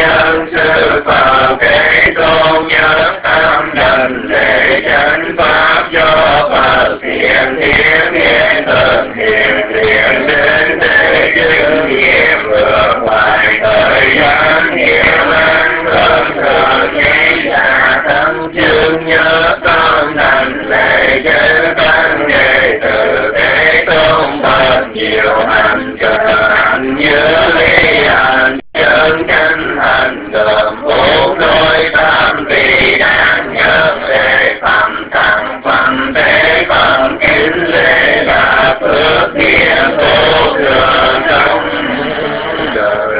nhân sư Phật Thế Tôn nhất tâm đảnh lễ chánh pháp do Phật thiện thiên thiên thần hiền thiện đến để chứng nghiệm vượt ngoài thời gian hiền lành thân thờ nhi là tâm chương nhớ tâm đảnh lễ chư tăng đệ tử Thế Tôn Phật nhiều hành cơ hành nhớ ly hành chân chánh hành gồm bốn đôi tam vị đáng nhớ lễ phẩm thăng phẩm thế phẩm kính lễ là phước điển vô thường trong đời.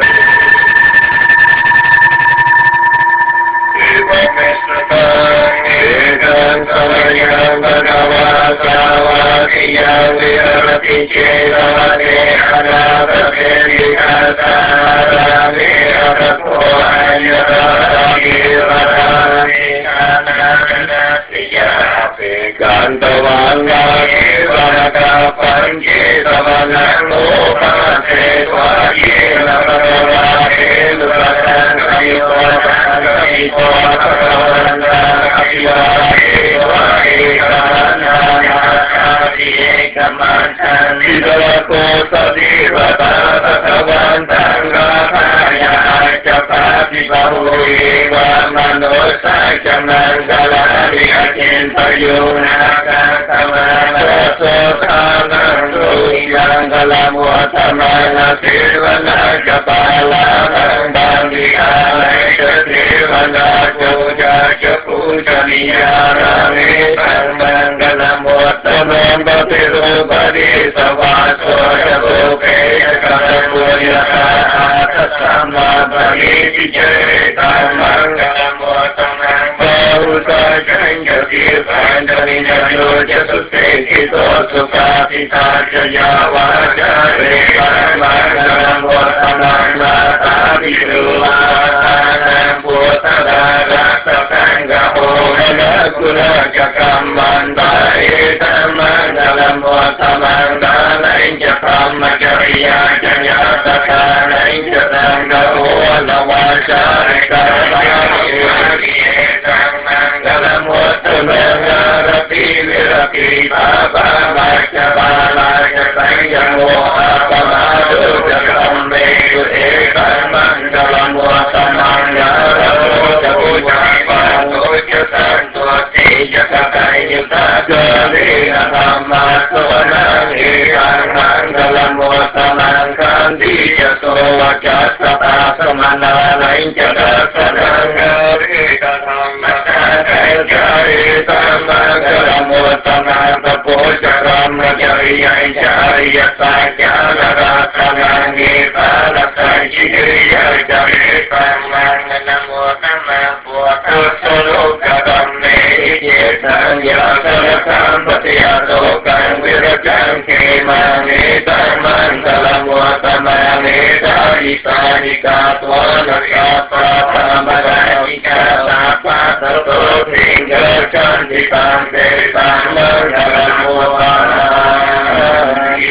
Gan tavan gani vanaka panche tavanang upase swaye namadavake duratang kayotang kayotang kayotang swaye kananasi ekamantan idalako sadirata tatavantang gataya chapati bahui wa manosa chaman galani acintayu Sotana Suyang Kalamuatamana Sirvana Kapala Bandhikala Sirvana Puja Puja Niyarami Sangman Kalamuataman Bhatirupadi Savaso Jabuke Kalamuya Atasama Bhagiti Jaitamang Kalamuataman Bahusa Janja Sirvana Yoja Susekito Sukapita Jaya Vajare Mangalam Vatanam Tabidu Atanam Putara Satanga Hona Guna Jakam Mandai Mangalam Vatanam Dalain Jakam Majariya Jaya Satanain Jatanga Hona Vajare Mangalam Vatanam Virati Baba Macha Bala Jataya Moha Pamadu Jakam Medu Eka Mangalam Vatamanga Ramoja Puja Puja Santo Teja Sakai Yuta Galina Dhamma Sonang Eka Mangalam Vatamanga Dija Soa Jastata Samana Lain Jaga Sananga Eka Dhamma Sakai Jai Mangalam Vatamanga Pujaram Jaya Jaya Sajana Ratanangi Palasai Jaya Jaya Mangalam Vatamanga Pujaram Jaya Jaya Patiasokan Virajam Kemangita Mangalam Vatamanga Isarika Twana Sapa Pamadika Sapa Tato Tinggal Chanti Pante Mangalam Vatamanga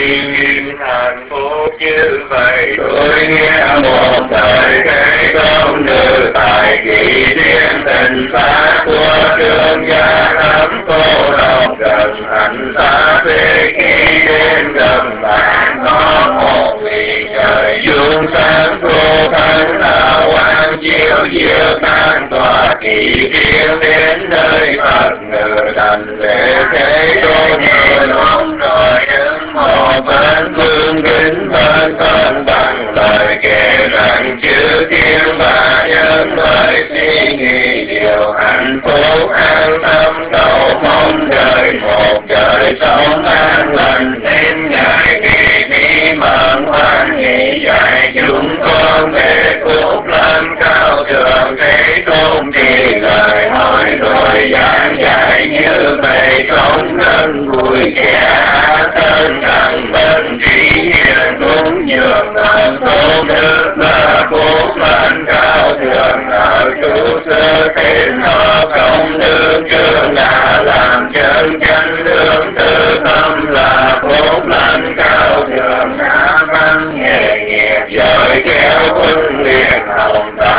hạnh phúc như vậy tôi nghe một thời thế công nữ tài kỳ thiên tình phá của trường gia thắm cô độc gần hạnh xa thế khi đêm gần bạn có một vì trời dương sáng cô thánh đạo quang chiếu diệu tan tỏa kỳ thiên đến nơi Phật ngự thành lễ thế tôn người luôn rồi đứng một bên vương kính bên thân bằng lời kể rằng chư thiên và nhân loại suy nghĩ điều hạnh phúc an tâm cầu mong đời một đời sống an lành nên ngài kỳ đi mận hoan hỷ dạy chúng con về phúc lâm cao thượng thế tôn thì lời hỏi rồi giảng dạy như vậy sống nên vui vẻ thân cần bên trí hiền cũng nhường thần tôn đức là phúc lâm cao thượng ở chủ sơ thiên họ công đức chương là làm chân chánh lương tư tâm là phúc lâm cao thượng đã văn nghề nghiệp giỏi khéo huấn luyện hồng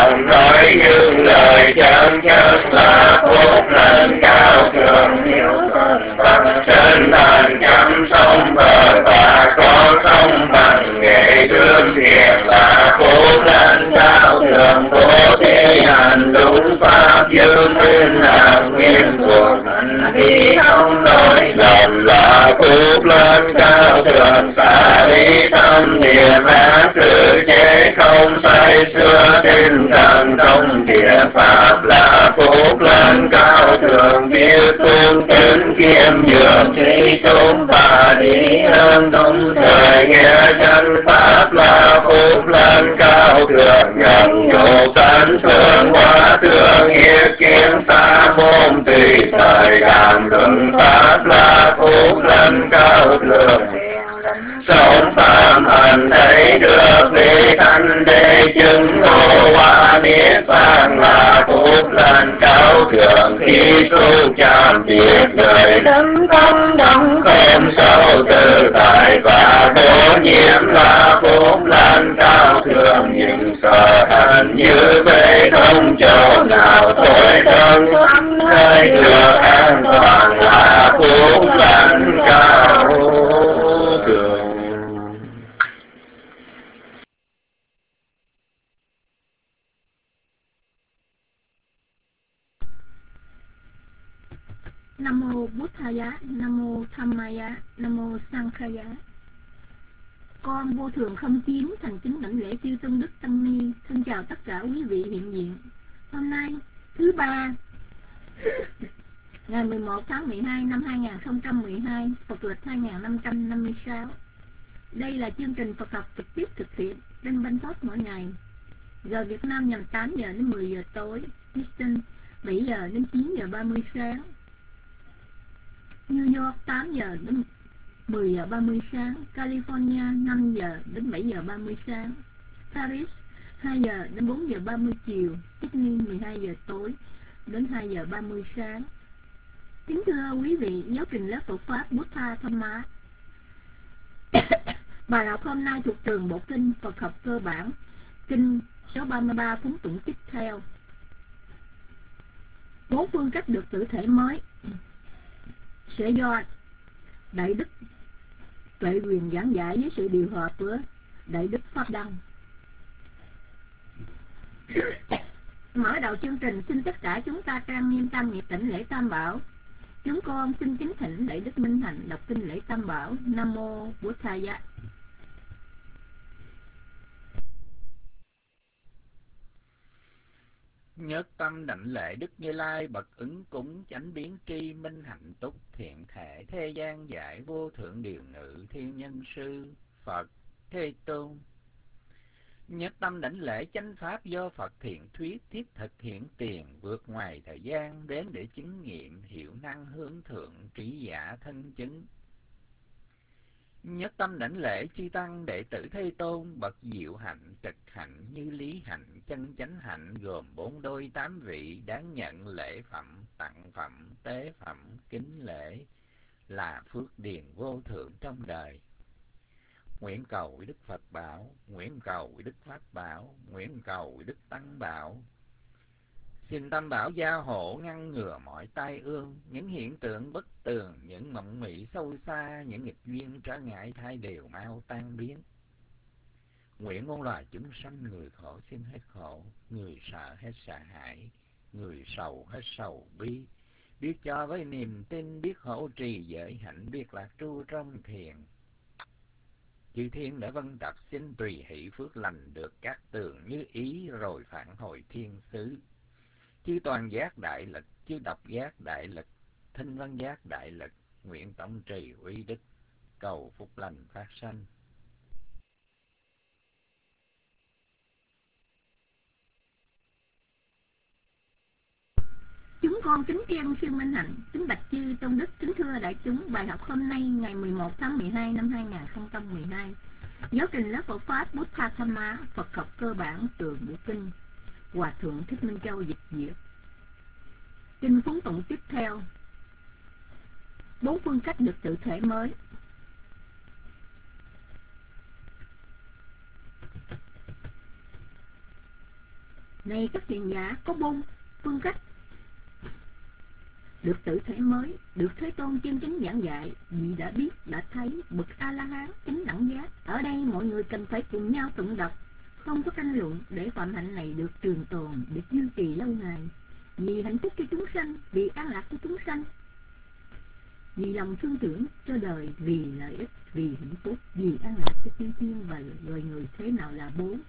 thấy những lời chân chất là phúc lành cao thượng hiếu thuận bằng chân thành chăm sóc vợ và con sống bằng nghệ thương thiện là phúc lành cao thượng bố thí hành đúng pháp dương thiên hạ nguyên thuộc đi không lỗi lầm là phúc lành cao thượng xả đi tâm niệm ác sự chế không say xưa tinh thần trong địa pháp là phúc lành cao thượng biết tương kính kiêm nhường trí chúng ta đi hơn đồng thời nghe chân pháp là phúc lành cao thượng nhận nhục sanh thương hóa thương hiệp kiến xa môn tùy thời cảm luận pháp là phúc lành cao thượng sống phạm hành thấy được vị thanh đế chứng ngộ hóa niết bàn là phúc lành cao thượng khi tu chạm biệt đời đấng công đồng không sâu tự tại và bố nhiễm là phúc lành cao thượng những sở hành như vậy không chỗ nào tối thân nơi được an toàn là phúc lành cao thượng. Nam mô Buddhaya, Nam mô Dhammaya, Nam mô Sankhaya. Con vô thượng không tím thành kính đảnh lễ chư tôn đức tăng ni. Xin chào tất cả quý vị hiện diện. Hôm nay thứ ba ngày 11 tháng 12 năm 2012, Phật lịch 2556. Đây là chương trình Phật học trực tiếp thực hiện trên Bangkok mỗi ngày. Giờ Việt Nam nhằm 8 giờ đến 10 giờ tối, Eastern 7 giờ đến 9 giờ 30 sáng. New York 8 giờ đến 10 giờ 30 sáng, California 5 giờ đến 7 giờ 30 sáng, Paris 2 giờ đến 4 giờ 30 chiều, Sydney 12 giờ tối đến 2 giờ 30 sáng. Kính thưa quý vị, giáo trình lớp Phật Pháp Buddha Dhamma. Bài học hôm nay thuộc trường Bộ Kinh Phật học cơ bản, Kinh số 33 phúng tụng tiếp theo. 4 phương cách được tự thể mới sẽ do Đại Đức Tuệ Quyền giảng giải với sự điều hợp của Đại Đức Pháp Đăng. Mở đầu chương trình, xin tất cả chúng ta trang nghiêm tam nghiệp đảnh lễ Tam Bảo. Chúng con xin kính thỉnh Đại Đức Minh Hạnh đọc kinh lễ Tam Bảo. Nam mô Buddhaya. Nhất tâm đảnh lễ Đức Như Lai bậc ứng cúng chánh biến tri minh hạnh túc thiện thể thế gian giải vô thượng điều ngự thiên nhân sư Phật Thế Tôn. Nhất tâm đảnh lễ chánh pháp do Phật thiện thuyết thiết thực hiện tiền vượt ngoài thời gian đến để chứng nghiệm hiểu năng hướng thượng trí giả thân chứng. Nhất tâm đảnh lễ chư tăng đệ tử Thế Tôn bậc diệu hạnh trực hạnh như lý hạnh chân chánh hạnh gồm 4 đôi 8 vị đáng nhận lễ phẩm tặng phẩm tế phẩm kính lễ là phước điền vô thượng trong đời. Nguyện cầu Đức Phật bảo, nguyện cầu Đức Pháp bảo, nguyện cầu Đức Tăng bảo. Xin Tam Bảo gia hộ ngăn ngừa mọi tai ương, những hiện tượng bất tường, những mộng mị sâu xa, những nghịch duyên trở ngại thay đều mau tan biến. Nguyện muôn loài chúng sanh người khổ xin hết khổ, người sợ hết sợ hãi, người sầu hết sầu bi. Biết cho với niềm tin, biết hộ trì giới hạnh, biết lạc tru trong thiền. Chư thiên đã vân tập xin tùy hỷ phước lành được các tường như ý rồi phản hồi thiên xứ. Chư toàn giác đại lực, chư độc giác đại lực, thinh văn giác đại lực, nguyện tổng trì uy đức, cầu phúc lành phát sanh. Chúng con kính tri ân sư Minh Hạnh, kính bạch chư tôn đức, kính thưa đại chúng. Bài học hôm nay ngày 11 tháng 12 năm 2012, giáo trình lớp Phật Pháp Buddha Dhamma, Phật học cơ bản trường Bộ Kinh, Hòa thượng Thích Minh Châu dịch diệu. Kinh phúng tụng tiếp theo. 4 phương cách được tự thể mới. Này các hiền giả, có 4 phương cách được tự thể mới, được Thế Tôn chân chính giảng dạy. Vì đã biết, đã thấy bậc A-la-hán chánh đẳng giác. Ở đây mọi người cần phải cùng nhau tụng đọc, không có tranh luận, để phạm hạnh này được trường tồn, được duy trì lâu ngày. Vì hạnh phúc cho chúng sanh, vì an lạc cho chúng sanh, vì lòng thương tưởng cho đời, vì lợi ích, vì hạnh phúc, vì an lạc cho chư thiên và loài người. Thế nào là 4?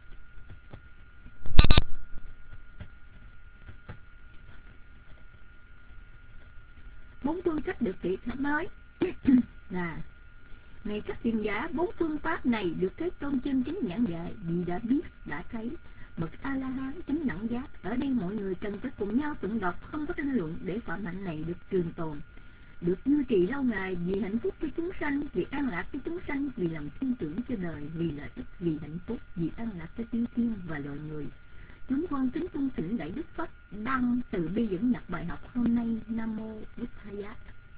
Bốn phương cách được thị thể mới là: này các hiền giả, 4 phương pháp này được Thế Tôn chân chính giảng dạy. Vì đã biết, đã thấy bậc A-la-hán chánh đẳng giác. Ở đây mọi người cần phải cùng nhau tụng đọc, không có tranh luận, để phạm hạnh này được trường tồn, được duy trì lâu ngày. Vì hạnh phúc cho chúng sanh, vì an lạc cho chúng sanh, vì lòng tin tưởng cho đời, vì lợi ích, vì hạnh phúc, vì an lạc cho chư thiên và loài người. Chúng con kính cung thỉnh Đại Đức Phật Đăng từ bi dẫn nhập bài học hôm nay. Nam mô Bụt Thaya.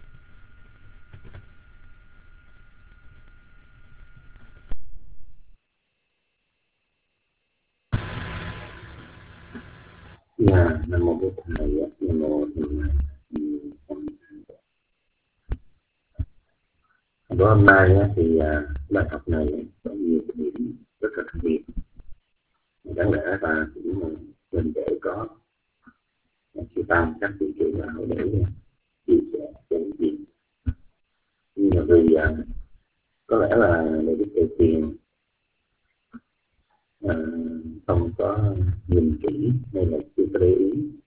Nam mô Bụt Thaya. Nam mô Bữa hôm nay thì bài học này có nhiều điểm rất là đặc biệt. Đáng lẽ ta cũng nên để có chư tăng các vị trưởng lão để chia sẻ cho những gì, nhưng mà vì có lẽ là để cái tề tiền không có nhìn kỹ hay là chưa có để ý,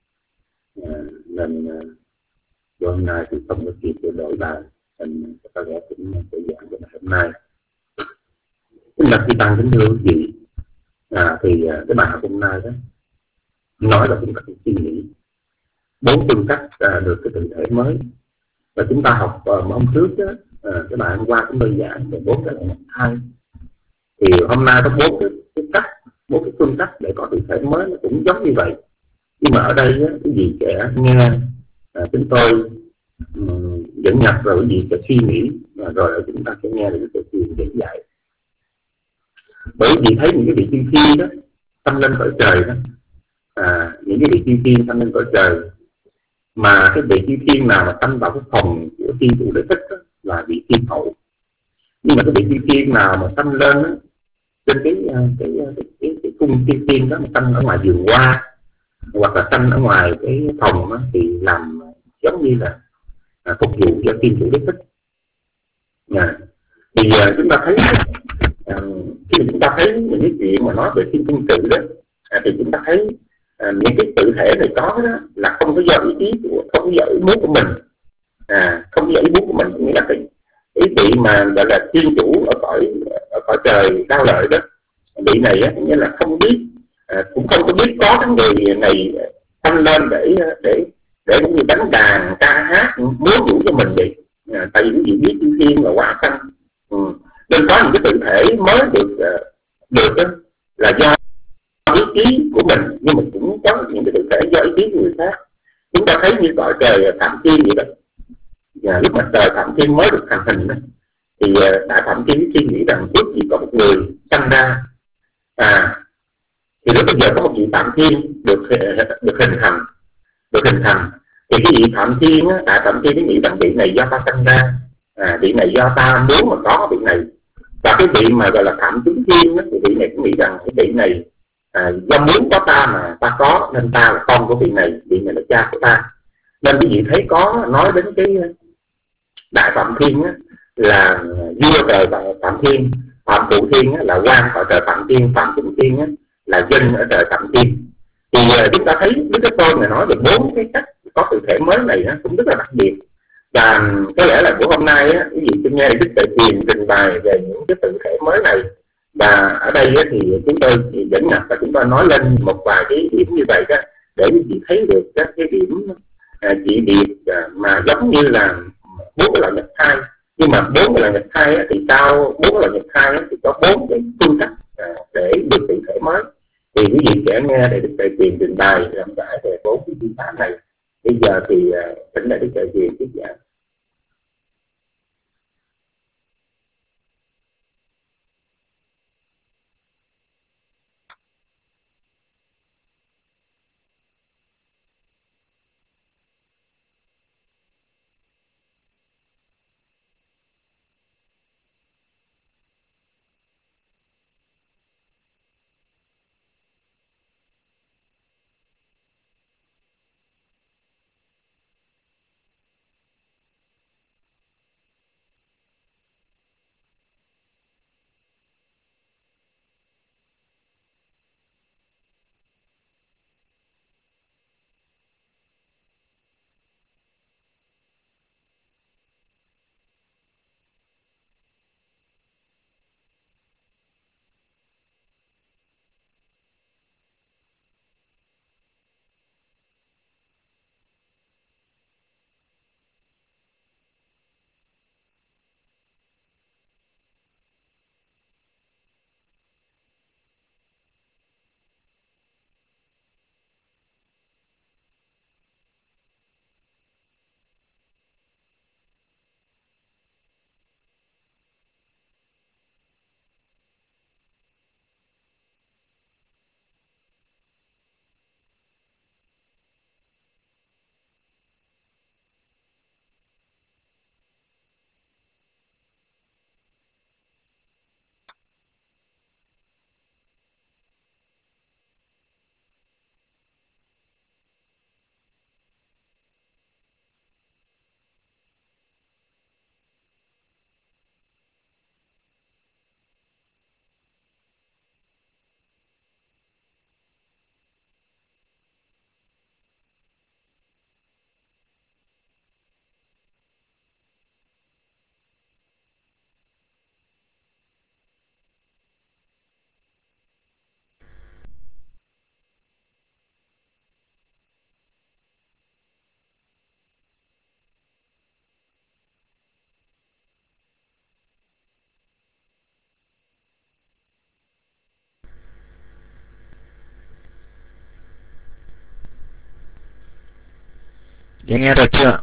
nên hôm nay thì không có kịp để đổi bài, nên có lẽ cũng sẽ giảng cho bài hôm nay. Kính bạch chư tăng kính thưa quý vị, thì cái bài học hôm nay đó nói là chúng ta phải suy nghĩ 4 phương cách được cái tự thể mới. Và chúng ta học hôm trước đó, cái bài hôm qua chúng tôi giảng về 4 cái loại nhập thai. Thì hôm nay có 4 cái cách, 4 cái phương cách để có tự thể mới, nó cũng giống như vậy. Nhưng mà ở đây á, cái gì sẽ nghe chúng tôi dẫn nhập rồi cái gì sẽ suy nghĩ, rồi chúng ta sẽ nghe được cái chuyện dẫn dạy. Bởi vì thấy những cái vị tiên tri đó tâm lên cõi trời đó, những cái vị tiên tri tâm lên cõi trời, mà cái vị tiên tri nào mà tâm vào cái phòng của thiên chủ đế thích đó, là vị thiên hậu. Nhưng mà cái vị tiên tri nào mà tâm lên đó, trên cái cung tiên tiên đó, mà tâm ở ngoài vườn hoa hoặc là tâm ở ngoài cái phòng đó, thì làm giống như là phục vụ cho thiên chủ đế thích. Thì chúng ta thấy khi chúng ta thấy những cái chuyện mà nói về thiên cung tự đó, thì chúng ta thấy những cái tự thể này có đó là không có do ý của, không có do ý muốn của mình, không có do ý muốn của mình, nghĩa là cái ý vị mà gọi là thiên chủ ở cõi trời cao lợi đó, vị này á, nghĩa là không biết, cũng không có biết có cái người này tăng lên để cũng như đánh đàn ca hát múa vũ cho mình vậy. Tại vì cái gì biết chư thiên là quả xanh, nên có những cái tự thể mới được đó, là do ý chí của mình, nhưng mà cũng có những cái tự thể do ý chí của người khác. Chúng ta thấy như cõi trời Phạm Thiên vậy đó, lúc mà trời Phạm Thiên mới được thành hình đó, thì Đại Phạm Thiên suy nghĩ rằng trước chỉ có một người sanh ra, thì lúc bây giờ có một vị Phạm Thiên được hình thành, thì cái vị Phạm Thiên á, Đại Phạm Thiên nghĩ rằng vị này do ta sanh ra, vị này do ta muốn mà có vị này. Và cái vị mà gọi là Phạm Chúng Thiên á, thì vị này cũng nghĩ rằng cái vị này do muốn có ta mà ta có, nên ta là con của vị này là cha của ta. Nên cái vị thấy có nói đến cái Đại Phạm Thiên á, là vua trời Phạm Thiên, Phạm Phụ Thiên á, là quan ở trời Phạm Thiên, Phạm Chúng Thiên á, là dân ở trời Phạm Thiên. Thì chúng ta thấy Đức Thế Tôn này nói về 4 cái cách có tự thể mới này á, cũng rất là đặc biệt. Và có lẽ là của hôm nay á, cái gì tôi nghe Đức Đại Tiền trình bày về những cái tự thể mới này, và ở đây á, thì chúng tôi dẫn nhập và chúng tôi nói lên một vài cái điểm như vậy đó, để quý vị thấy được các cái điểm chỉ biệt mà giống như là 4 cái loại nhập thai. Nhưng mà 4 cái loại nhập thai á, thì sau 4 cái loại nhập thai á, thì có 4 cái phương cách để được tự thể mới. Thì quý vị sẽ nghe để Đức Đại Tiền trình bày làm giải về 4 cái phương pháp này. Bây giờ thì thỉnh lại Đức Đại Tiền tiếp giảng. Dạ nghe rồi chưa?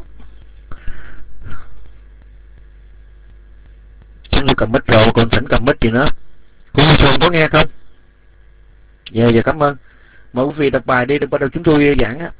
Chúng tôi cầm mic rồi, còn Thỉnh cầm mic gì nữa? Cô Xuân có nghe không? Dạ, dạ cảm ơn. Mời quý vị đọc bài đi, bắt đầu chúng tôi giảng á.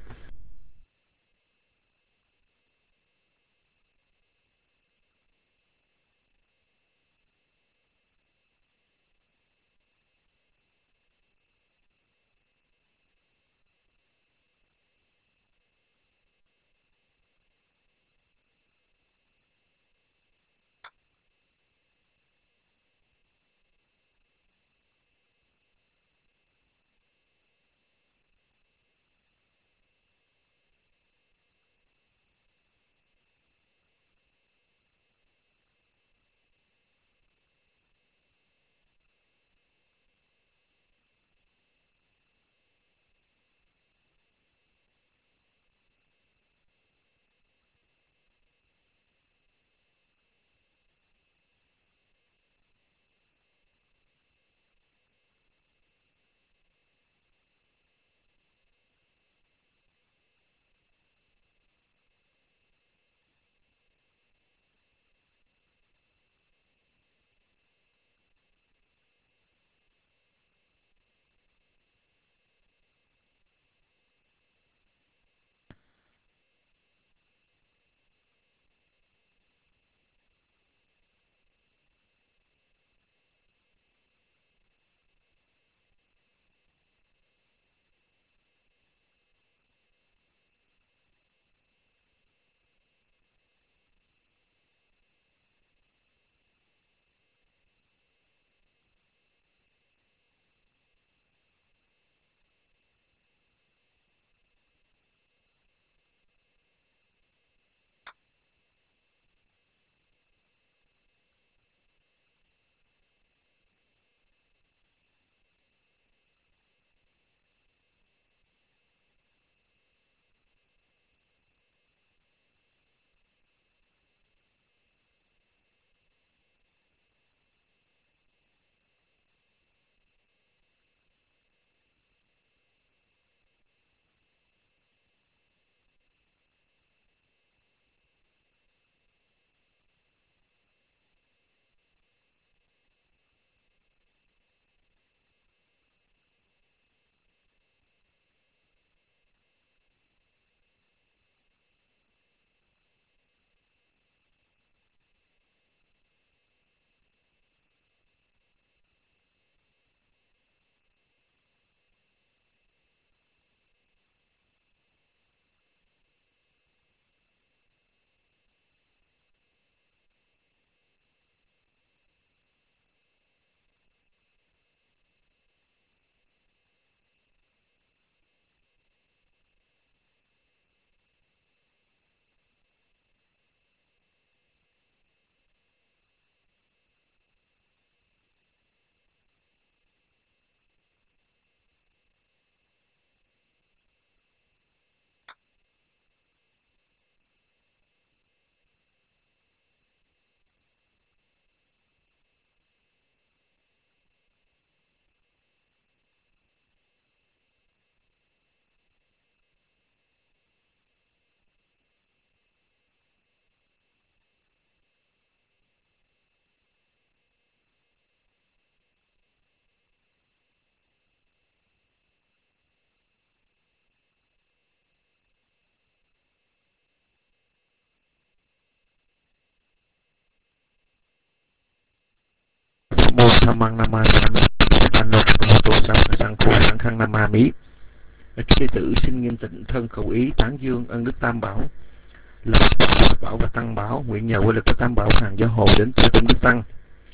Mô sa mang nam ma sa ban nô tô sang khô sang khang nam ma mỹ. Chư đệ tử xin nghiêm tịnh thân khẩu ý tán dương ân đức tam bảo, là bảo và tăng bảo, nguyện nhờ quy lực của tam bảo hàng gia hộ đến cho tôn đức tăng,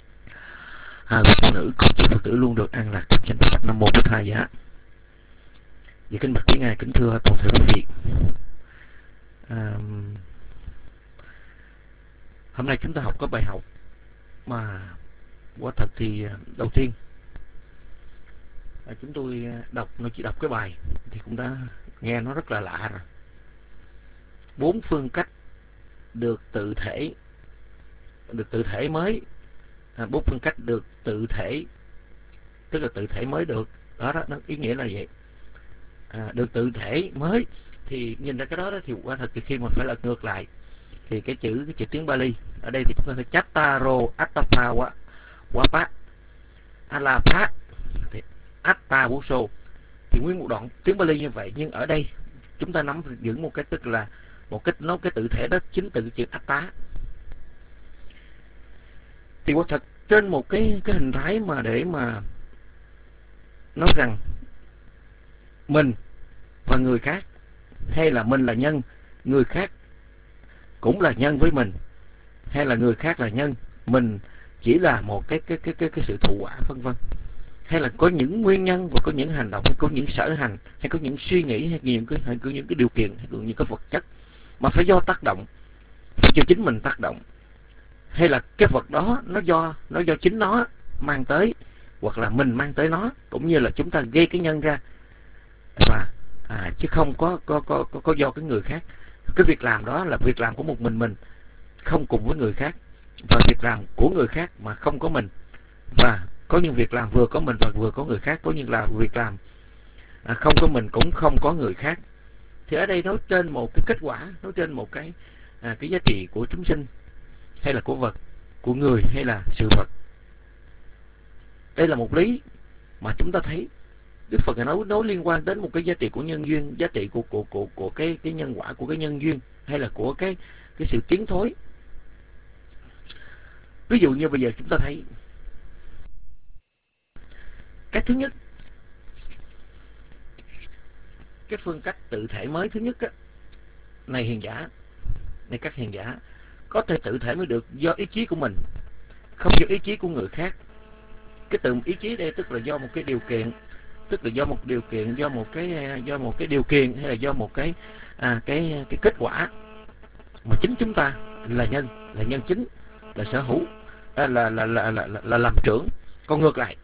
người phụ nữ con chư Phật tử luôn được an lạc trong danh Phật. Nam mô Bổn Thầy giá. Và kính bạch quý ngài, kính thưa toàn thể quý vị, hôm nay chúng ta học có bài học mà quả thật thì đầu tiên chúng tôi chỉ đọc cái bài thì cũng đã nghe nó rất là lạ rồi. 4 phương cách được tự thể mới, 4 phương cách được tự thể, tức là tự thể mới được đó, nó ý nghĩa là vậy. Được tự thể mới thì nhìn ra cái đó thì quả thật thì khi mà phải lật ngược lại thì cái chữ tiếng Bali ở đây thì chúng ta thấy chattaro attapa wapa alapa thì atta buso, thì nguyên một đoạn tiếng Bali như vậy, nhưng ở đây chúng ta nắm giữ một cái tức là cái tự thể đó chính từ chữ atta. Thì quả thật trên một cái hình thái mà để mà nói rằng mình và người khác, hay là mình là nhân, người khác cũng là nhân với mình, hay là người khác là nhân, mình chỉ là một cái sự thụ quả, vân vân, hay là có những nguyên nhân và có những hành động, hay có những sở hành, hay có những suy nghĩ, hay có những cái điều kiện, hay có những cái vật chất mà phải do tác động, phải do chính mình tác động, hay là cái vật đó nó do chính nó mang tới, hoặc là mình mang tới nó, cũng như là chúng ta gây cái nhân ra, và chứ không có do cái người khác. Cái việc làm đó là việc làm của một mình không cùng với người khác, và việc làm của người khác mà không có mình, và có những việc làm vừa có mình và vừa có người khác, có những là việc làm không có mình cũng không có người khác. Thì ở đây nói trên một cái kết quả, nói trên một cái giá trị của chúng sinh, hay là của vật, của người, hay là sự vật. Đây là một lý mà chúng ta thấy Đức Phật nói liên quan đến một cái giá trị của nhân duyên, giá trị của cái nhân quả, của cái nhân duyên, hay là của cái sự tiến thối. Ví dụ như bây giờ chúng ta thấy cái thứ nhất, cái phương cách tự thể mới thứ nhất á, này hiền giả, này các hiền giả, có thể tự thể mới được do ý chí của mình, không do ý chí của người khác. Cái từ ý chí đây tức là do một cái điều kiện, tức là do một điều kiện, do một cái điều kiện, hay là do một cái kết quả mà chính chúng ta là nhân chính, là sở hữu, là làm trưởng. Còn ngược lại,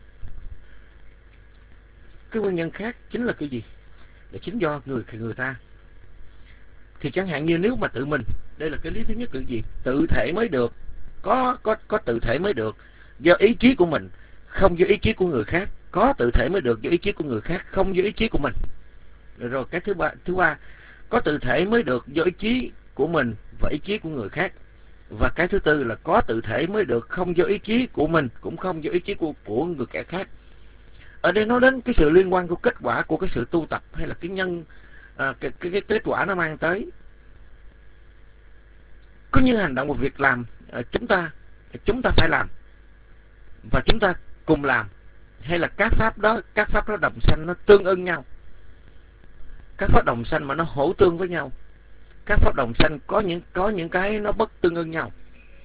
cái nguyên nhân khác chính là cái gì? Là chính do người ta. Thì chẳng hạn như nếu mà tự mình, đây là cái lý thứ nhất là gì? Tự thể mới được, có tự thể mới được do ý chí của mình, không do ý chí của người khác. Có tự thể mới được do ý chí của người khác, không do ý chí của mình. Rồi cái thứ ba, có tự thể mới được do ý chí của mình và ý chí của người khác. Và cái thứ tư là có tự thể mới được không do ý chí của mình, cũng không do ý chí của người kẻ khác. Ở đây nói đến cái sự liên quan của kết quả của cái sự tu tập, hay là cái nhân cái kết quả nó mang tới. Có những hành động và việc làm chúng ta phải làm, và chúng ta cùng làm, hay là các pháp đó đồng sanh nó tương ưng nhau, các pháp đồng sanh mà nó hỗ tương với nhau, các pháp đồng sanh có những cái nó bất tương ưng nhau.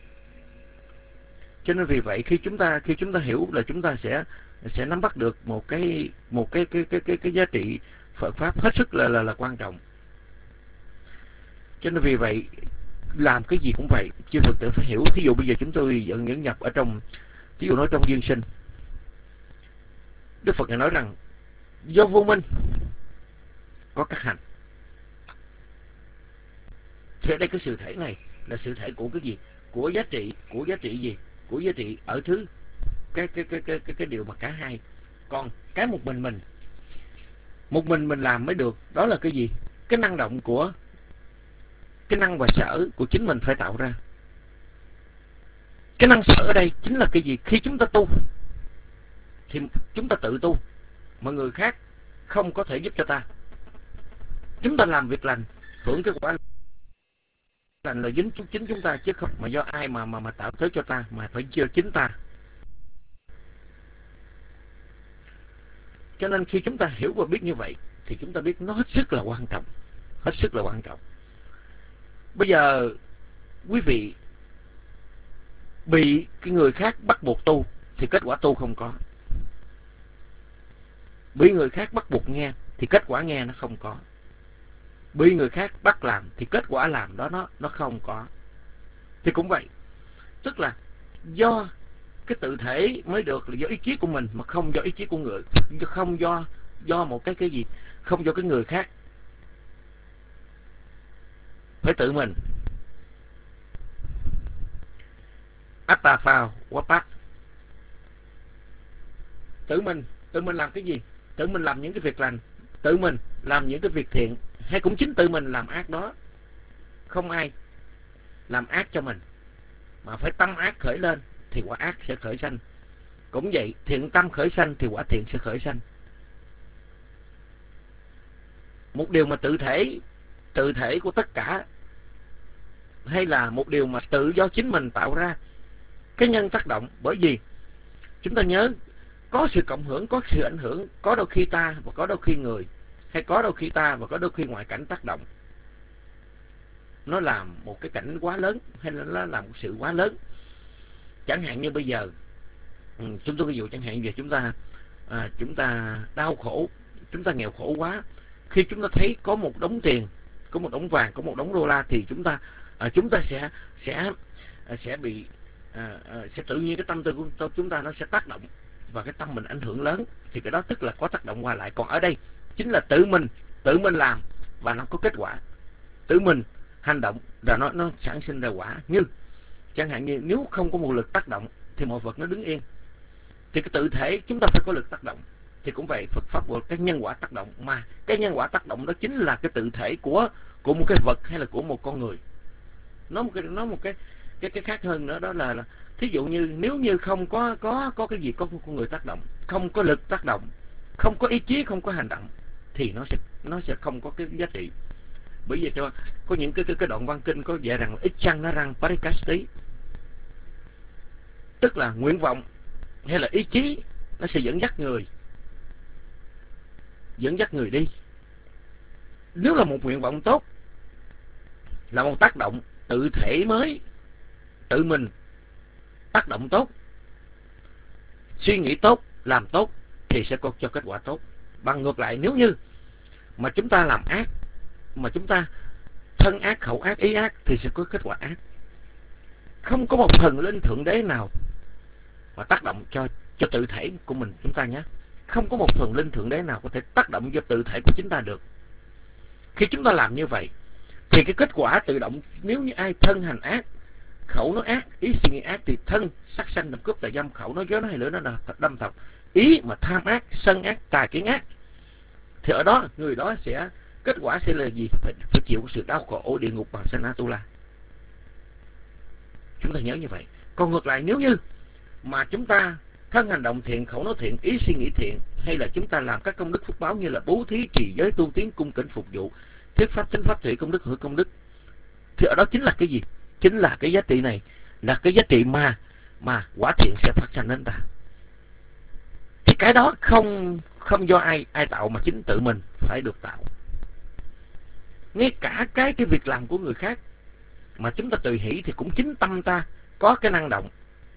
Cho nên vì vậy khi chúng ta hiểu là chúng ta sẽ nắm bắt được một cái giá trị Phật pháp hết sức là quan trọng. Cho nên vì vậy làm cái gì cũng vậy, chư Phật tử phải hiểu. Thí dụ bây giờ chúng tôi dẫn nhập ở trong, thí dụ nói trong duyên sinh, Đức Phật này nói rằng do vô minh có các hành. Thì ở đây cái sự thể này là sự thể của cái gì? Của giá trị gì? Của giá trị ở thứ cái điều mà cả hai. Còn cái một mình làm mới được, đó là cái gì? Cái năng động của cái năng và sở của chính mình phải tạo ra. Cái năng sở ở đây chính là cái gì? Khi chúng ta tu thì chúng ta tự tu, mà người khác không có thể giúp cho ta. Chúng ta làm việc lành, hưởng cái quả lành là dính chính chúng ta, chứ không mà do ai mà tạo tới cho ta, mà phải do chính ta. Cho nên khi chúng ta hiểu và biết như vậy thì chúng ta biết nó hết sức là quan trọng, hết sức là quan trọng. Bây giờ quý vị bị cái người khác bắt buộc tu thì kết quả tu không có. Bị người khác bắt buộc nghe thì kết quả nghe nó không có. Bị người khác bắt làm thì kết quả làm đó nó không có. Thì cũng vậy, tức là do cái tự thể mới được là do ý chí của mình, mà không do ý chí của người, không do một cái gì, không do cái người khác. Phải tự mình. Attafao wapat. Tự mình làm cái gì? Tự mình làm những cái việc lành, tự mình làm những cái việc thiện, hay cũng chính tự mình làm ác đó. Không ai làm ác cho mình, mà phải tâm ác khởi lên thì quả ác sẽ khởi sanh. Cũng vậy, thiện tâm khởi sanh thì quả thiện sẽ khởi sanh. Một điều mà tự thể của tất cả, hay là một điều mà tự do chính mình tạo ra, cái nhân tác động. Bởi vì chúng ta nhớ, có sự cộng hưởng, có sự ảnh hưởng, có đôi khi ta và có đôi khi người, hay có đôi khi ta và có đôi khi ngoại cảnh tác động. Nó làm một cái cảnh quá lớn, hay là nó làm một sự quá lớn. Chẳng hạn như bây giờ, chúng tôi ví dụ chẳng hạn như chúng ta đau khổ, chúng ta nghèo khổ quá. Khi chúng ta thấy có một đống tiền, có một đống vàng, có một đống đô la, thì chúng ta sẽ bị sẽ tự nhiên cái tâm tư của chúng ta nó sẽ tác động, và cái tâm mình ảnh hưởng lớn, thì cái đó tức là có tác động qua lại. Còn ở đây chính là tự mình làm và nó có kết quả, tự mình hành động rồi nó sản sinh ra quả. Nhưng chẳng hạn như nếu không có một lực tác động thì mọi vật nó đứng yên. Thì cái tự thể chúng ta phải có lực tác động. Thì cũng vậy, Phật pháp gọi cái nhân quả tác động, mà cái nhân quả tác động đó chính là cái tự thể của một cái vật hay là của một con người. Nó một cái khác hơn nữa, đó là thí dụ như nếu như không có cái gì, có con người tác động, không có lực tác động, không có ý chí, không có hành động, thì nó sẽ không có cái giá trị. Bởi vì có những cái đoạn văn kinh có dạy rằng ít chăng nó răng parikasti, tức là nguyện vọng hay là ý chí nó sẽ dẫn dắt người đi. Nếu là một nguyện vọng tốt, là một tác động, tự thể mới tự mình tác động tốt, suy nghĩ tốt, làm tốt, thì sẽ có cho kết quả tốt. Bằng ngược lại, nếu như mà chúng ta làm ác, mà chúng ta thân ác, khẩu ác, ý ác, thì sẽ có kết quả ác. Không có một thần linh thượng đế nào mà tác động cho tự thể của mình, chúng ta nhé. Không có một thần linh thượng đế nào có thể tác động cho tự thể của chúng ta được. Khi chúng ta làm như vậy thì cái kết quả tự động, nếu như ai thân hành ác, khẩu nói ác, ý suy nghĩ ác, thì thân sát sanh làm cướp tà dâm, khẩu nói dối nói hay lửa nó đâm thọc, ý mà tham ác, sân ác, tà kiến ác, thì ở đó người đó sẽ kết quả sẽ là gì? Phải chịu sự đau khổ địa ngục bằng sanh Atula. Chúng ta nhớ như vậy. Còn ngược lại, nếu như mà chúng ta thân hành động thiện, khẩu nói thiện, ý suy nghĩ thiện, hay là chúng ta làm các công đức phước báo như là bố thí, trì giới, tu tiến, cung kính phục vụ, thuyết pháp, chánh pháp, thủy công đức, hưởng công đức, thì ở đó chính là cái gì? Chính là cái giá trị này, là cái giá trị mà quả thiện sẽ phát sinh đến ta. Thì cái đó không do ai tạo, mà chính tự mình phải được tạo. Ngay cả cái việc làm của người khác mà chúng ta tùy hỷ, thì cũng chính tâm ta có cái năng động.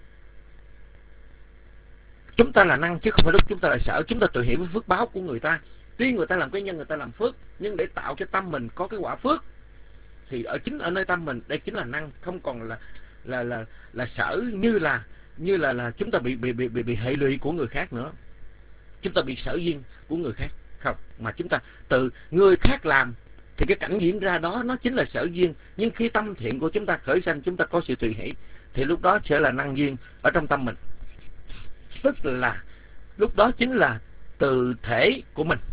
Chúng ta là năng chứ không phải lúc chúng ta là sở. Chúng ta tùy hỷ với phước báo của người ta. Tuy người ta làm cái nhân, người ta làm phước, nhưng để tạo cho tâm mình có cái quả phước, thì chính ở nơi tâm mình, đây chính là năng, không còn là sở như là chúng ta bị hệ lụy của người khác nữa. Chúng ta bị sở duyên của người khác không, mà chúng ta từ người khác làm thì cái cảnh diễn ra đó nó chính là sở duyên. Nhưng khi tâm thiện của chúng ta khởi sanh, chúng ta có sự tùy hỷ, thì lúc đó sẽ là năng duyên ở trong tâm mình. Tức là lúc đó chính là từ thể của mình.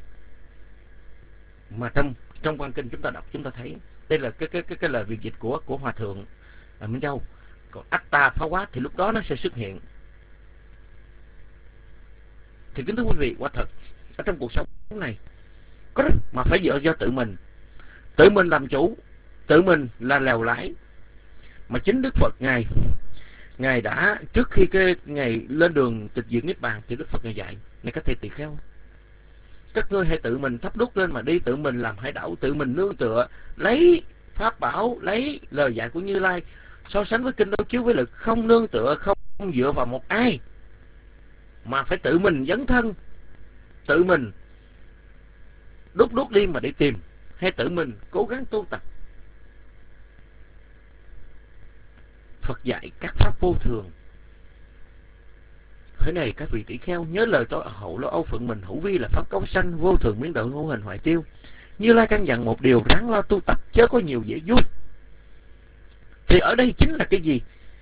Mà trong quan kinh chúng ta đọc, chúng ta thấy đây là cái lời việt dịch của hòa thượng Minh Châu. Còn Atta phá quá thì lúc đó nó sẽ xuất hiện. Thì kính thưa quý vị, quả thật ở trong cuộc sống này có rất mà phải dựa do tự mình làm chủ, tự mình là lèo lái. Mà chính Đức Phật ngài đã, trước khi ngài lên đường tịch diệt niết bàn, thì Đức Phật ngài dạy: này các thầy tỳ kheo, các ngươi hãy tự mình thắp đuốc lên mà đi, tự mình làm hải đảo, tự mình nương tựa, lấy pháp bảo, lấy lời dạy của Như Lai so sánh với kinh đối chiếu với lực, không nương tựa, không dựa vào một ai, mà phải tự mình dấn thân, tự mình đuốc đi mà đi tìm, hay tự mình cố gắng tu tập. Phật dạy các pháp vô thường. Thế này các vị tỷ kheo, nhớ lời tôi hậu lo âu phận mình, hữu vi là pháp cấu sanh, vô thường biến đổi, hữu hình hoại tiêu. Như Lai căn dặn một điều, ráng lo tu tập, chớ có nhiều dễ vui. Thì ở đây chính là cái gì?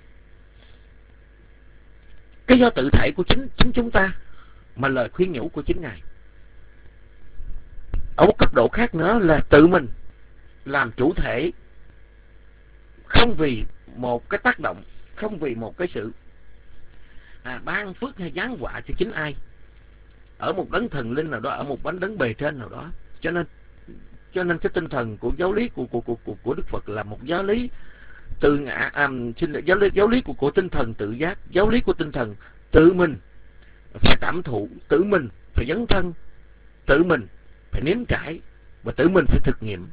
Cái do tự thể của chính chúng ta, mà lời khuyên nhủ của chính Ngài. Ở một cấp độ khác nữa là tự mình làm chủ thể, không vì một cái tác động, không vì một cái sự ban phước hay giáng họa cho chính ai, ở một đấng thần linh nào đó, ở một đấng bề trên nào đó. Cho nên cái tinh thần của giáo lý của Đức Phật là một giáo lý từ ngã, giáo lý của tinh thần tự giác, giáo lý của tinh thần tự mình phải cảm thụ, tự mình phải dấn thân, tự mình phải nếm trải và tự mình phải thực nghiệm.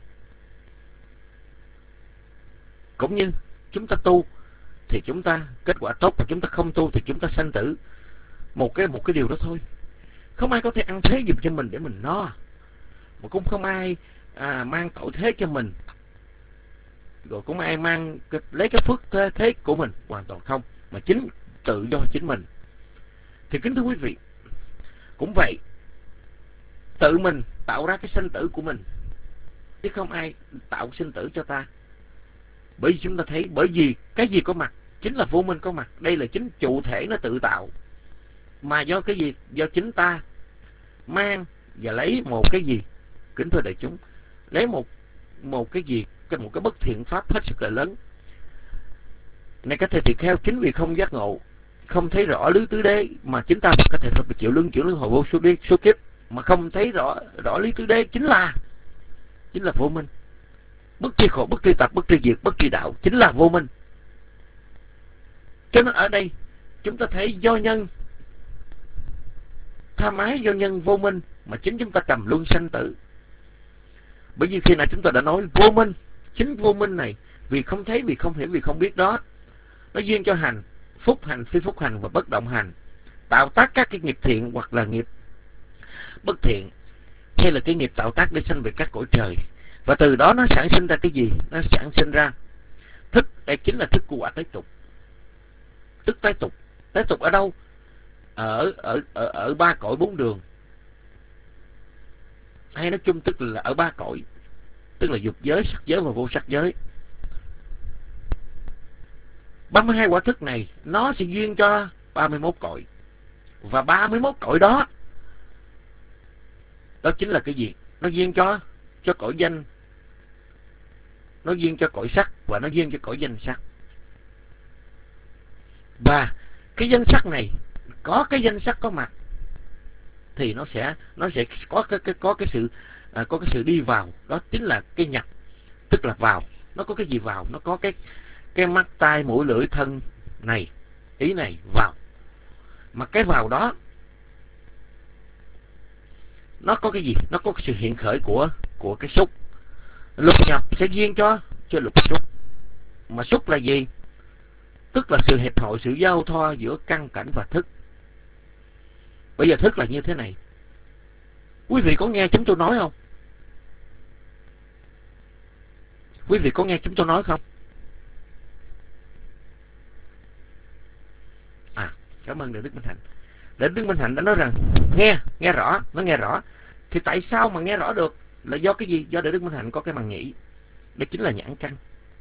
Cũng như chúng ta tu thì chúng ta kết quả tốt, và chúng ta không tu thì chúng ta sanh tử. Một cái điều đó thôi. Không ai có thể ăn thế giùm cho mình để mình no, mà cũng không ai mang tội thế cho mình, rồi cũng ai mang lấy cái phước thế của mình, hoàn toàn không, mà chính tự do chính mình. Thì kính thưa quý vị, cũng vậy, tự mình tạo ra cái sinh tử của mình, chứ không ai tạo sinh tử cho ta. Bởi vì chúng ta thấy, bởi vì cái gì có mặt chính là vô minh có mặt. Đây là chính chủ thể nó tự tạo, mà do cái gì? Do chính ta mang và lấy một cái gì, kính thưa đại chúng, lấy một cái gì, một cái bất thiện pháp hết sức là lớn. Này các thầy tỳ kheo, chính vì không giác ngộ, không thấy rõ lý tứ đế, mà chính ta có thể phải chịu luân hồi vô số kiếp, mà không thấy rõ lý tứ đế chính là vô minh. Bất tri khổ, bất tri tập, bất tri diệt, bất tri đạo, chính là vô minh. Cho nên ở đây chúng ta thấy do nhân tham ái, do nhân vô minh mà chính chúng ta trầm luân sanh tử. Bởi vì khi nào chúng ta đã nói vô minh, chính vô minh này vì không thấy, vì không hiểu, vì không biết đó, nó duyên cho hành, phúc hành, phi phúc hành và bất động hành, tạo tác các cái nghiệp thiện hoặc là nghiệp bất thiện, hay là cái nghiệp tạo tác để sanh về các cõi trời. Và từ đó nó sản sinh ra cái gì? Nó sản sinh ra thức. Đây chính là thức của quả tái tục. Tức tái tục. Tái tục ở đâu? Ở ba cõi bốn đường, hay nói chung tức là ở ba cõi, tức là dục giới, sắc giới và vô sắc giới. 32 quả thức này nó sẽ duyên cho 31 cõi. Và 31 cõi đó chính là cái gì? Nó duyên cho cõi danh, nó duyên cho cõi sắc, và nó duyên cho cõi danh sắc. Và cái danh sắc này, có cái danh sắc có mặt thì nó sẽ có cái sự đi vào, đó chính là cái nhập, tức là vào. Nó có cái gì vào? Nó có cái mắt, tai, mũi, lưỡi, thân này, ý này vào. Mà cái vào đó nó có cái gì? Nó có cái sự hiện khởi của cái xúc. Lục nhập sẽ duyên cho lục xúc. Mà xúc là gì? Tức là sự hiệp hội, sự giao thoa giữa căn cảnh và thức. Bây giờ thức là như thế này. Quý vị có nghe chúng tôi nói không? Quý vị có nghe chúng tôi nói không? Cảm ơn Đại Đức Minh Hạnh. Đại Đức Minh Hạnh đã nói rằng nghe rõ, nó nghe rõ. Thì tại sao mà nghe rõ được? Là do cái gì? Do Đại Đức Minh Hạnh có cái màng nhĩ. Đây chính là nhãn căn.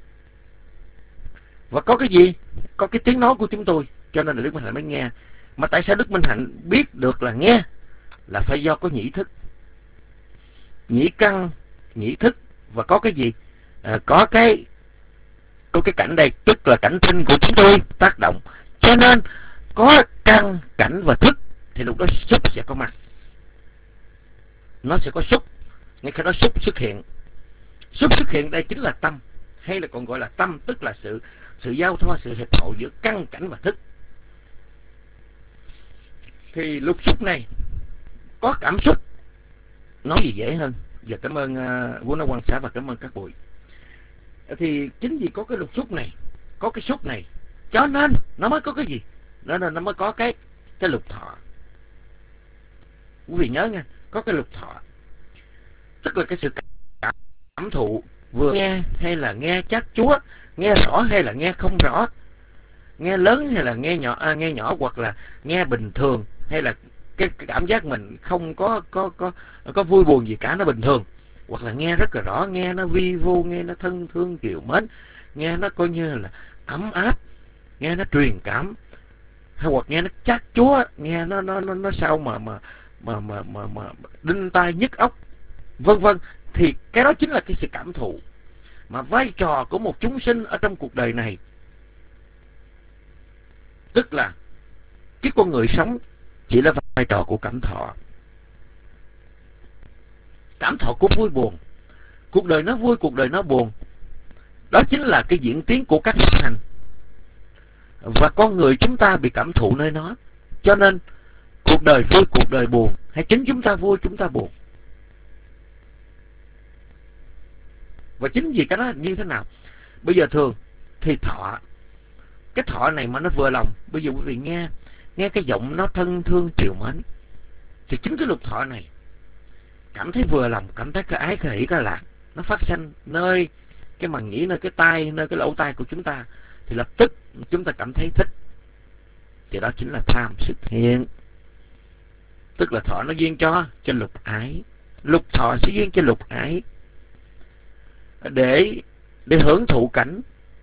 Và có cái gì? Có cái tiếng nói của chúng tôi, cho nên là Đức Minh Hạnh mới nghe. Mà tại sao Đức Minh Hạnh biết được là nghe? Là phải do có nhĩ thức, nhĩ căn, nhĩ thức. Và có cái gì? Có cái cảnh đây, tức là cảnh tinh của chúng tôi tác động. Cho nên có căn, cảnh và thức thì lúc đó xúc sẽ có mặt. Nó sẽ có xúc. Ngay khi đó xúc xuất hiện. Xúc xuất hiện đây chính là tâm, hay là còn gọi là tâm, tức là sự giao thoa, sự hiệp hội giữa căn, cảnh và thức. Thì lục xúc này có cảm xúc, nói gì dễ hơn. Giờ cảm ơn Vua Nói Quan Xã và cảm ơn các bụi. Thì chính vì có cái lục xúc này, có cái xúc này, cho nên nó mới có cái gì? Nó mới có cái lục thọ. Quý vị nhớ nha, có cái lục thọ, tức là cái sự cảm thụ, vừa nghe hay là nghe chát chúa, nghe rõ hay là nghe không rõ, nghe lớn hay là nghe nhỏ, hoặc là nghe bình thường, hay là cái cảm giác mình không có vui buồn gì cả, nó bình thường, hoặc là nghe rất là rõ, nghe nó vi vu, nghe nó thân thương kiều mến, nghe nó coi như là ấm áp, nghe nó truyền cảm, hay hoặc nghe nó chát chúa, nghe nó sao mà đinh tai nhức óc, vân vân. Thì cái đó chính là cái sự cảm thụ. Mà vai trò của một chúng sinh ở trong cuộc đời này, tức là cái con người sống chỉ là vai trò của cảm thọ. Cảm thọ của vui buồn. Cuộc đời nó vui, cuộc đời nó buồn. Đó chính là cái diễn tiến của các ngũ hành. Và con người chúng ta bị cảm thụ nơi nó. Cho nên cuộc đời vui, cuộc đời buồn, hay chính chúng ta vui, chúng ta buồn. Và chính vì cái đó như thế nào? Bây giờ thường thì thọ, cái thọ này mà nó vừa lòng. Bây giờ quý vị nghe cái giọng nó thân thương trìu mến, thì chính cái lục thọ này cảm thấy vừa lòng, cảm thấy cái ái, cái hỷ, cái lạc nó phát sinh nơi cái màng nhĩ, nơi cái tai, nơi cái lỗ tai của chúng ta, thì lập tức chúng ta cảm thấy thích. Thì đó chính là tham xuất hiện. Tức là thọ nó duyên cho lục ái. Lục thọ sẽ duyên cho lục ái để hưởng thụ cảnh.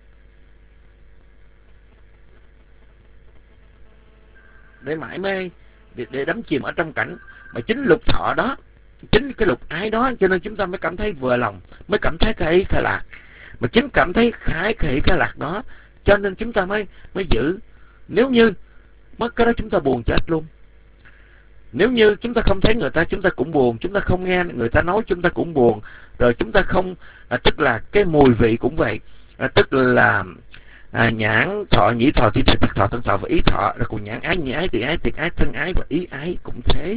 Để mãi mê, để đắm chìm ở trong cảnh. Mà chính lục thọ đó, chính cái lục ái đó, cho nên chúng ta mới cảm thấy vừa lòng, mới cảm thấy cái ý, cái lạc. Mà chính cảm thấy cái ý, cái lạc đó, cho nên chúng ta mới giữ. Nếu như mất cái đó chúng ta buồn chết luôn. Nếu như chúng ta không thấy người ta, chúng ta cũng buồn. Chúng ta không nghe người ta nói, chúng ta cũng buồn. Rồi chúng ta không, tức là cái mùi vị cũng vậy. Tức là nhãn, thọ, nhĩ thọ, thi thọ, thọ, thân thọ và ý thọ. Rồi còn nhãn ái, nhĩ ái, tỳ ái, tiệt ái, thân ái và ý ái cũng thế.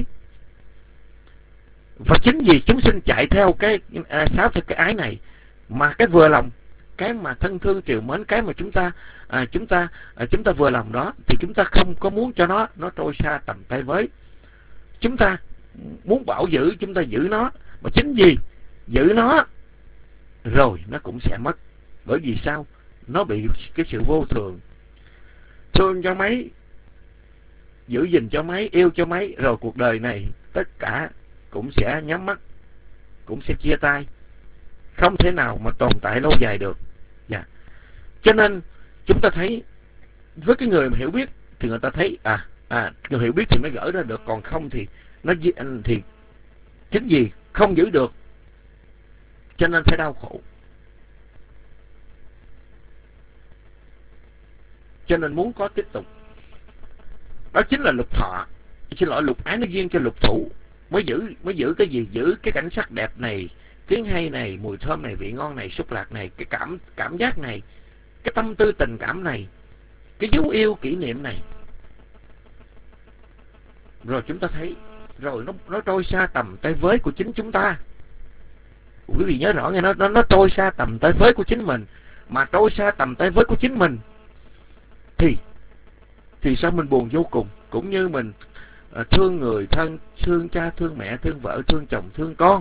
Và chính vì chúng sinh chạy theo cái sáu theo cái ái này, mà cái vừa lòng, cái mà thân thương trìu mến, cái mà chúng ta vừa lòng đó, thì chúng ta không có muốn cho nó trôi xa tầm tay với. Chúng ta muốn bảo giữ, chúng ta giữ nó. Mà chính vì giữ nó rồi nó cũng sẽ mất. Bởi vì sao? Nó bị cái sự vô thường. Thương cho mấy, giữ gìn cho mấy, yêu cho mấy, rồi cuộc đời này tất cả cũng sẽ nhắm mắt, cũng sẽ chia tay, không thể nào mà tồn tại lâu dài được. Cho nên chúng ta thấy với cái người mà hiểu biết thì người ta thấy người hiểu biết thì mới gỡ ra được, còn không thì thì chính vì không giữ được cho nên phải đau khổ. Cho nên muốn có tiếp tục. Đó chính là lục thọ. Xin lỗi, lục ái nó duyên cho lục thủ. Mới giữ cái gì? Giữ cái cảnh sắc đẹp này, tiếng hay này, mùi thơm này, vị ngon này, xúc lạc này, cái cảm giác này, cái tâm tư tình cảm này, cái dấu yêu kỷ niệm này. Rồi chúng ta thấy, rồi nó trôi xa tầm tay với của chính chúng ta. Quý vị nhớ rõ nghe, nó trôi xa tầm tay với của chính mình. Mà trôi xa tầm tay với của chính mình thì sao mình buồn vô cùng. Cũng như mình thương người thân, thương cha, thương mẹ, thương vợ, thương chồng, thương con.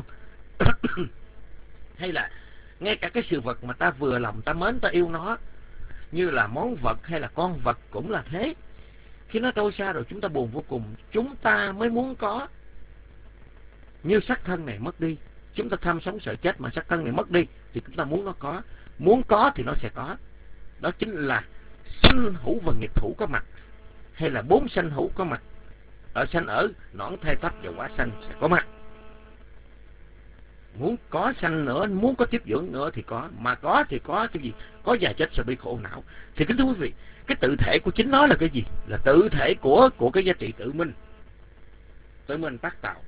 Hay là ngay cả cái sự vật mà ta vừa lòng, ta mến, ta yêu nó, như là món vật hay là con vật cũng là thế. Khi nó trôi xa rồi chúng ta buồn vô cùng. Chúng ta mới muốn có. Như sắc thân này mất đi, chúng ta tham sống sợ chết, mà sắc thân này mất đi thì chúng ta muốn nó có. Muốn có thì nó sẽ có. Đó chính là sanh hữu và nghiệp hữu có mặt, hay là bốn sanh hữu có mặt. Sanh ở nõn thai tóc và quả sanh sẽ có mặt. Muốn có sanh nữa, muốn có tiếp dưỡng nữa thì có. Mà có thì có cái gì? Có già chết sẽ bị khổ não. Thì kính thưa quý vị, cái tự thể của chính nó là cái gì? Là tự thể của cái giá trị tự mình. Tự mình tác tạo.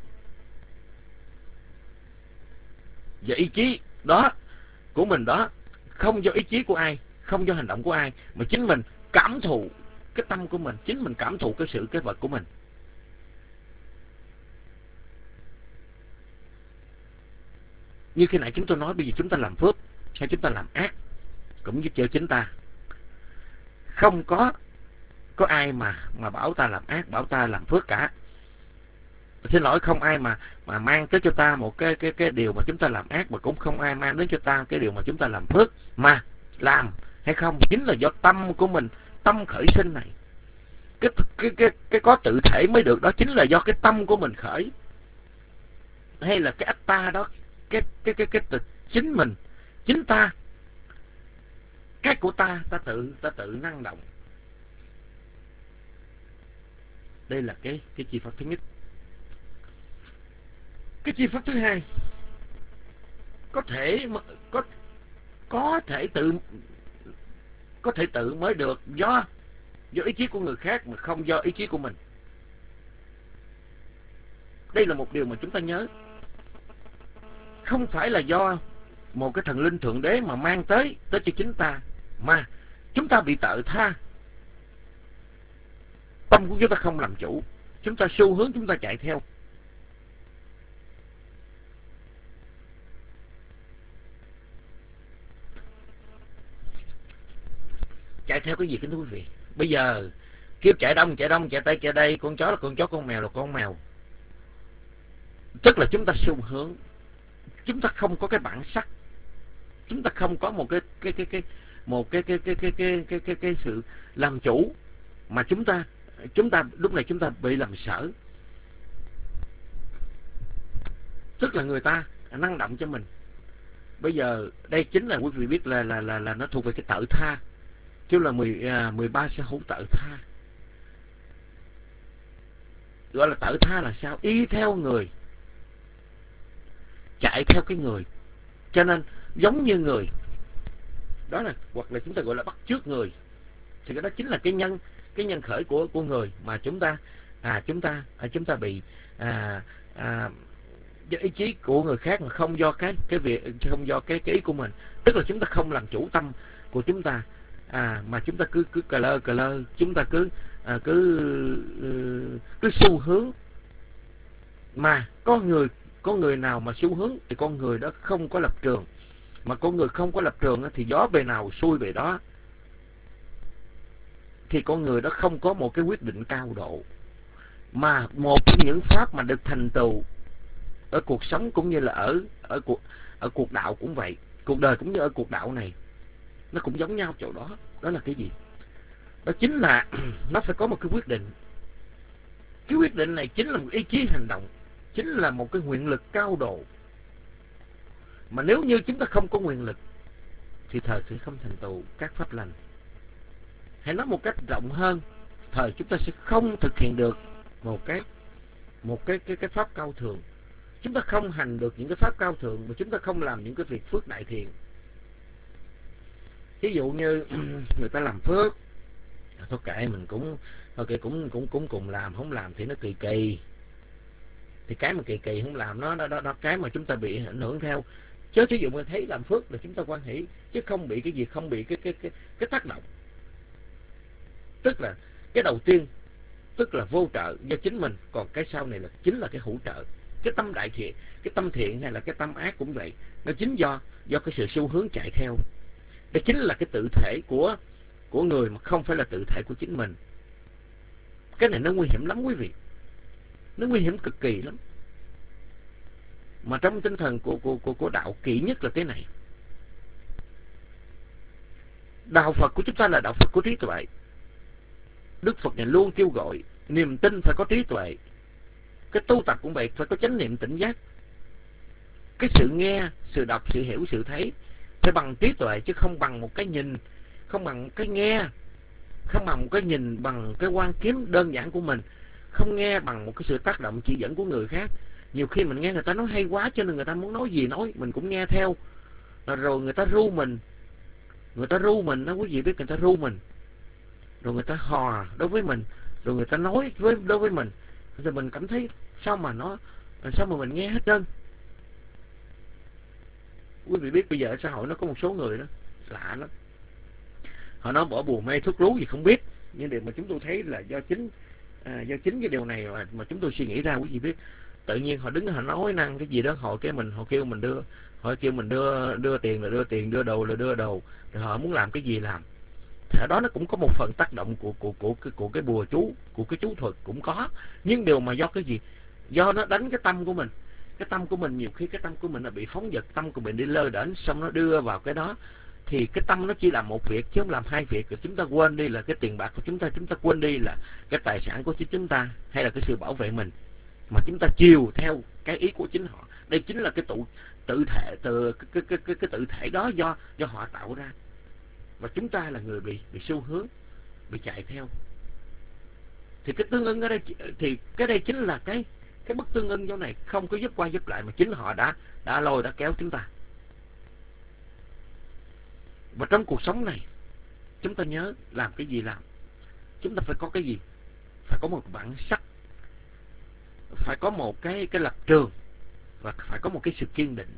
Và ý chí đó của mình đó, không do ý chí của ai, không do hành động của ai, mà chính mình cảm thụ cái tâm của mình, chính mình cảm thụ cái vật của mình. Như khi nãy chúng tôi nói, bây giờ chúng ta làm phước hay chúng ta làm ác cũng như chơi chính ta. Không có ai mà bảo ta làm ác, bảo ta làm phước cả. Xin lỗi, không ai mà mang tới cho ta một cái điều mà chúng ta làm ác, mà cũng không ai mang đến cho ta cái điều mà chúng ta làm phước. Mà làm hay không chính là do tâm của mình, tâm khởi sinh này. Cái có tự thể mới được, đó chính là do cái tâm của mình khởi. Hay là cái ách ta đó, cái chính mình, chính ta, cái của ta tự năng động. Đây là cái chi pháp thứ nhất. Cái chi pháp thứ hai có có thể tự mới được do ý chí của người khác mà không do ý chí của mình. Đây là một điều mà chúng ta nhớ. Không phải là do một cái thần linh thượng đế mà mang tới cho chính ta, mà chúng ta bị tự tha. Tâm của chúng ta không làm chủ, chúng ta xu hướng chúng ta chạy theo. Chạy theo cái gì kính thưa quý vị? Bây giờ kêu chạy đông, chạy tây, chạy đây, con chó là con chó, con mèo là con mèo. Tức là chúng ta xu hướng, chúng ta không có cái bản sắc, chúng ta không có một cái sự làm chủ, mà chúng ta lúc này chúng ta bị làm sở. Tức là người ta năng động cho mình. Bây giờ đây chính là quý vị biết là nó thuộc về cái tự tha, chứ là 13 sở hữu tự tha. Gọi là tự tha là sao? Y theo người, chạy theo cái người, cho nên giống như người. Đó là, hoặc là chúng ta gọi là bắt chước người. Thì cái đó chính là cái nhân khởi của người mà chúng ta bị do ý chí của người khác mà không do cái việc, không do cái ý của mình. Tức là chúng ta không làm chủ tâm của chúng ta, mà chúng ta cứ cà lơ, chúng ta cứ xu hướng. Mà có người nào mà xu hướng thì con người đó không có lập trường. Mà con người không có lập trường thì gió bề nào xuôi bề đó. Thì con người đó không có một cái quyết định cao độ. Mà một trong những pháp mà được thành tựu ở cuộc sống cũng như là ở cuộc đạo cũng vậy, cuộc đời cũng như ở cuộc đạo này, nó cũng giống nhau chỗ đó. Đó là cái gì? Đó chính là nó phải có một cái quyết định. Cái quyết định này chính là một ý chí hành động, chính là một cái nguyện lực cao độ. Mà nếu như chúng ta không có nguyện lực thì thời sẽ không thành tựu các pháp lành. Hay nói một cách rộng hơn, thời chúng ta sẽ không thực hiện được một cái pháp cao thượng. Chúng ta không hành được những cái pháp cao thượng, mà chúng ta không làm những cái việc phước đại thiện. Ví dụ như người ta làm phước, thôi kệ mình cũng cùng làm, không làm thì nó kỳ kỳ. Thì cái mà kỳ không làm nó cái mà chúng ta bị ảnh hưởng theo. Chứ ví dụ mình thấy làm phước là chúng ta quan hỷ, chứ không bị cái gì, không bị cái tác động. Tức là cái đầu tiên tức là vô trợ do chính mình, còn cái sau này là chính là cái hữu trợ. Cái tâm đại thiện, cái tâm thiện hay là cái tâm ác cũng vậy, nó chính do cái sự xu hướng chạy theo. Đó chính là cái tự thể của người mà không phải là tự thể của chính mình. Cái này nó nguy hiểm lắm quý vị, nó nguy hiểm cực kỳ lắm. Mà trong tinh thần của đạo kỹ nhất là cái này. Đạo Phật của chúng ta là đạo Phật của trí tuệ. Đức Phật này luôn kêu gọi niềm tin phải có trí tuệ. Cái tu tập cũng vậy, phải có chánh niệm tỉnh giác. Cái sự nghe, sự đọc, sự hiểu, sự thấy phải bằng trí tuệ, chứ không bằng một cái nhìn, không bằng một cái nghe, không bằng một cái nhìn bằng cái quan kiếm đơn giản của mình, không nghe bằng một cái sự tác động chỉ dẫn của người khác. Nhiều khi mình nghe người ta nói hay quá, cho nên người ta muốn nói gì nói mình cũng nghe theo, rồi người ta ru mình, đó quý vị biết, người ta ru mình, rồi người ta hò đối với mình, rồi người ta nói đối với mình, rồi mình cảm thấy sao mà mình nghe hết trơn. Quý vị biết bây giờ ở xã hội nó có một số người đó lạ lắm, họ nói bỏ bùa mê thuốc lú gì không biết, nhưng điều mà chúng tôi thấy là do chính cái điều này mà chúng tôi suy nghĩ ra. Quý vị biết, tự nhiên họ đứng họ nói năng cái gì đó, họ kêu mình đưa tiền là đưa tiền, đưa đầu là đưa đầu, rồi họ muốn làm cái gì làm. Thì ở đó nó cũng có một phần tác động của cái bùa chú, của cái chú thuật cũng có. Nhưng điều mà do cái gì? Do nó đánh cái tâm của mình. Cái tâm của mình, nhiều khi cái tâm của mình nó bị phóng dật, tâm của mình đi lơ đễnh, xong nó đưa vào cái đó. Thì cái tâm nó chỉ làm một việc chứ không làm hai việc. Rồi chúng ta quên đi là cái tiền bạc của chúng ta quên đi là cái tài sản của chính chúng ta, hay là cái sự bảo vệ mình, mà chúng ta chiều theo cái ý của chính họ. Đây chính là cái tự thể, cái tự thể đó do họ tạo ra. Và chúng ta là người bị xu hướng, bị chạy theo. Thì cái tương ưng ở đây, thì cái đây chính là cái bất tương ưng chỗ này, không có giúp qua giúp lại, mà chính họ đã lôi, đã kéo chúng ta. Và trong cuộc sống này, chúng ta nhớ làm cái gì làm, chúng ta phải có cái gì? Phải có một bản sắc, phải có một cái lập trường, và phải có một cái sự kiên định.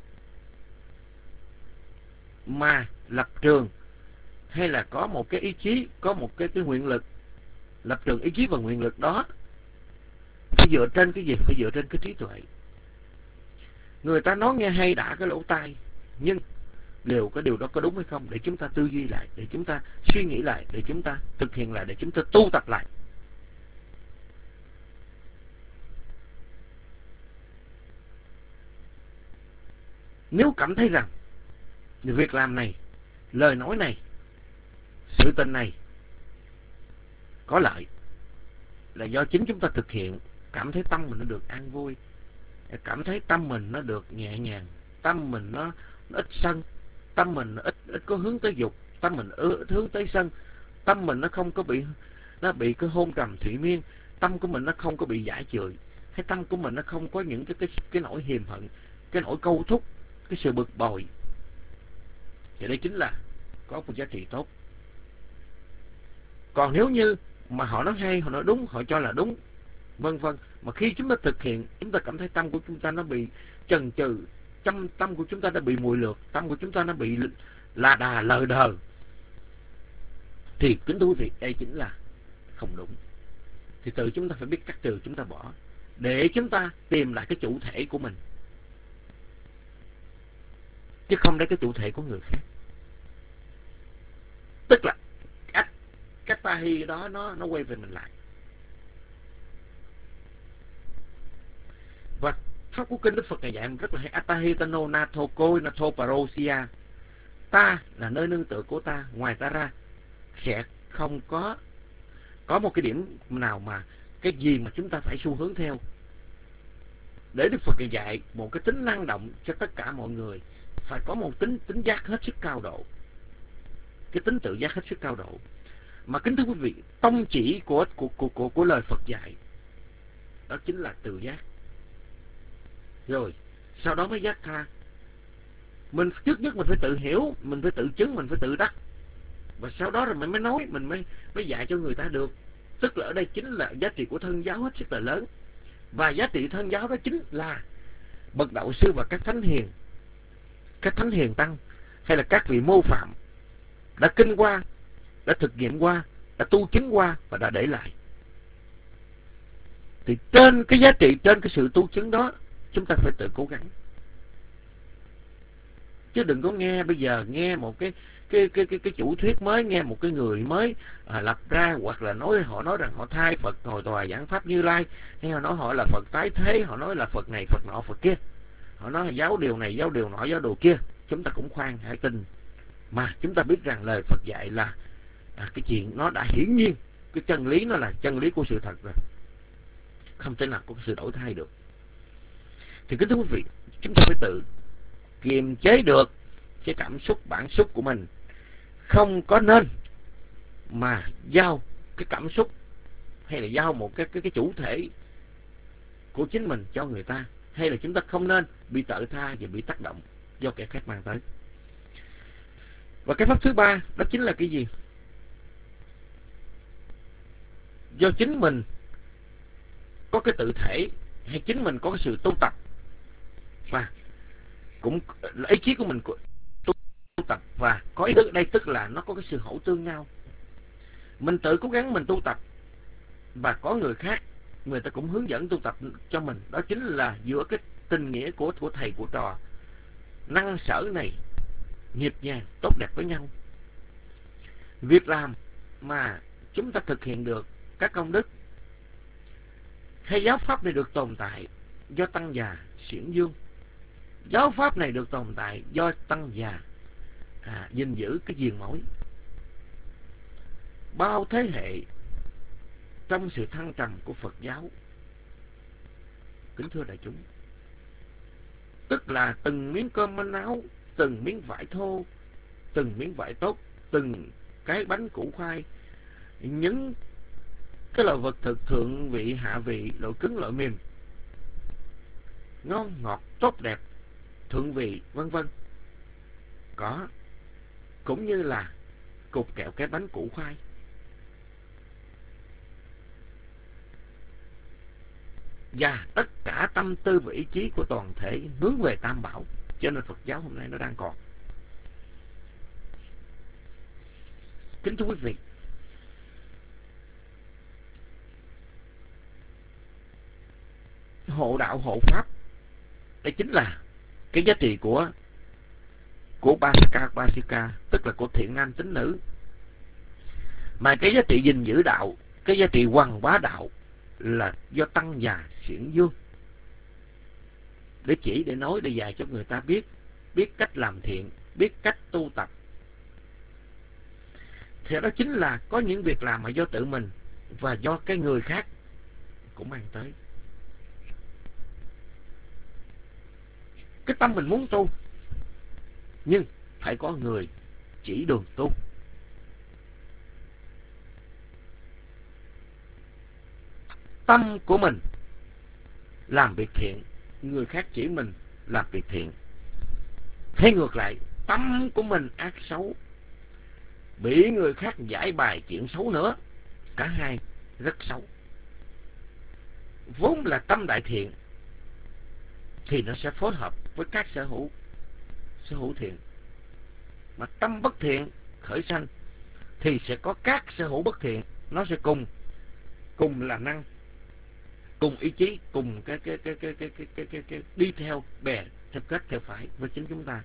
Mà lập trường hay là có một cái ý chí, có một cái nguyện lực, lập trường, ý chí và nguyện lực đó phải dựa trên cái gì? Phải dựa trên cái trí tuệ. Người ta nói nghe hay đã cái lỗ tai, nhưng cái điều đó có đúng hay không? Để chúng ta tư duy lại, để chúng ta suy nghĩ lại, để chúng ta thực hiện lại, để chúng ta tu tập lại. Nếu cảm thấy rằng việc làm này, lời nói này, sự tình này có lợi, là do chính chúng ta thực hiện, cảm thấy tâm mình nó được an vui, cảm thấy tâm mình nó được nhẹ nhàng, tâm mình nó ít sân, tâm mình nó ít có hướng tới dục, tâm mình ít hướng tới sân, tâm mình nó không có bị cái hôn trầm thủy miên, tâm của mình nó không có bị giải chửi, hay tâm của mình nó không có những cái nỗi hiềm hận, cái nỗi câu thúc, cái sự bực bội, thì đây chính là có một giá trị tốt. Còn nếu như mà họ nói hay, họ nói đúng, họ cho là đúng, vân vân, mà khi chúng ta thực hiện, chúng ta cảm thấy tâm của chúng ta nó bị chần chừ, tâm của chúng ta đã bị mùi lược, tâm của chúng ta nó bị là đà lờ đờ, thì kính thưa quý vị, đây chính là không đúng. Thì tự chúng ta phải biết cắt trừ, chúng ta bỏ, để chúng ta tìm lại cái chủ thể của mình, chứ không để cái chủ thể của người khác. Tức là cách ta hi đó nó quay về mình lại. Và pháp của kinh Đức Phật ngày dạy rất là hay: Atahitano natho koi natho parosia. Ta là nơi nương tựa của ta, ngoài ta ra sẽ không có một cái điểm nào mà cái gì mà chúng ta phải xu hướng theo. Để Đức Phật ngày dạy một cái tính năng động cho tất cả mọi người, phải có một tính giác hết sức cao độ, cái tính tự giác hết sức cao độ. Mà kính thưa quý vị, tông chỉ của lời Phật dạy đó chính là tự giác. Rồi sau đó mới giác tha. Mình trước nhất mình phải tự hiểu, mình phải tự chứng, mình phải tự đắc, và sau đó rồi mình mới nói, mình mới dạy cho người ta được. Tức là ở đây chính là giá trị của thân giáo hết sức là lớn. Và giá trị thân giáo đó chính là bậc đạo sư và các thánh hiền tăng, hay là các vị mô phạm đã kinh qua, đã thực nghiệm qua, đã tu chứng qua và đã để lại. Thì trên cái giá trị, trên cái sự tu chứng đó, chúng ta phải tự cố gắng. Chứ đừng có nghe bây giờ nghe một cái chủ thuyết mới, nghe một cái người mới lập ra, hoặc là họ nói rằng họ thay Phật ngồi tòa giảng pháp Như Lai, hay họ nói họ là Phật tái thế, họ nói là Phật này Phật nọ Phật kia, họ nói là giáo điều này giáo điều nọ giáo đồ kia. Chúng ta cũng khoan hãy tin, mà chúng ta biết rằng lời Phật dạy là cái chuyện nó đã hiển nhiên, cái chân lý nó là chân lý của sự thật rồi, không thể nào có sự đổi thay được. Thì kính thưa quý vị, chúng ta phải tự kiềm chế được cái cảm xúc, bản xúc của mình, không có nên mà giao cái cảm xúc hay là giao một cái chủ thể của chính mình cho người ta, hay là chúng ta không nên bị tự tha và bị tác động do kẻ khác mang tới. Và cái pháp thứ ba đó chính là cái gì? Do chính mình có cái tự thể, hay chính mình có cái sự tu tập, và cũng ý chí của mình tu tập, và có ý thức đây tức là nó có cái sự hỗ tương nhau. Mình tự cố gắng mình tu tập, và có người khác, người ta cũng hướng dẫn tu tập cho mình. Đó chính là giữa cái tình nghĩa của thầy của trò, năng sở này nhịp nhàng tốt đẹp với nhau. Việc làm mà chúng ta thực hiện được các công đức, hay giáo pháp này được tồn tại do tăng già xiển dương. Giáo pháp này được tồn tại do tăng già gìn giữ cái diền mối. Bao thế hệ trong sự thăng trầm của Phật giáo, kính thưa đại chúng, tức là từng miếng cơm manh áo, từng miếng vải thô, từng miếng vải tốt, từng cái bánh củ khoai, những cái loại vật thực thượng vị, hạ vị, loại cứng, loại mềm, ngon ngọt, tốt đẹp, thượng vị, vân vân, có cũng như là cục kẹo cái bánh củ khoai. Và tất cả tâm tư và ý chí của toàn thể hướng về Tam Bảo. Cho nên Phật giáo hôm nay nó đang còn. Kính thưa quý vị, hộ đạo hộ pháp, đây chính là cái giá trị của Basika, tức là của thiện nam tín nữ. Mà cái giá trị gìn giữ đạo, cái giá trị hoằng bá đạo là do tăng già xiển dương, để chỉ, để nói, để dạy cho người ta biết cách làm thiện, biết cách tu tập. Thì đó chính là có những việc làm mà do tự mình và do cái người khác cũng mang tới. Cái tâm mình muốn tu, nhưng phải có người chỉ đường tu. Tâm của mình làm việc thiện, người khác chỉ mình làm việc thiện. Thế ngược lại, tâm của mình ác xấu, bị người khác giải bài chuyện xấu nữa, cả hai rất xấu. Vốn là tâm đại thiện thì nó sẽ phối hợp với các sở hữu thiện. Mà tâm bất thiện khởi sanh thì sẽ có các sở hữu bất thiện, nó sẽ cùng là năng, cùng ý chí, cùng cái đi theo bè, theo kết, theo phải với chính chúng ta.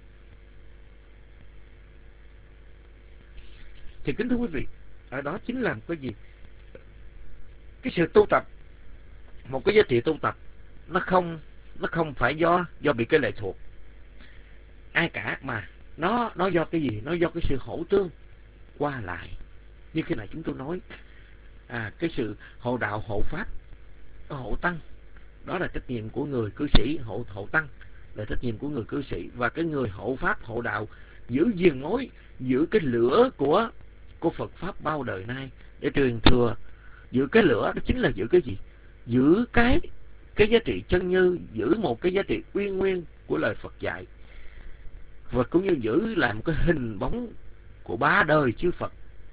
Thì kính thưa quý vị, ở đó chính là cái gì? Cái sự tu tập, một cái giá trị tu tập, nó không phải do bị cái lệ thuộc ai cả, mà nó do cái gì? Nó do cái sự hỗ tương qua lại. Như khi này chúng tôi nói, cái sự hộ đạo, hộ pháp, hộ tăng, đó là trách nhiệm của người cư sĩ. Hộ tăng là trách nhiệm của người cư sĩ, và cái người hộ pháp, hộ đạo giữ giềng mối, giữ cái lửa của Phật pháp bao đời nay để truyền thừa. Giữ cái lửa đó chính là giữ cái gì? Giữ cái giá trị chân như, giữ một cái giá trị uyên nguyên của lời Phật dạy, và cũng như giữ làm cái hình bóng của ba đời chư Phật.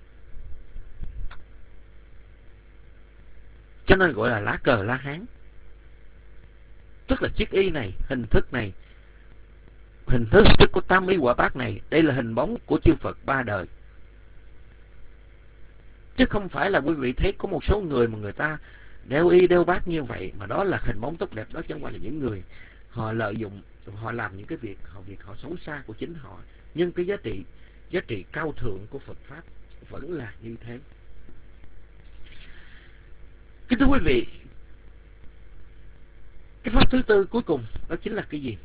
Cho nên gọi là lá cờ La Hán. Tức là chiếc y này, hình thức của tam y quả bát này, đây là hình bóng của chư Phật ba đời. Chứ không phải là quý vị thấy có một số người mà người ta đeo y đeo bát như vậy, mà đó là hình bóng tốt đẹp. Đó chẳng qua là những người họ lợi dụng, họ làm những cái việc họ xấu xa của chính họ. Nhưng cái giá trị cao thượng của Phật pháp vẫn là như thế. Kính thưa quý vị, cái pháp thứ tư cuối cùng đó chính là cái gì?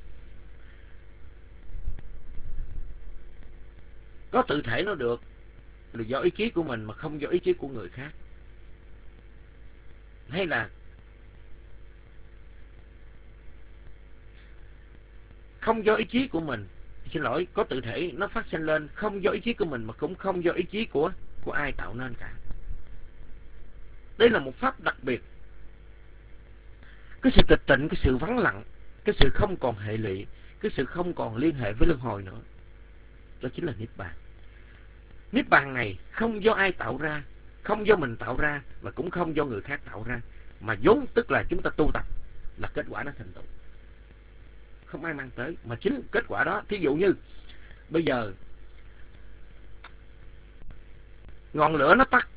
Có tự thể nó được là do ý chí của mình, mà không do ý chí của người khác. Hay là không do ý chí của mình, xin lỗi, có tự thể nó phát sinh lên không do ý chí của mình, mà cũng không do ý chí của ai tạo nên cả. Đây là một pháp đặc biệt. Cái sự tịch tịnh, cái sự vắng lặng, cái sự không còn hệ lụy, cái sự không còn liên hệ với luân hồi nữa, đó chính là Niết Bàn. Niết Bàn này không do ai tạo ra, không do mình tạo ra, và cũng không do người khác tạo ra, mà vốn tức là chúng ta tu tập là kết quả nó thành tựu. Không ai mang tới, mà chính kết quả đó. Thí dụ như bây giờ ngọn lửa nó tắt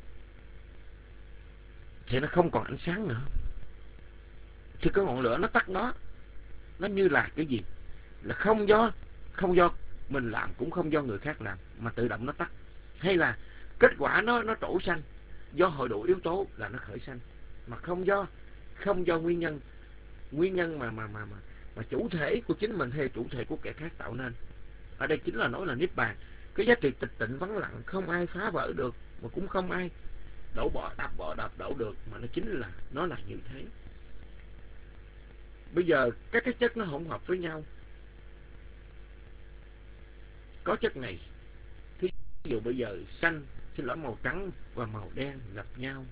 thì nó không còn ánh sáng nữa. Thì cái ngọn lửa nó tắt đó, nó như là cái gì? Là không do mình làm, cũng không do người khác làm, mà tự động nó tắt. Hay là kết quả nó trổ sanh do hội đủ yếu tố là nó khởi sanh, mà không do nguyên nhân mà chủ thể của chính mình hay chủ thể của kẻ khác tạo nên. Ở đây chính là nói là Niết Bàn, cái giá trị tịch tịnh vắng lặng, không ai phá vỡ được, mà cũng không ai đập đổ được, mà nó là như thế. Bây giờ các cái chất nó hỗn hợp với nhau, có chất này, thí dụ bây giờ màu trắng và màu đen gặp nhau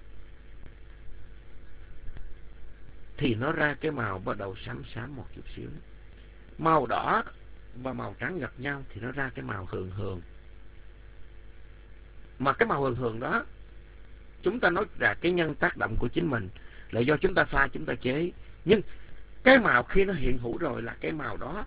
thì nó ra cái màu bắt đầu xám một chút xíu. Màu đỏ và màu trắng gặp nhau thì nó ra cái màu hường. Mà cái màu hường hường đó, chúng ta nói là cái nhân tác động của chính mình, là do chúng ta pha, chúng ta chế. Nhưng cái màu khi nó hiện hữu rồi là cái màu đó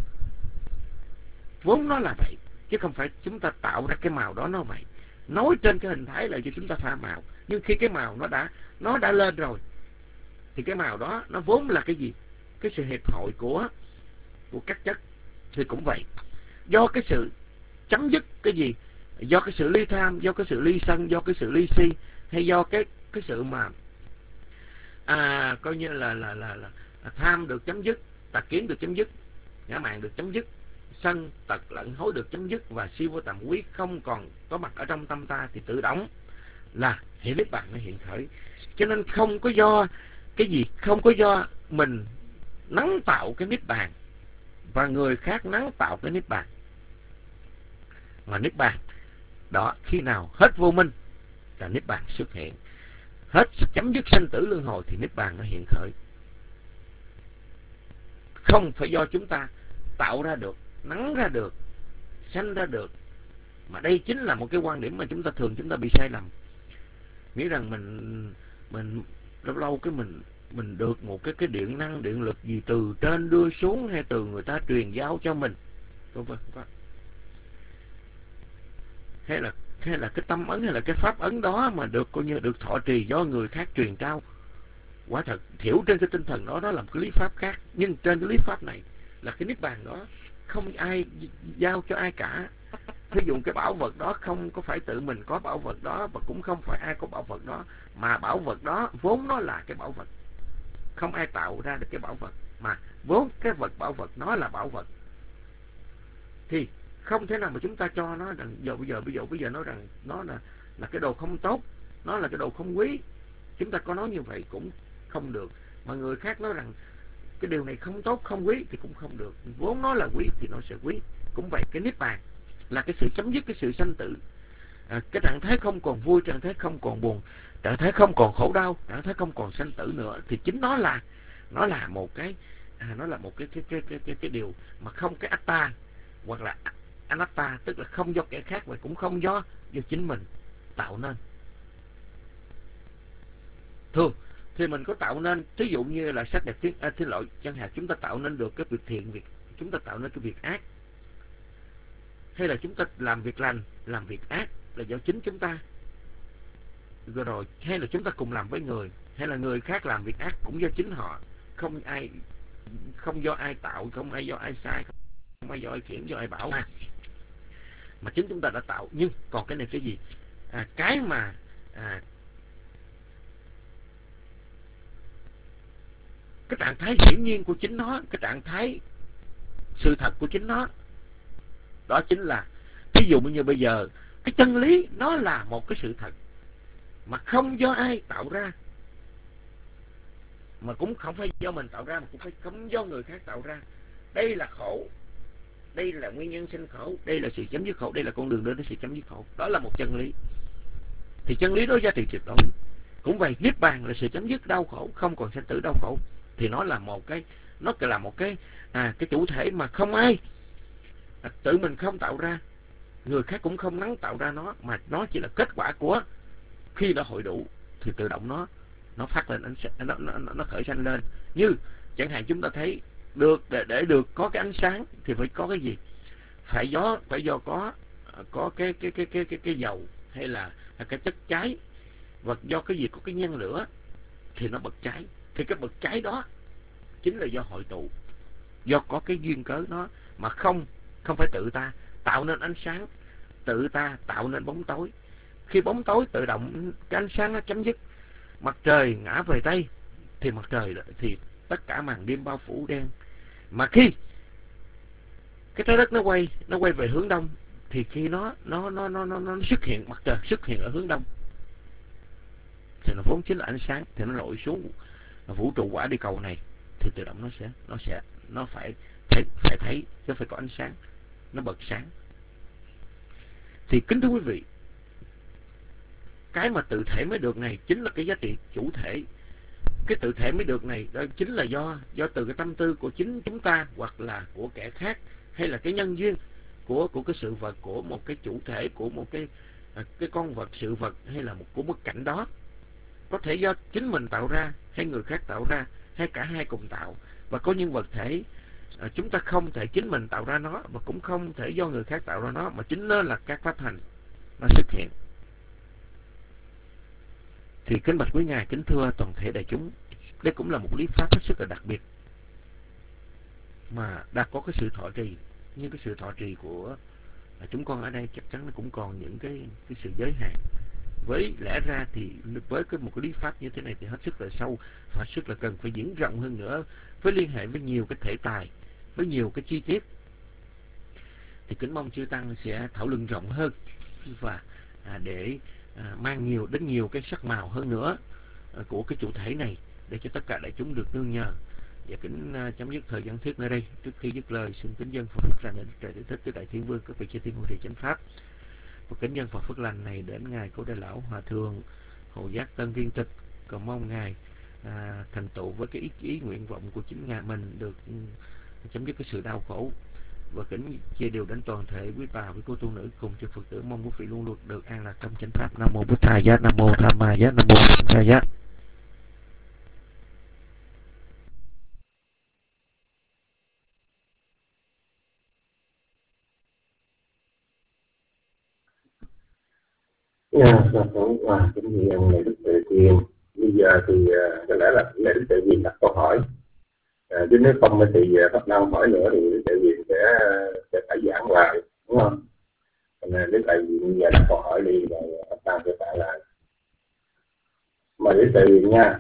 vốn nó là vậy, chứ không phải chúng ta tạo ra cái màu đó nó vậy. Nói trên cái hình thái là cho chúng ta pha màu, nhưng khi cái màu nó đã lên rồi thì cái màu đó nó vốn là cái gì? Cái sự hiệp hội của các chất. Thì cũng vậy, do cái sự chấm dứt cái gì, do cái sự ly tham, do cái sự ly sân, do cái sự ly si, hay do cái sự mà coi như là tham được chấm dứt, tà kiến được chấm dứt, ngã mạn được chấm dứt, sân tật lẫn hối được chấm dứt, và si vô tầm quý không còn có mặt ở trong tâm ta, thì tự động là hiện niết bàn nó hiện khởi. Cho nên không có do cái gì, không có do mình nắng tạo cái niết bàn và người khác nắng tạo cái niết bàn, mà niết bàn đó khi nào hết vô minh là niết bàn xuất hiện, hết chấm dứt sanh tử luân hồi thì niết bàn nó hiện khởi. Không phải do chúng ta tạo ra được, nắng ra được, sanh ra được, mà đây chính là một cái quan điểm mà chúng ta bị sai lầm, nghĩ rằng mình lâu lâu cái mình được một cái điện năng, điện lực gì từ trên đưa xuống, hay từ người ta truyền giao cho mình, hay là cái tâm ấn, hay là cái pháp ấn đó mà được coi như được thọ trì do người khác truyền trao. Quả thật hiểu trên cái tinh thần đó, đó là một cái lý pháp khác, nhưng trên cái lý pháp này là cái niết bàn đó không ai giao cho ai cả. Ví dụ cái bảo vật đó không có phải tự mình có bảo vật đó, và cũng không phải ai có bảo vật đó, mà bảo vật đó vốn nó là cái bảo vật. Không ai tạo ra được cái bảo vật, mà vốn cái vật bảo vật nó là bảo vật. Thì không thể nào mà chúng ta cho nó rằng bây giờ nói rằng nó là cái đồ không tốt, nó là cái đồ không quý. Chúng ta có nói như vậy cũng không được. Mà người khác nói rằng cái điều này không tốt, không quý thì cũng không được. Vốn nó là quý thì nó sẽ quý. Cũng vậy, cái niết bàn là cái sự chấm dứt cái sự sanh tử, cái trạng thái không còn vui, trạng thái không còn buồn, trạng thái không còn khổ đau, trạng thái không còn sanh tử nữa, thì chính nó là một cái cái điều mà không cái atta hoặc là anatta, tức là không do kẻ khác và cũng không do chính mình tạo nên. Thường thì mình có tạo nên, thí dụ như là sắc đẹp thiên lỗi chẳng hạn, chúng ta tạo nên được cái việc thiện, chúng ta tạo nên cái việc ác, hay là chúng ta làm việc lành, làm việc ác là do chính chúng ta. Rồi hay là chúng ta cùng làm với người, hay là người khác làm việc ác cũng do chính họ, không do ai tạo, không ai do ai sai, không ai do ai khiển, do ai bảo, mà chính chúng ta đã tạo. Nhưng còn cái này cái gì? Cái mà cái trạng thái hiển nhiên của chính nó, cái trạng thái sự thật của chính nó, đó chính là, ví dụ như bây giờ cái chân lý nó là một cái sự thật mà không do ai tạo ra, mà cũng không phải do mình tạo ra, mà cũng không do người khác tạo ra. Đây là khổ, đây là nguyên nhân sinh khổ, đây là sự chấm dứt khổ, đây là con đường đến sự chấm dứt khổ. Đó là một chân lý. Thì chân lý đó giá trị tuyệt đối. Cũng vậy, niết bàn là sự chấm dứt đau khổ, không còn sanh tử đau khổ. Thì nó là một cái cái chủ thể mà không ai tự mình không tạo ra, người khác cũng không nắng tạo ra nó, mà nó chỉ là kết quả của khi nó hội đủ thì tự động nó phát lên nó khởi sanh lên. Như chẳng hạn chúng ta thấy được để được có cái ánh sáng thì phải có cái gì? Phải do có cái dầu hay là cái chất cháy, và do cái gì có cái nhân lửa thì nó bật cháy. Thì cái bật cháy đó chính là do hội tụ, do có cái duyên cớ nó, mà không phải tự ta tạo nên ánh sáng, tự ta tạo nên bóng tối. Khi bóng tối tự động cái ánh sáng nó chấm dứt, mặt trời ngã về Tây thì mặt trời thì tất cả màn đêm bao phủ đen. Mà khi cái trái đất nó quay về hướng đông thì khi nó xuất hiện, mặt trời xuất hiện ở hướng đông thì nó vốn chính là ánh sáng, thì nó lội xuống vũ trụ quả địa cầu này thì tự động nó phải thấy, nó phải có ánh sáng, nó bật sáng. Thì kính thưa quý vị, cái mà tự thể mới được này chính là cái giá trị chủ thể. Cái tự thể mới được này đó chính là do từ cái tâm tư của chính chúng ta, hoặc là của kẻ khác, hay là cái nhân duyên của cái sự vật, của một cái chủ thể, của một cái con vật, sự vật hay là một của bức cảnh đó, có thể do chính mình tạo ra hay người khác tạo ra hay cả hai cùng tạo. Và có những vật thể chúng ta không thể chính mình tạo ra nó, và cũng không thể do người khác tạo ra nó, mà chính nó là các pháp hành nó xuất hiện. Thì kính bạch quý ngài, kính thưa toàn thể đại chúng, đây cũng là một lý pháp hết sức là đặc biệt mà đã có cái sự thọ trì. Nhưng cái sự thọ trì của chúng con ở đây chắc chắn nó cũng còn những cái sự giới hạn. Với lẽ ra thì với một cái lý pháp như thế này thì hết sức là sâu, hết sức là cần phải diễn rộng hơn nữa, với liên hệ với nhiều cái thể tài, với nhiều cái chi tiết. Thì kính mong chư tăng sẽ thảo luận rộng hơn và để mang đến nhiều cái sắc màu hơn nữa của cái chủ thể này, để cho tất cả đại chúng được nương nhờ. Và kính chấm dứt thời gian thuyết nơi đây. Trước khi dứt lời, xin kính dân Phật phước lành đến trời Tử Thích, tứ đại thiên vương, các vị chư thiên hộ trì chánh pháp. Và kính dân Phật phước lành này đến ngài Cố Đại Lão Hòa Thượng Hộ Giác Tân Viên Tịch, cầu mong ngài thành tựu với cái ý nguyện vọng của chính ngài mình được chấm dứt cái sự đau khổ. Và kính chia đều đến toàn thể quý bà, quý cô tu nữ cùng chư Phật tử, mong quý vị luôn luôn được an lạc trong chánh pháp. Nam mô Bụt Thầy Giá, Nam mô Tham Ma Giá, Nam mô Bụt Thầy Giá. Kính thưa ông này Đức Tuệ Quyền. Bây giờ thì có lẽ là Ngài Đức Tuệ Quyền đặt câu hỏi, chứ nếu không thì Pháp Năng hỏi nữa thì Đức Tuệ Quyền sẽ phải giảng hoài, đúng không? Nên Đức Tuệ Quyền giờ đặt câu hỏi đi rồi Pháp Năng sẽ trả lời. Mời Đức Tuệ Quyền nha.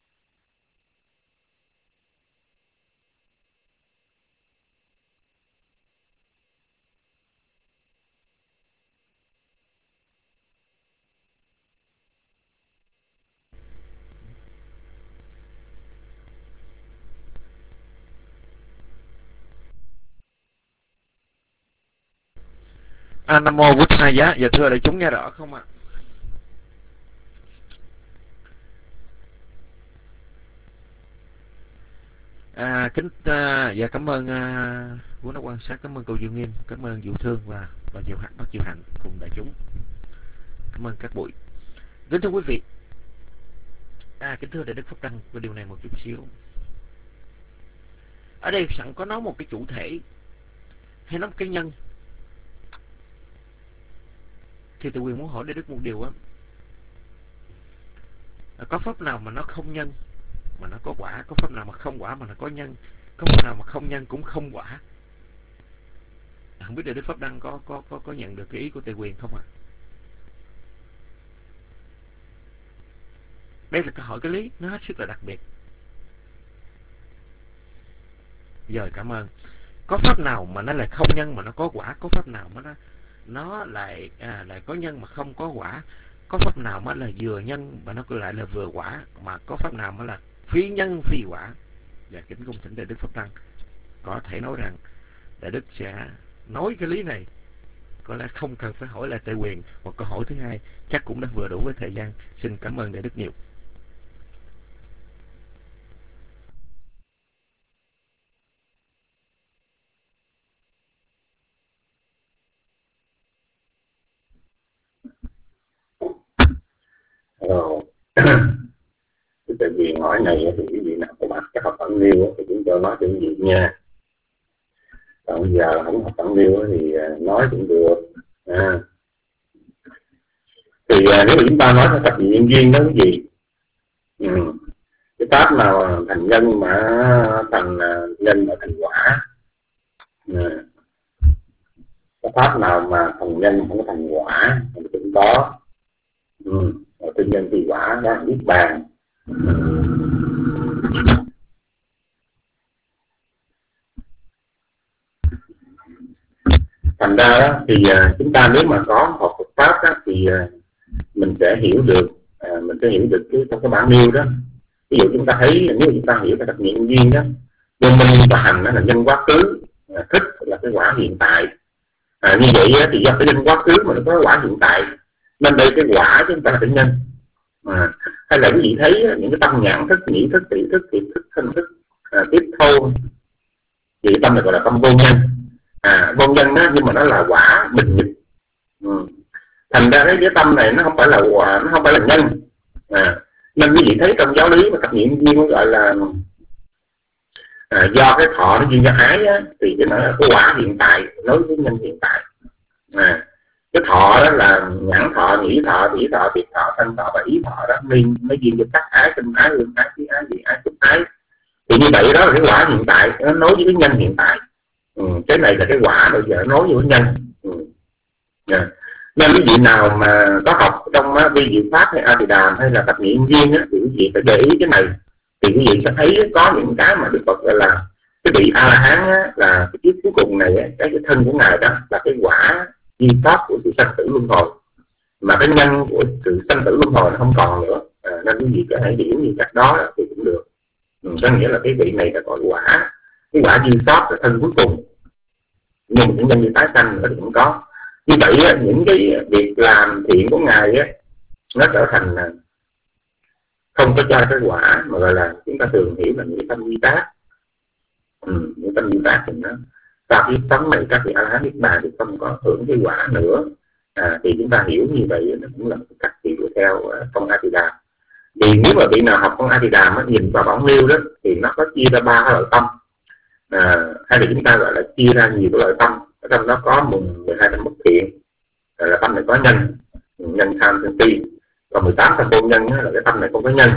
Nam mô Bụt Thầy Giá. Dạ thưa đại chúng nghe rõ không ạ? Dạ cảm ơn Vua Nó Quan Sát, cảm ơn cô Diệu Nghiêm, cảm ơn Diệu Thương và Diệu Hạnh, bác Diệu Hạnh cùng đại chúng. Cảm ơn các bụi. Kính thưa quý vị, kính thưa đại đức Pháp Đăng, về điều này một chút xíu. Ở đây sẵn có nói một cái chủ thể hay nói một cái nhân, thì Tự Quyền muốn hỏi đại đức một điều á, có pháp nào mà nó không nhân mà nó có quả, có pháp nào mà không quả mà nó có nhân, có pháp nào mà không nhân cũng không quả? Không biết đại đức Pháp Đăng có nhận được cái ý của Tự Quyền không ạ? Đây là câu hỏi cái lý nó hết sức là đặc biệt. Giờ cảm ơn. Có pháp nào mà nó lại không nhân mà nó có quả, có pháp nào mà nó lại có nhân mà không có quả, có pháp nào mà là vừa nhân mà nó lại là vừa quả, mà có pháp nào mà là phi nhân phi quả? Và kính cung thỉnh đại đức Pháp Đăng có thể nói rằng đại đức sẽ nói cái lý này, có lẽ không cần phải hỏi lại Tự Quyền. Một câu hỏi thứ hai chắc cũng đã vừa đủ với thời gian. Xin cảm ơn đại đức nhiều. Tự Quyền hỏi này thì quý vị nào có mặt các học phận liêu thì chúng tôi nói tiếng Việt nha. Còn bây giờ không học phận liêu thì nói cũng được. Thì nếu mà chúng ta nói theo thập nhị nhân duyên đó quý vị, cái pháp nào thành nhân mà thành nhân mà thành quả, cái pháp nào mà thành nhân không thành quả thì cũng có. Tự nhân thì quả đó biết bàn. Thành ra đó, thì chúng ta nếu mà có học Phật pháp đó, thì mình sẽ hiểu được trong cái bản nêu đó. Ví dụ chúng ta thấy, nếu chúng ta hiểu cái đặc nhiệm duyên đó, vô minh và hành đó là nhân quá khứ, thích là cái quả hiện tại. Như vậy thì do cái nhân quá khứ mà nó có quả hiện tại, nên đây cái quả chúng ta là cái nhân. Hay là quý vị thấy những cái tâm nhãn thức, nhĩ thức, tỷ thức, thiệt thức, thân thức, tiếp thô, thì tâm này gọi là tâm vô nhân. Vô nhân đó, nhưng mà nó là quả bình nghịch. Thành ra cái tâm này nó không phải là quả, nó không phải là nhân. Nên quý vị thấy trong giáo lý mà thập niệm viên nó gọi là do cái thọ nó duyên cho ái á, thì cái nói là cái quả hiện tại nói với nhân hiện tại. Cái thọ đó là nhãn thọ, nhĩ thọ, tỷ thọ, thiệt thọ, thân thọ và ý thọ đó nó duyên cho sắc ái, sinh ái, hương ái, khí ái, vị ái, xúc ái. Thì như vậy đó là cái quả hiện tại, nó nối với cái nhân hiện tại. Cái này là cái quả bây giờ nối với nhân. Nên cái vị nào mà có học trong vi diệu pháp hay A Tỳ Đàm hay là thập niệm viên á, thì quý vị phải để ý cái này. Thì quý vị sẽ thấy có những cái mà Đức Phật gọi là cái vị A La Hán á, là cái kiếp cuối cùng này á, cái thân của ngài đó là cái quả di pháp của sự sanh tử luân hồi, mà cái nhân của sự sanh tử luân hồi nó không còn nữa. Nên quý vị có thể hiểu như cách đó thì cũng được. Có nghĩa là cái vị này là gọi quả, cái quả di pháp là thân cuối cùng, nhưng những nhân như tái sanh nó cũng có. Như vậy á, những cái việc làm thiện của ngài á, nó trở thành không có cho cái quả, mà gọi là chúng ta thường hiểu là những tâm di tác. Những tâm di tác thì nó sau khi sống này các vị A La Hán Niết Bàn thì không có hưởng cái quả nữa. Thì chúng ta hiểu như vậy nó cũng là một cách hiểu theo công A Tỳ Đàm. Thì nếu mà vị nào học công A Tỳ Đàm á, nhìn vào bản nêu đó thì nó có chia ra 3 loại tâm, hay là chúng ta gọi là chia ra nhiều cái loại tâm. Ở trong đó có 12 tâm bất thiện, là tâm này có nhân, nhân tham sân si. Còn 18 tâm vô nhân là cái tâm này không có nhân.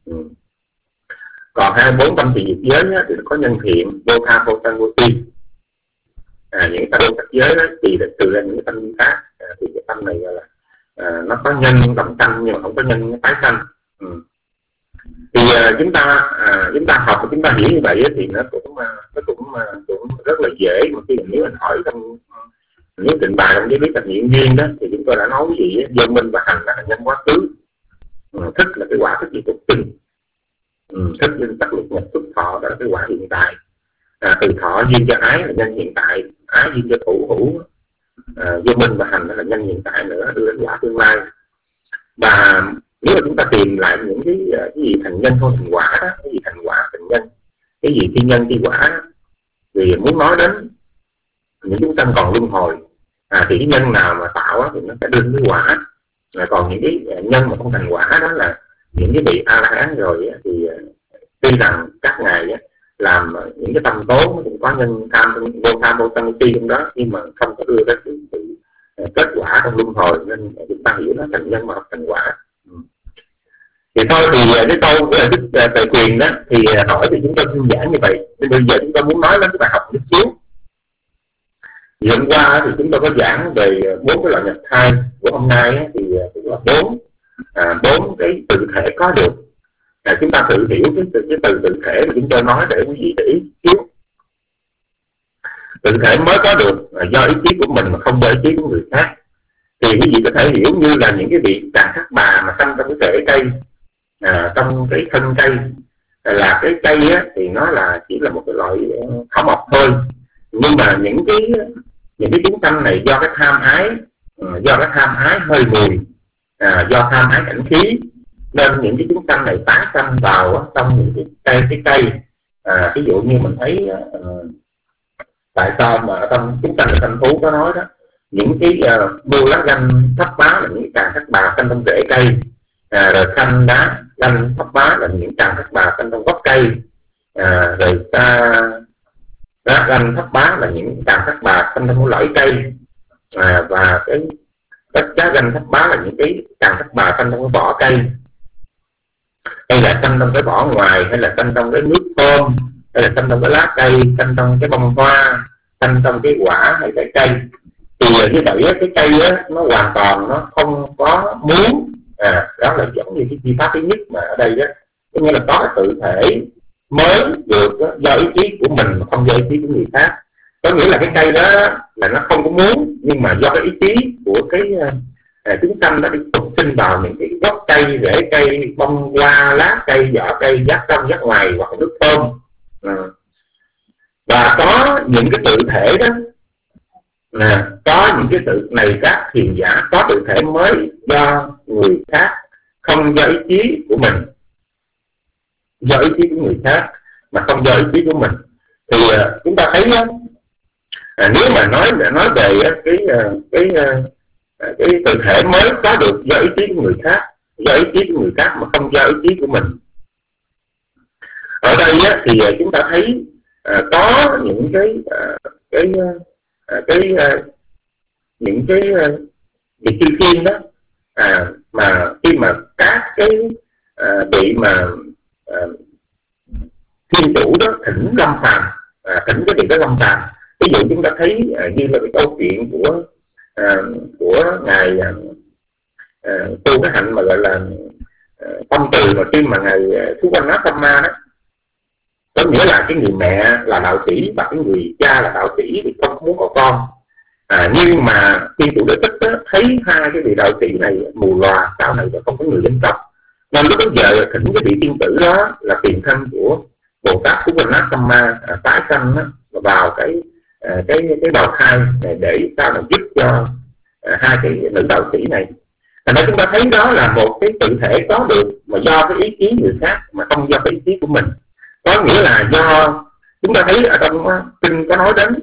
Còn 24 tâm thì diệt giới thì nó có nhân thiện, vô tham, vô sân, vô si. Những tâm sắc giới đó thì từ ra những tâm khác. Thì cái tâm này gọi là nó có nhân đồng sanh nhưng mà không có nhân tái sanh. Thì chúng ta học và chúng ta hiểu như vậy thì nó cũng rất là dễ. Mà khi nếu mình hỏi trong nếu trình bày trong giới lý thập niệm viên đó thì chúng tôi đã nói gì vô minh và hành là nhân quá khứ, thức là cái quả thức gì tục tình, thức linh sắc lục nhập xuất thọ đó là cái quả hiện tại. Từ thọ duyên cho ái là nhân hiện tại, ái duyên cho thủ hữu, vô minh và hành là nhân hiện tại nữa, đưa đến quả tương lai. Và nếu mà chúng ta tìm lại những cái gì thành nhân thôi thành quả đó, cái gì thành quả thành nhân, cái gì khi nhân khi quả đó, thì muốn nói đến những chúng sanh còn luân hồi, thì cái nhân nào mà tạo đó, thì nó sẽ đưa đến cái quả. Còn những cái nhân mà không thành quả đó là những cái vị A La Hán rồi thì tuy rằng các ngài làm những cái tâm tố cũng có nhân tham, vô sân si trong đó, nhưng mà không có đưa đến cái kết quả trong luân hồi, nên chúng ta hiểu nó thành nhân mà không thành quả. Thì thôi thì cái câu của Đức Tề Quyền đó thì hỏi thì chúng tôi xin giảng như vậy. Nên bây giờ chúng tôi muốn nói đến cái bài học một xíu. Thì hôm qua thì chúng tôi có giảng về 4 cái loại nhập thai. Của hôm nay thì cũng là 4 cái tự thể có được. Chúng ta tự hiểu cái từ tự thể mà chúng tôi nói để quý vị để ý xíu. Tự thể mới có được do ý chí của mình mà không do ý chí của người khác. Thì quý vị có thể hiểu như là những cái vị Tràng Thác Bà mà sanh trong cái rễ cây, trong cái thân cây, là cái cây á, thì nó là chỉ là một cái loại thảo mộc thôi. Nhưng mà những cái chúng sanh này do cái tham ái hơi mùi, do tham ái cảnh khí, nên những cái chúng sanh này tái sanh vào trong những cái cây. Ví dụ như mình thấy tại sao mà trong chúng sanh sanh thú có nói đó, những cái mua lá ganh thấp bá là những Tràng Thác Bà sanh trong rễ cây, rồi xanh đá ganh thấp bá là những Tràng Thác Bà sanh trong gốc cây, rồi lá ganh thấp bá là những Tràng Thác Bà sanh trong lõi cây, và cái lá ganh thấp bá là những cái Tràng Thác Bà sanh trong cái vỏ cây, hay là sanh trong cái vỏ ngoài, hay là sanh trong cái nước thơm, hay là sanh trong cái lá cây, sanh trong cái bông hoa, sanh trong cái quả hay cái cây. Thì như vậy cái cây nó hoàn toàn nó không có muốn. Đó là giống như cái chi pháp thứ nhất mà ở đây đó, có nghĩa là có tự thể mới được do ý chí của mình mà không do ý chí của người khác. Có nghĩa là cái cây đó là nó không có muốn, nhưng mà do cái ý chí của cái chúng sanh nó đi tục sinh vào những cái gốc cây, rễ cây, bông hoa, lá cây, vỏ cây, giác trong giác ngoài hoặc nước thơm. Và có những cái tự thể đó, có những cái tự này các thiền giả có tự thể mới do người khác, không do ý chí của mình, do ý chí của người khác mà không do ý chí của mình. Thì chúng ta thấy nếu mà nói về cái tự thể mới có được do ý chí của người khác, do ý chí của người khác mà không do ý chí của mình. Ở đây thì chúng ta thấy có những những cái vị chư thiên đó, mà khi mà các cái vị mà thiên chủ đó thỉnh lâm phàm, thỉnh cái vị đó lâm phàm. Ví dụ chúng ta thấy như là cái câu chuyện của ngài tu cái hạnh mà gọi là tâm từ, mà khi mà ngài Suvarnabhuma đó, có nghĩa là cái người mẹ là đạo sĩ và cái người cha là đạo sĩ thì không muốn có con. Nhưng mà thiên chủ Đế Thích thấy hai cái vị đạo sĩ này mù lòa, sau này không có người dân tộc, nên lúc đó giờ thỉnh cái vị tiên tử đó là tiền thân của Bồ Tát Suvarnabhuma tái sanh vào cái bào thai để sao là giúp cho hai cái nữ đạo sĩ này. Thành ra chúng ta thấy đó là một cái tự thể có được mà do cái ý chí người khác mà không do cái ý chí của mình. Có nghĩa là do chúng ta thấy ở trong kinh có nói đến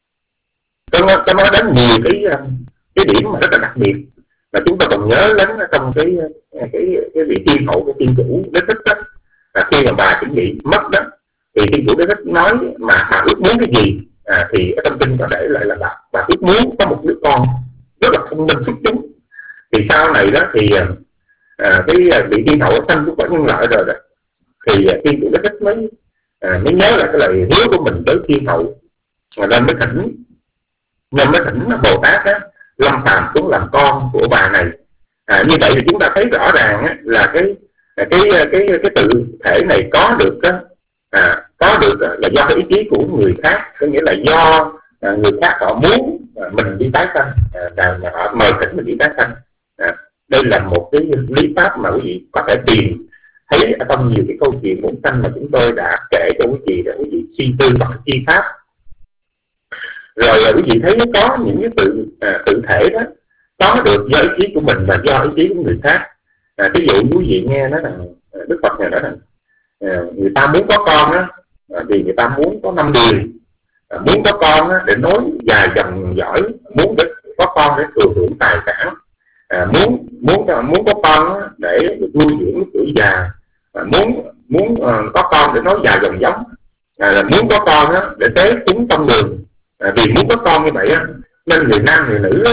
nhiều cái điểm mà rất là đặc biệt, và chúng ta còn nhớ đến trong cái vị thiên hậu của tiên chủ Đế Thích đó, là khi mà bà chuẩn bị mất đó thì tiên chủ Đế Thích nói mà bà ước muốn cái gì, thì ở trong kinh có để lại là bà ước muốn có một đứa con rất là thông minh xuất chúng. Thì sau này đó thì cái vị thiên hậu sanh cũng có nhân loại rồi đó, thì tiên chủ Đế Thích mới nhớ lại cái lời hứa của mình tới thiên hậu, nên mới thỉnh Bồ Tát á, lâm phàm xuống làm con của bà này. Như vậy thì chúng ta thấy rõ ràng á, là cái tự thể này có được là do cái ý chí của người khác, có nghĩa là do người khác họ muốn mình đi tái sanh, mà họ mời thỉnh mình đi tái sanh. Đây là một cái lý pháp mà quý vị có thể tìm thấy ở trong nhiều cái câu chuyện bổn sanh mà chúng tôi đã kể cho quý vị để quý vị suy tư bằng chi pháp. Rồi quý vị thấy có những cái tự thể đó có được do ý chí của mình và do ý chí của người khác. Ví dụ quý vị nghe nói rằng Đức Phật này nói rằng người ta muốn có con á, thì người ta muốn có 5 điều. Muốn có con á, để nối dài dòng dõi, muốn có con để thừa hưởng tài sản, muốn có con á, để được nuôi dưỡng tuổi già, muốn có con để nối dài dòng giống, muốn có con á, để tế cúng trong đường. Vì muốn có con như vậy á, nên người nam người nữ á,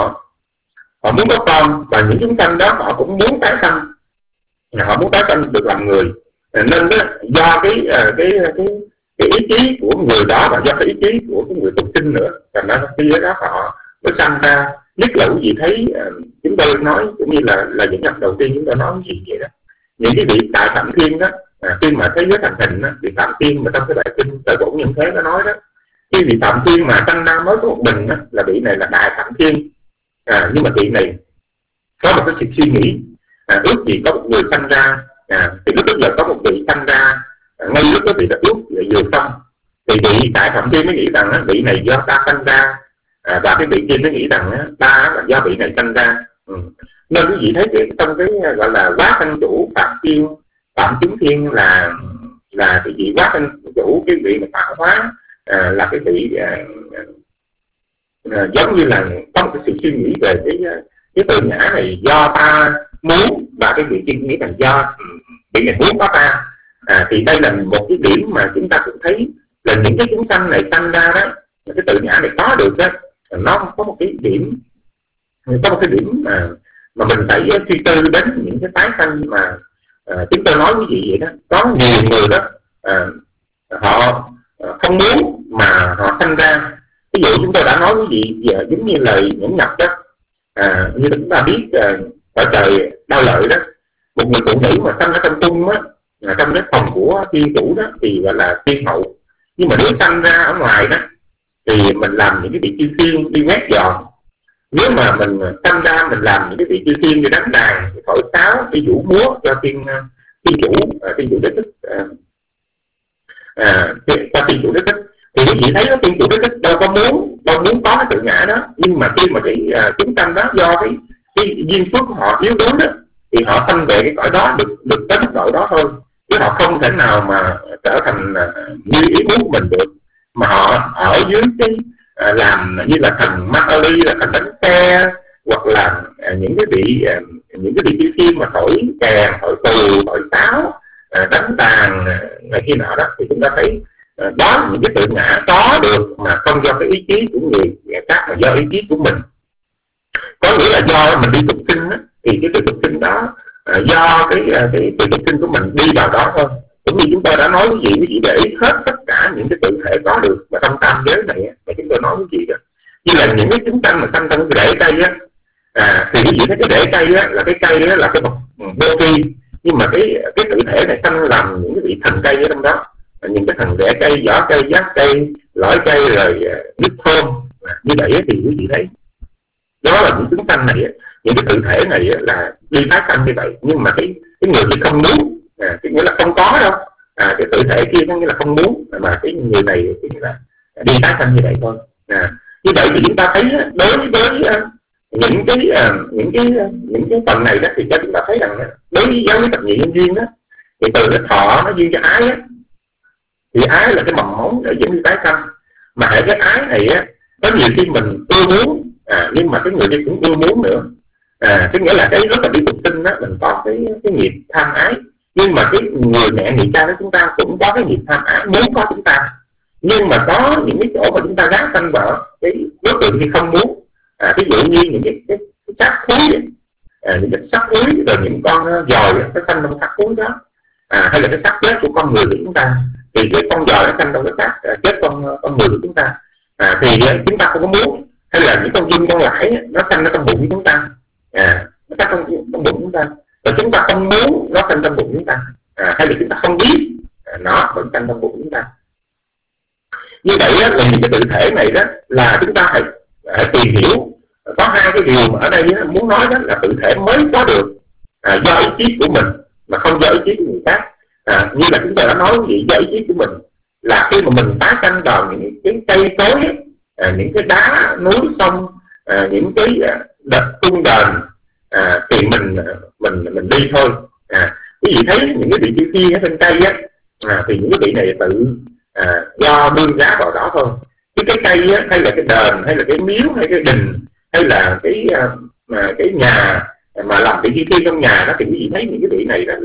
họ muốn có con, và những chúng sanh đó họ cũng muốn tái sanh, họ muốn tái sanh được làm người. Nên đó, do cái ý chí của người đó và do cái ý chí của cái người tục sinh nữa, thành ra khi đó họ mới sanh ra. Nhất là quý vị thấy chúng tôi nói cũng như là những nhập đầu tiên chúng tôi nói gì vậy đó, những cái vị tại Phạm Thiên đó, khi mà thế giới thành hình đó, vị Phạm Thiên mà trong cái đại kinh Trời Bổn Nhân Thế nó nói đó, khi vị Phạm Thiên mà sanh ra mới có một mình đó, là vị này là Đại Phạm Thiên. Nhưng mà vị này có một cái sự suy nghĩ, ước gì có một người sanh ra, thì lúc bây giờ có một vị sanh ra, ngay lúc đó vị đã ước vừa xong, thì vị Đại Phạm Thiên mới nghĩ rằng vị này do ta sanh ra, và cái vị kia mới nghĩ rằng ta là do vị này sanh ra. Nên quý vị thấy trong cái gọi là quá sanh chủ Phạm Chúng Thiên là cái vị quá sanh chủ, cái vị mà tạo hóa là cái vị giống như là có một cái sự suy nghĩ về cái tự ngã này do ta muốn, và cái vị kia nghĩ rằng do vị này muốn có ta. Thì đây là một cái điểm mà chúng ta cũng thấy là những cái chúng sanh này sanh ra đó, cái tự ngã này có được đó, nó có một cái điểm mà mình phải suy tư đến những cái tái sanh mà chúng tôi nói quý vị vậy đó. Có nhiều người đó họ không muốn mà họ sanh ra. Ví dụ chúng tôi đã nói quý vị giống như lời nhẫn nhập đó, như chúng ta biết ở trời Đao Lợi đó, một người phụ nữ mà sanh ở trong cung á, trong cái phòng của thiên chủ đó thì gọi là thiên hậu. Nhưng mà nếu sanh ra ở ngoài đó thì mình làm những cái vị chư thiên đi quét dọn. Nếu mà mình sanh ra mình làm những cái vị chư thiên đi đánh đàn, đi thổi sáo, đi vũ múa cho thiên chủ Đế Thích, cho thiên chủ Đế Thích, thì quý vị thấy đó, thiên chủ Đế Thích đâu muốn có cái tự ngã đó. Nhưng mà khi mà cái chúng sanh đó do cái duyên phước của họ yếu đuối đó, thì họ sanh về cái cõi đó được tới mức độ đó thôi, chứ họ không thể nào mà trở thành như ý muốn của mình được, mà họ ở dưới cái làm như là thần Matali, là thần đánh xe, hoặc là những cái vị trí khi mà thổi kèn, thổi tù, thổi sáo, đánh đàn này kia nọ đó, thì chúng ta thấy đó là những cái tự ngã có được mà không do cái ý chí của người khác mà do ý chí của mình. Có nghĩa là do mình đi tục sinh á, thì cái sự tục sinh đó do cái sự tục sinh của mình đi vào đó thôi. Cũng như chúng tôi đã nói quý vị để ý hết tất cả những cái tự thể có được mà trong tam giới này mà chúng tôi nói quý vị đó, như là những cái chúng sanh mà sanh trong cái rễ cây á, thì quý vị thấy cái rễ cây á, là cái cây á là cái bậc vô tri, nhưng mà cái tự thể này sanh làm những cái vị thần cây ở trong đó, những cái thần rễ cây, vỏ cây, giác cây, lõi cây, rồi nước thơm. Như vậy thì quý vị thấy đó là những chúng sanh này, những cái tự thể này là đi tái sanh như vậy, nhưng mà cái người thì không muốn, cái nghĩa là không có đâu, cái tự thể kia có nghĩa là không muốn, mà cái người này cái nghĩa là đi tái sanh như vậy thôi. Như vậy thì chúng ta thấy đối với những cái phần này đó, thì cho chúng ta thấy rằng đối với giáo lý thập nhị nhân duyên đó, thì từ cái thọ nó duyên cho ái á, thì ái là cái mầm móng để dẫn đi tái sanh. Mà hệ cái ái này á, có nhiều khi mình ưa muốn, nhưng mà cái người đi cũng ưa muốn nữa. Cái nghĩa là cái lúc mà đi tục sinh á, mình có cái nghiệp tham ái, nhưng mà cái người mẹ người cha của chúng ta cũng có cái nghiệp tham ái muốn có chúng ta. Nhưng mà có những cái chỗ mà chúng ta gán sanh vào cái đối tượng thì không muốn. Ví dụ như những cái xác thúi, những cái xác thúi, rồi những con giòi nó sanh trong xác thúi đó, hay là cái xác chết của con người của chúng ta, thì cái con giòi nó sanh trong cái xác chết con người của chúng ta, thì chúng ta không có muốn. Hay là những con dưng con lãi nó sanh ở trong bụng của chúng ta, nó sanh trong bụng chúng ta, rồi chúng ta không muốn nó sanh trong bụng chúng ta, hay là chúng ta không biết nó vẫn sanh trong bụng chúng ta. Như vậy là những cái tự thể này đó là chúng ta phải tìm hiểu. Có hai cái điều mà ở đây muốn nói đó là tự thể mới có được do ý chí của mình mà không do ý chí của người khác. Như là chúng ta đã nói gì, do ý chí của mình là khi mà mình tái sanh vào những cái cây cối, những cái đá núi sông, những cái đập cung đền, thì mình đi thôi. Quý vị thấy những cái vị trí kia ở trên cây á, thì những cái vị này tự do đưa giá vào đó thôi. Cái cây á, hay là cái đền, hay là cái miếu, hay cái đình, hay là cái nhà mà làm vị trí trong nhà đó, thì quý vị thấy những cái vị này đó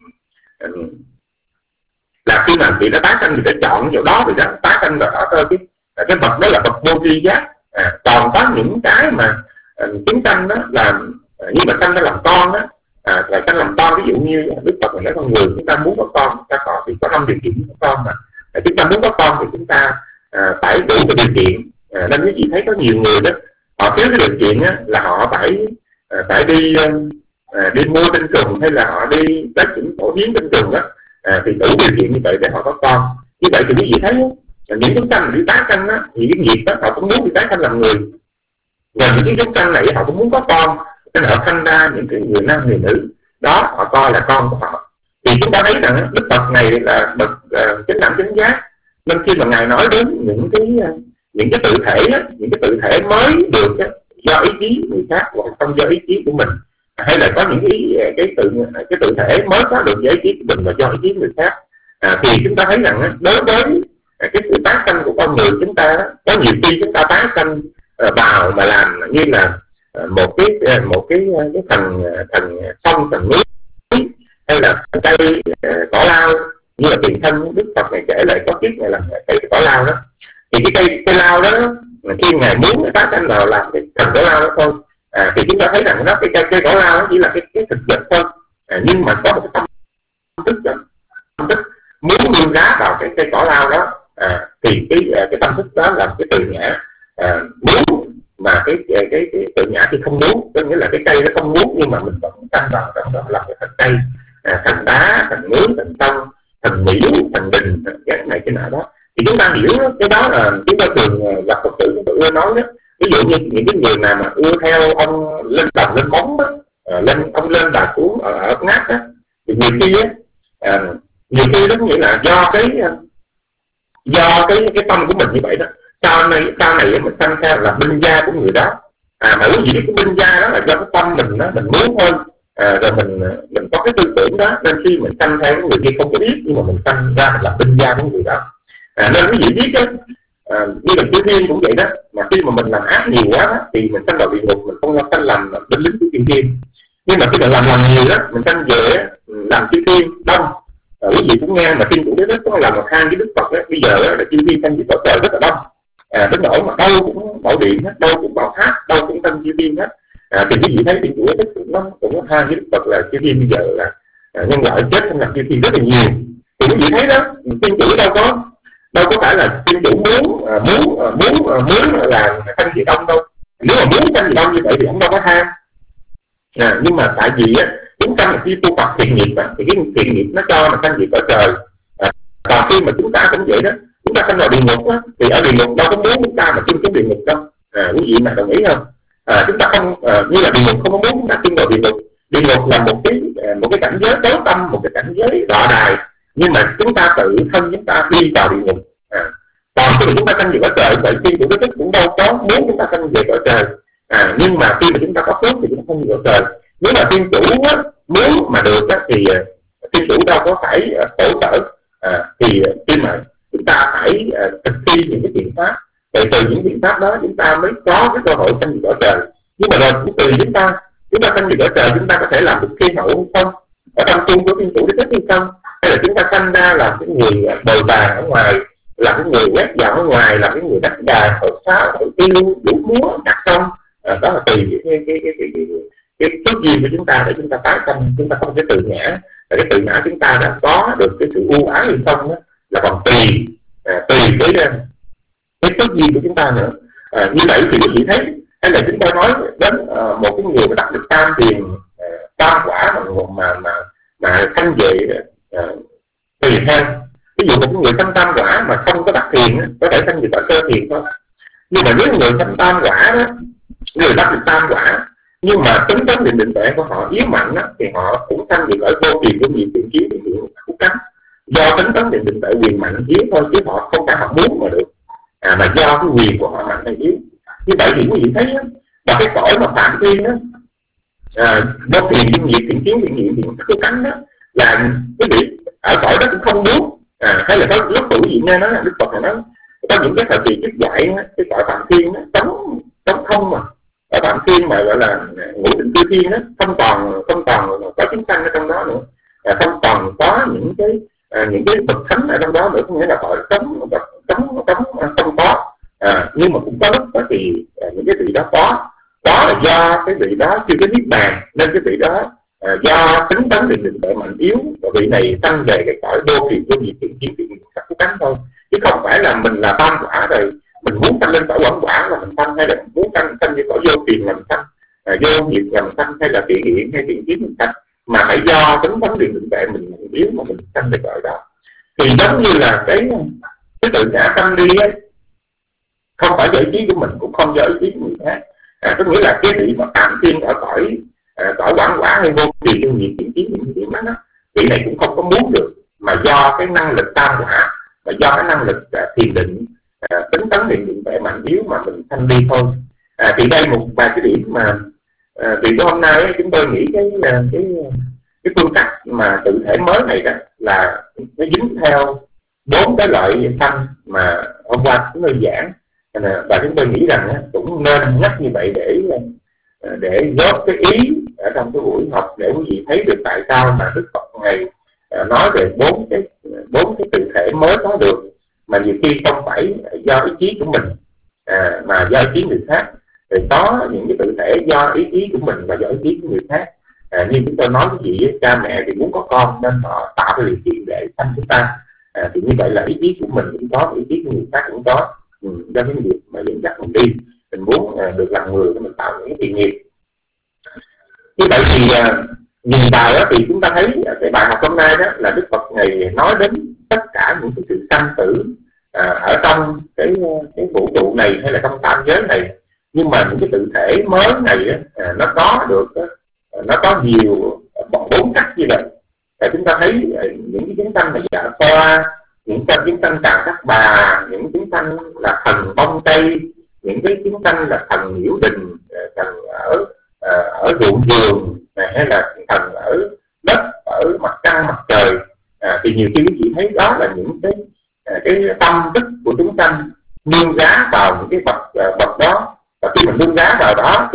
là khi mà vị nó tái sanh thì phải chọn chỗ đó, thì nó tái sanh vào đó thôi. Cái bậc đó là bậc vô tri giác. Còn có những cái mà chúng sanh đó làm, nhưng mà sanh nó làm con đó, là sanh làm con. Ví dụ như Đức Phật nói con người chúng ta muốn có con, chúng ta có thì có 5 điều kiện có con mà. Chúng ta muốn có con thì chúng ta phải đủ cái điều kiện. Nên quý vị thấy có nhiều người đó, họ thiếu cái điều kiện á, là họ phải đi mua tinh trùng, hay là họ đi lấy những phổ biến tinh trùng đó, thì đủ điều kiện như vậy để họ có con. Như vậy thì quý vị thấy những chúng sanh đi tái sanh á, thì cái nghiệp đó họ cũng muốn đi tái sanh làm người, và những cái chúng sanh này họ cũng muốn có con, nên họ sanh ra những cái người nam người nữ đó, họ coi là con của họ. Thì chúng ta thấy rằng Đức Phật này là bậc chánh đẳng chánh giác, nên khi mà ngài nói đến những cái tự thể á, những cái tự thể mới được á, do ý chí người khác hoặc không do ý chí của mình, hay là có những cái tự thể mới có được do ý chí của mình và do ý chí người khác, thì chúng ta thấy rằng đối với cái sự tái sanh của con người chúng ta, có nhiều khi chúng ta tái sanh vào mà làm như là một cái thần sông, thần núi, hay là cây cỏ lao, như là tiền thân Đức Phật này kể lại có kiếp này là cây cỏ lao đó. Thì cái cây lao đó khi ngài muốn tái sanh vào làm cái thần cỏ lao đó thôi, thì chúng ta thấy rằng đó cái cây cỏ lao đó chỉ là cái thực vật thôi, nhưng mà có một cái tâm thức muốn nương giá vào cái cây cỏ lao đó, thì cái tâm thức đó là cái tự ngã muốn, mà cái tự ngã thì không muốn. Có nghĩa là cái cây nó không muốn, nhưng mà mình vẫn tăng vào trong đó làm cái thành cây, thành đá, thành núi, thành sông, thành miễu, thành đình, cái này cái nọ đó. Thì chúng ta hiểu cái đó là chúng ta thường gặp Phật tử chúng ta ưa nói đó. Ví dụ như những cái người nào mà ưa theo ông lên đồng lên bóng đó, ông lên bà xuống ở ngát đó, thì nhiều khi đó nghĩa là do cái tâm của mình như vậy đó. Sau này mình sanh theo là binh gia của người đó, mà quý vị biết cái binh gia đó là do cái tâm mình đó, mình muốn thôi, rồi mình có cái tư tưởng đó, nên khi mình sanh theo người kia không có biết, nhưng mà mình sanh ra mình là binh gia của người đó. Nên quý vị biết đó, Như là chư thiên cũng vậy đó, mà khi mà mình làm ác nhiều quá đó, thì mình sanh vào địa ngục, mình không sanh làm binh lính của chư thiên. Nhưng mà khi mình làm nhiều đó, mình sanh về làm chư thiên đông. Quý vị cũng nghe mà Thiên Chủ Đế Thích có làm một hang với Đức Phật đó, bây giờ đó, là chư thiên sanh về cõi trời rất là đông, đến nỗi mà đâu cũng bảo điện hết, đâu cũng bảo tháp, đâu cũng sanh chư thiên hết. Thì quý vị thấy Thiên Chủ Đế Thích cũng có hang với Đức Phật là chư thiên bây giờ là nhân loại chết không làm chư thiên rất là nhiều. Thì quý vị thấy đó, Thiên Chủ đâu có phải là Thiên Chủ muốn là sanh về đông đâu. Nếu mà muốn sanh về đông như vậy thì ông đâu có ham. Nhưng mà tại vì á, chúng ta khi tu tập thiện nghiệp á, thì cái thiện nghiệp nó cho mà sanh về cõi trời. Còn khi mà chúng ta cũng vậy đó, chúng ta sanh vào địa ngục á, thì ở địa ngục đâu có muốn chúng ta mà chung cái địa ngục đâu. Quý vị mà đồng ý không? Chúng ta không như là địa ngục không có muốn chúng ta chung vào địa ngục. Địa ngục là một cái cảnh giới tối tâm, một cái cảnh giới đọa đài, nhưng mà chúng ta tự thân chúng ta đi vào địa ngục. Còn khi mà chúng ta sanh về cõi trời, vậy Thiên Chủ Đế Thích cũng đâu có muốn chúng ta sanh về cõi trời. Nhưng mà khi mà chúng ta có phước thì chúng ta sanh về cõi trời. Nếu mà Thiên Chủ á, muốn mà được á, thì Thiên Chủ đâu có phải khổ sở. Thì khi mà chúng ta phải thực thi những cái biện pháp, thì từ những biện pháp đó chúng ta mới có cái cơ hội sanh về cõi trời. Nhưng mà rồi cũng tùy chúng ta sanh về cõi trời, chúng ta có thể làm được thiên hậu hay không, ở trong cung của Thiên Chủ Đế Thích hay không, hay là chúng ta sanh ra là cái người bồi bàn ở ngoài, là cái người quét dọn ở ngoài, là cái người đánh đàn, thổi sáo, thổi tiêu, đủ múa, nhạc xong. Đó là tùy cái phước duyên của chúng ta để chúng ta tái sanh. Chúng ta không thể tự ngã, và cái tự ngã chúng ta đã có được cái sự ưu ái hay không đó, là còn tùy cái phước duyên của chúng ta nữa. Như vậy thì quý vị thấy, hay là chúng ta nói đến một cái người mà đắc được tam thiền tam quả mà sanh về tùy theo. Ví dụ một cái người sanh tam quả mà không có đắc thiền có thể sanh về cõi sơ thiền thôi. Nhưng mà nếu người sanh tam quả đó, người đắc được tam quả nhưng mà tính toán định tuệ của họ yếu mạnh đó, thì họ cũng sanh về cõi vô tiền của nhiều thiện kiến thiện nguyện phúc cánh. Do tính toán định tuệ quyền mạnh yếu thôi, chứ họ không phải họ muốn mà được, mà do cái quyền của họ mạnh hay yếu. Như vậy thì quý vị thấy đó, và cái cõi mà phạm thiên đó, vô tiền kinh nghiệp thiện kiến thiện nguyện thiện phúc cánh đó, là quý vị ở cõi đó cũng không muốn. Hay là có lúc quý vị nghe nói là Đức Phật này nói có những cái thời kỳ chức dạy cái cõi phạm thiên đó, trống không mà. Ở phạm thiên mà gọi là ngũ định cư thiên đó, không còn có chúng sanh ở trong đó nữa, không còn có những cái bậc thánh ở trong đó nữa, có nghĩa là gọi trống không có. Nhưng mà cũng có lúc đó thì những cái vị đó có là do cái vị đó chưa có niết bàn, nên cái vị đó do tính tấn định tuệ mạnh yếu, và vị này sanh về cái cõi vô thiền vô nhiệt thiện kiến thiện sắc phúc cánh thôi, chứ không phải là mình là tam quả rồi mình muốn sanh lên cõi quảng quả là mình sanh, hay là mình muốn sanh về cõi vô thiền là mình sanh, vô nhiệt là mình sanh, hay là thiện hiện hay thiện kiến mình sanh, mà phải do tính tấn định tuệ mình yếu mà mình sanh về cõi đó. Thì giống như là cái tự ngã tâm đi ấy, không phải do ý chí của mình, cũng không do ý chí của người khác. Có nghĩa là cái vị mà tạm thiên ở cõi quảng quả hay vô tiền vô nhiệt thiện kiến những điểm đó, vị này cũng không có muốn được, mà do cái năng lực tam quả, và do cái năng lực thiền định, tính tấn định tuệ mạnh yếu mà mình sanh đi thôi. Thì đây một vài cái điểm mà vì hôm nay ấy, chúng tôi nghĩ cái phương cách mà tự thể mới này đó là nó dính theo 4 cái loại sanh mà hôm qua chúng tôi giảng, và chúng tôi nghĩ rằng cũng nên nhắc như vậy để góp cái ý ở trong cái buổi học để quý vị thấy được tại sao mà Đức Phật ngày nói về 4 cái tự thể mới có được, mà nhiều khi không phải do ý chí của mình mà do ý chí người khác. Thì có những cái tự thể do ý chí của mình và do ý chí của người khác. Như chúng tôi nói cái gì, cha mẹ thì muốn có con nên họ tạo cái điều kiện để sanh chúng ta. Thì như vậy là ý chí của mình cũng có, ý chí của người khác cũng có. Do cái nghiệp mà dẫn dắt mình đi, mình muốn được làm người để mình tạo những cái thiện nghiệp. Như vậy thì nhìn vào đó thì chúng ta thấy cái bài học hôm nay đó là Đức Phật ngày nói đến tất cả những cái sự sanh tử ở trong cái vũ trụ này hay là trong tam giới này. Nhưng mà những cái tự thể mới này nó có được, nó có nhiều 4 cách như vậy. Chúng ta thấy những cái chúng sanh là Dạ Xoa, những chúng sanh Cà Các Bà, những chúng sanh là thần bông tây, những cái chúng sanh là thần nhiễu đình, thần ở ruộng vườn, hay là thần ở đất, ở mặt trăng mặt trời. Thì nhiều khi quý vị thấy đó là những cái tâm thức của chúng sanh, nhưng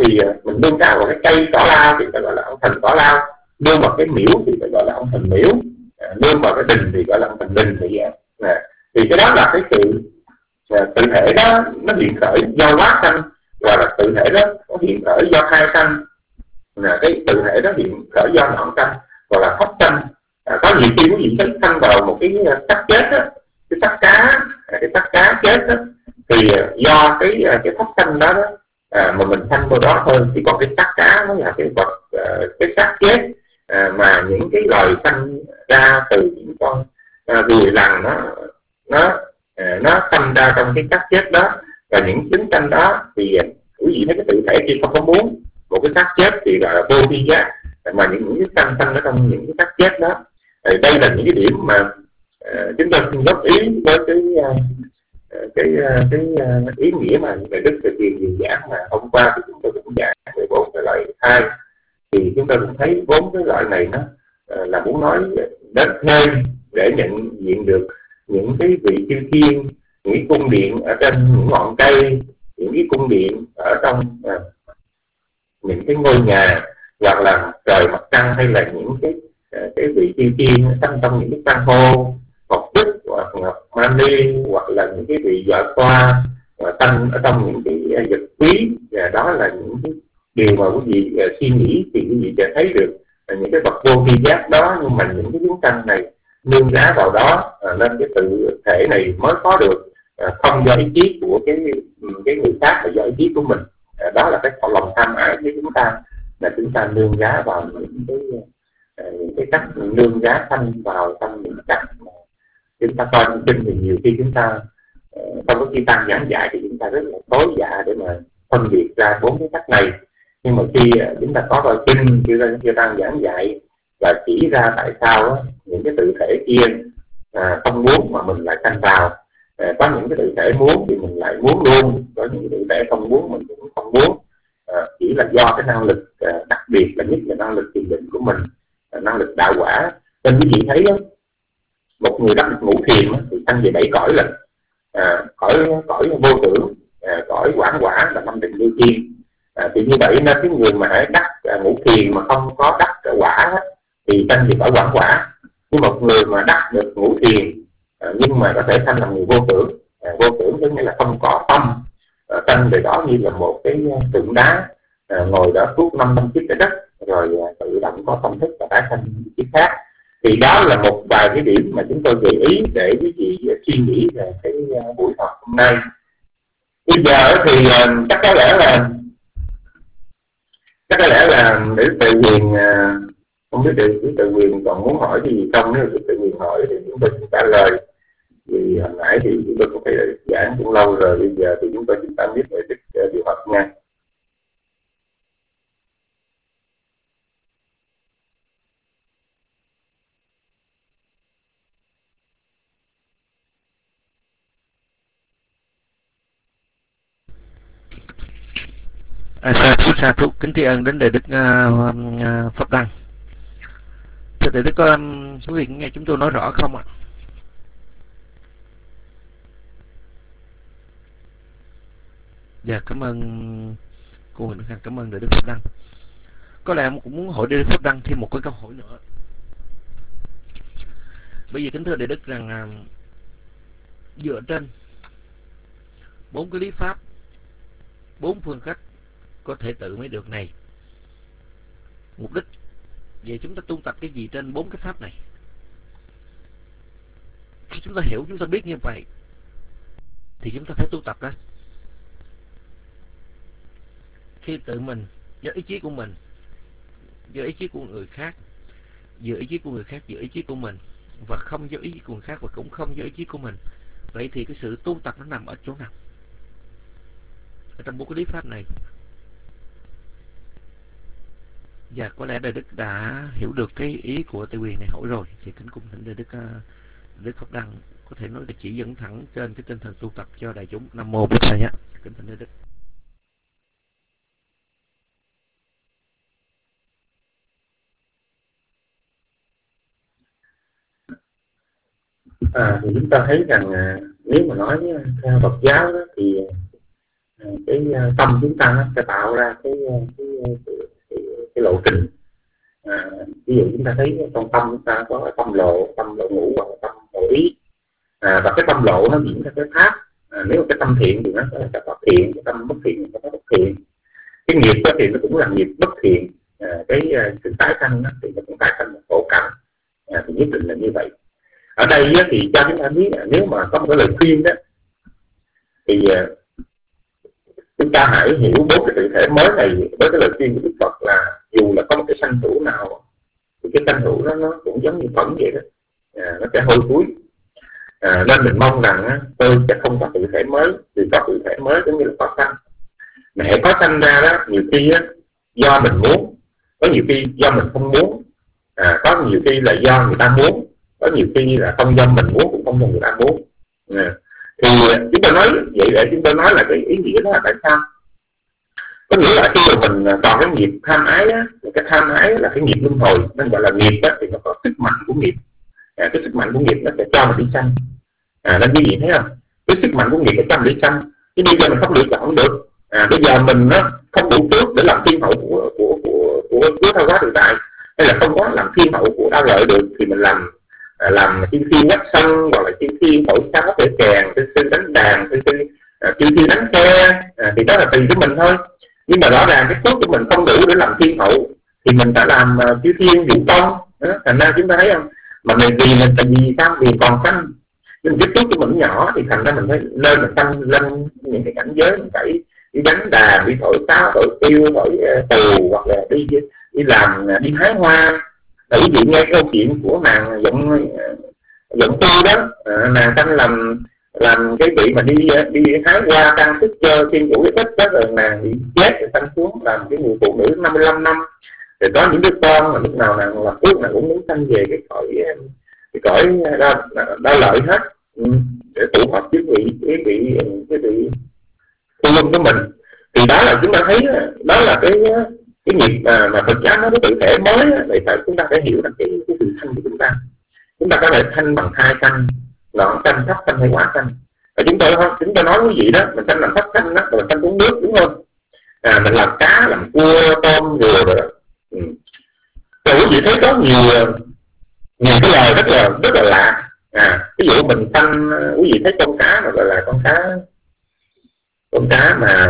thì mình nương cao vào cái cây cỏ lao thì phải gọi là ông thần cỏ lao, nương vào cái miễu thì phải gọi là ông thần miễu, nương vào cái đình thì gọi là ông thần đình thì vậy. Thì cái đó là cái sự tự thể đó nó hiện khởi do hóa sanh, hoặc là tự thể đó nó hiện khởi do thai sanh, cái tự thể đó hiện khởi do ngọn sanh, hoặc là thóc sanh. Có nhiều khi quý vị sanh vào một cái xác chết đó, cái xác cá chết đó, thì do cái thóc sanh đó, mà mình sanh vào đó thôi, thì còn cái xác cá nó là cái vật cái xác chết mà những cái loài sanh ra từ những con ruồi lằn nó sanh ra trong cái xác chết đó. Và những chứng sanh đó thì quý vị thấy cái tự thể kia không có muốn một cái xác chết thì gọi là vô vi giác, mà những cái sanh ở trong những cái xác chết đó. Thì đây là những cái điểm mà chúng ta xin góp ý với cái ý nghĩa mà về Đức Từ Thiền Viên giảng, mà hôm qua thì chúng tôi cũng giảng về 4 cái loại thai. Thì chúng ta cũng thấy 4 cái loại này nó là muốn nói đến thêm để nhận diện được những cái vị chư thiên, những cái cung điện ở trên những ngọn cây, những cái cung điện ở trong những cái ngôi nhà, hoặc là trời mặt trăng, hay là những cái vị chư thiên sanh trong những cái san hô, ngọc bích hoặc ngọc mani, hoặc là những cái vị vợ toa sanh ở trong những cái vật quý. Và đó là những cái điều mà quý vị suy nghĩ thì quý vị sẽ thấy được những cái vật vô vi giác đó. Nhưng mà những cái chúng sanh này nương giá vào đó, nên cái tự thể này mới có được, không do ý chí của cái người khác, mà do ý chí của mình. Đó là cái lòng tham ái với chúng ta, là chúng ta nương giá vào những cái cách nương giá sanh vào trong những cách mà chúng ta coi trong kinh. Thì nhiều khi chúng ta trong cái khi tăng giảng dạy thì chúng ta rất là tối dạ để mà phân biệt ra 4 cái cách này. Nhưng mà khi chúng ta có coi kinh chưa tăng giảng dạy và chỉ ra tại sao những cái tự thể kia không muốn mà mình lại sanh vào, có những cái tự thể muốn thì mình lại muốn luôn, có những cái tự thể không muốn mình cũng không muốn. Chỉ là do cái năng lực đặc biệt, là nhất là năng lực thiền định của mình, năng lực đạo quả. Nên quý vị thấy một người đắc ngũ thiền thì sanh về 7 cõi lần, cõi vô tưởng, cõi quảng quả là 5 định lưu thiên. Thì như vậy nên cái người mà đắc ngũ thiền mà không có đắc quả thì sanh về cõi quảng quả. Nhưng một người mà đắc được ngũ thiền nhưng mà có thể sanh làm người vô tưởng, vô tưởng tức nghĩa là không có tâm, sanh về đó như là một cái tượng đá ngồi đó suốt 5 năm kiếp trái đất, rồi tự động có tâm thức và tái sanh kiếp khác. Thì đó là một vài cái điểm mà chúng tôi gợi ý để quý vị suy nghĩ về cái buổi học hôm nay. Bây giờ thì chắc có lẽ là để Tự Quyền, không biết để Tự Quyền còn muốn hỏi gì không. Nếu Tự Quyền hỏi thì chúng tôi sẽ trả lời. Vì hồi nãy thì chúng tôi cũng phải giảng cũng lâu rồi, bây giờ thì chúng tôi chúng ta biết về điều học nha. Sa thú kính tri ân đến Đại Đức Pháp Đăng. Thưa Đại Đức, có quý vị nghe chúng tôi nói rõ không ạ? Dạ, cảm ơn cô Huỳnh Đức Hằng, cảm ơn Đại Đức Pháp Đăng. Có lẽ em cũng muốn hỏi Đại Đức Pháp Đăng thêm một cái câu hỏi nữa. Bây giờ kính thưa Đại Đức rằng dựa trên 4 cái lý pháp, 4 phương cách có thể tự mới được này, mục đích về chúng ta tu tập cái gì trên 4 cái pháp này? Khi chúng ta hiểu, chúng ta biết như vậy thì chúng ta phải tu tập đó. Khi tự mình, do ý chí của mình, do ý chí của người khác, giữa ý chí của người khác, giữa ý chí của mình, và không do ý chí của người khác, và cũng không do ý chí của mình, vậy thì cái sự tu tập nó nằm ở chỗ nào? Ở trong 4 cái lý pháp này. Và có lẽ Đại Đức đã hiểu được cái ý của Tự Quyền này hỏi rồi, thì kính cung thỉnh Đại Đức Pháp Đăng có thể nói là chỉ dẫn thẳng trên cái tinh thần tu tập cho đại chúng. Nam mô Bổn Sư nhé. Kính thỉnh Đại Đức. Thì chúng ta thấy rằng nếu mà nói theo Phật giáo đó, thì cái tâm chúng ta nó sẽ tạo ra cái lộ trình. Ví dụ chúng ta thấy trong tâm chúng ta có tâm lộ ngũ hoặc tâm lộ ý, và cái tâm lộ nó diễn ra cái pháp. Nếu cái tâm thiện thì nó sẽ có thiện, cái tâm bất thiện thì nó có bất thiện. Cái nghiệp đó thì nó cũng là nghiệp bất thiện. Cái sự tái sanh đó thì nó cũng tái sanh một khổ cảnh, thì nhất định là như vậy. Ở đây thì cho chúng ta biết nếu mà có một cái lời khuyên đó thì chúng ta hãy hiểu 4 cái tự thể mới này với cái lời khuyên của Đức Phật là dù là có một cái sanh hữu nào thì cái sanh hữu đó nó cũng giống như phẫn vậy đó, nó sẽ hôi thối. Nên mình mong rằng tôi sẽ không có tự thể mới, vì có tự thể mới giống như là có sanh. Mà hãy có sanh ra đó, nhiều khi do mình muốn, có nhiều khi do mình không muốn, có nhiều khi là do người ta muốn, có nhiều khi là không do mình muốn cũng không do người ta muốn. Thì chúng tôi nói vậy để chúng tôi nói là cái ý nghĩa đó là tại sao. Có nghĩa là khi mà mình còn cái nghiệp tham ái á, cái tham ái là cái nghiệp luân hồi, nên gọi là nghiệp á, thì nó có sức mạnh của nghiệp. Cái sức mạnh của nghiệp nó sẽ cho mình đi sanh. Nên quý vị thấy không, cái sức mạnh của nghiệp nó cho mình đi sanh, chứ bây giờ mình không lựa chọn được. Bây giờ mình không đủ phước để làm thiên hậu của thao hóa tự tại, hay là không có làm thiên hậu của đau lợi được, thì mình làm chư thiên quách sân, hoặc là chư thiên thổi sáo thổi kèn, chư thiên đánh đàn, chư thiên đánh xe, thì đó là tùy của mình thôi. Nhưng mà rõ ràng cái phước của mình không đủ để làm thiên hậu thì mình đã làm chư thiên vũ công. Thành ra chúng ta thấy không, mà mình tại vì sao, vì còn sanh, nhưng cái phước của mình nhỏ thì thành ra mình phải lên mình sanh lên những cái cảnh giới mình phải đi đánh đàn, đi thổi sáo, thổi tiêu, thổi tù, hoặc là đi làm, đi hái hoa. Ví dụ nghe câu chuyện của nàng giọng tu đó, nàng sanh làm cái vị mà đi hái hoa trang sức cho thiên chủ cái thích đó, rồi nàng bị chết rồi sanh xuống làm cái người phụ nữ 55 năm. Rồi có những đứa con mà lúc nào nàng làm phước nàng cũng muốn sanh về cái cõi đau lợi hết, để tụ hợp với cái vị phu quân của mình. Thì đó là chúng ta thấy đó là cái nghiệp mà Phật giáo nó cái tự thể mới. Vậy phải chúng ta phải hiểu là cái sự sanh của chúng ta có thể sanh bằng 2 sanh, loạn sanh, thấp sanh hay quá sanh. Và chúng ta nói quý vị đó, mình sanh làm thấp sanh đó, mình sanh xuống nước, đúng không? Mình làm cá, làm cua, tôm, rùa rồi đó. Rồi quý vị thấy có nhiều cái loài rất là lạ. Ví dụ mình sanh, quý vị thấy con cá mà gọi là con cá mà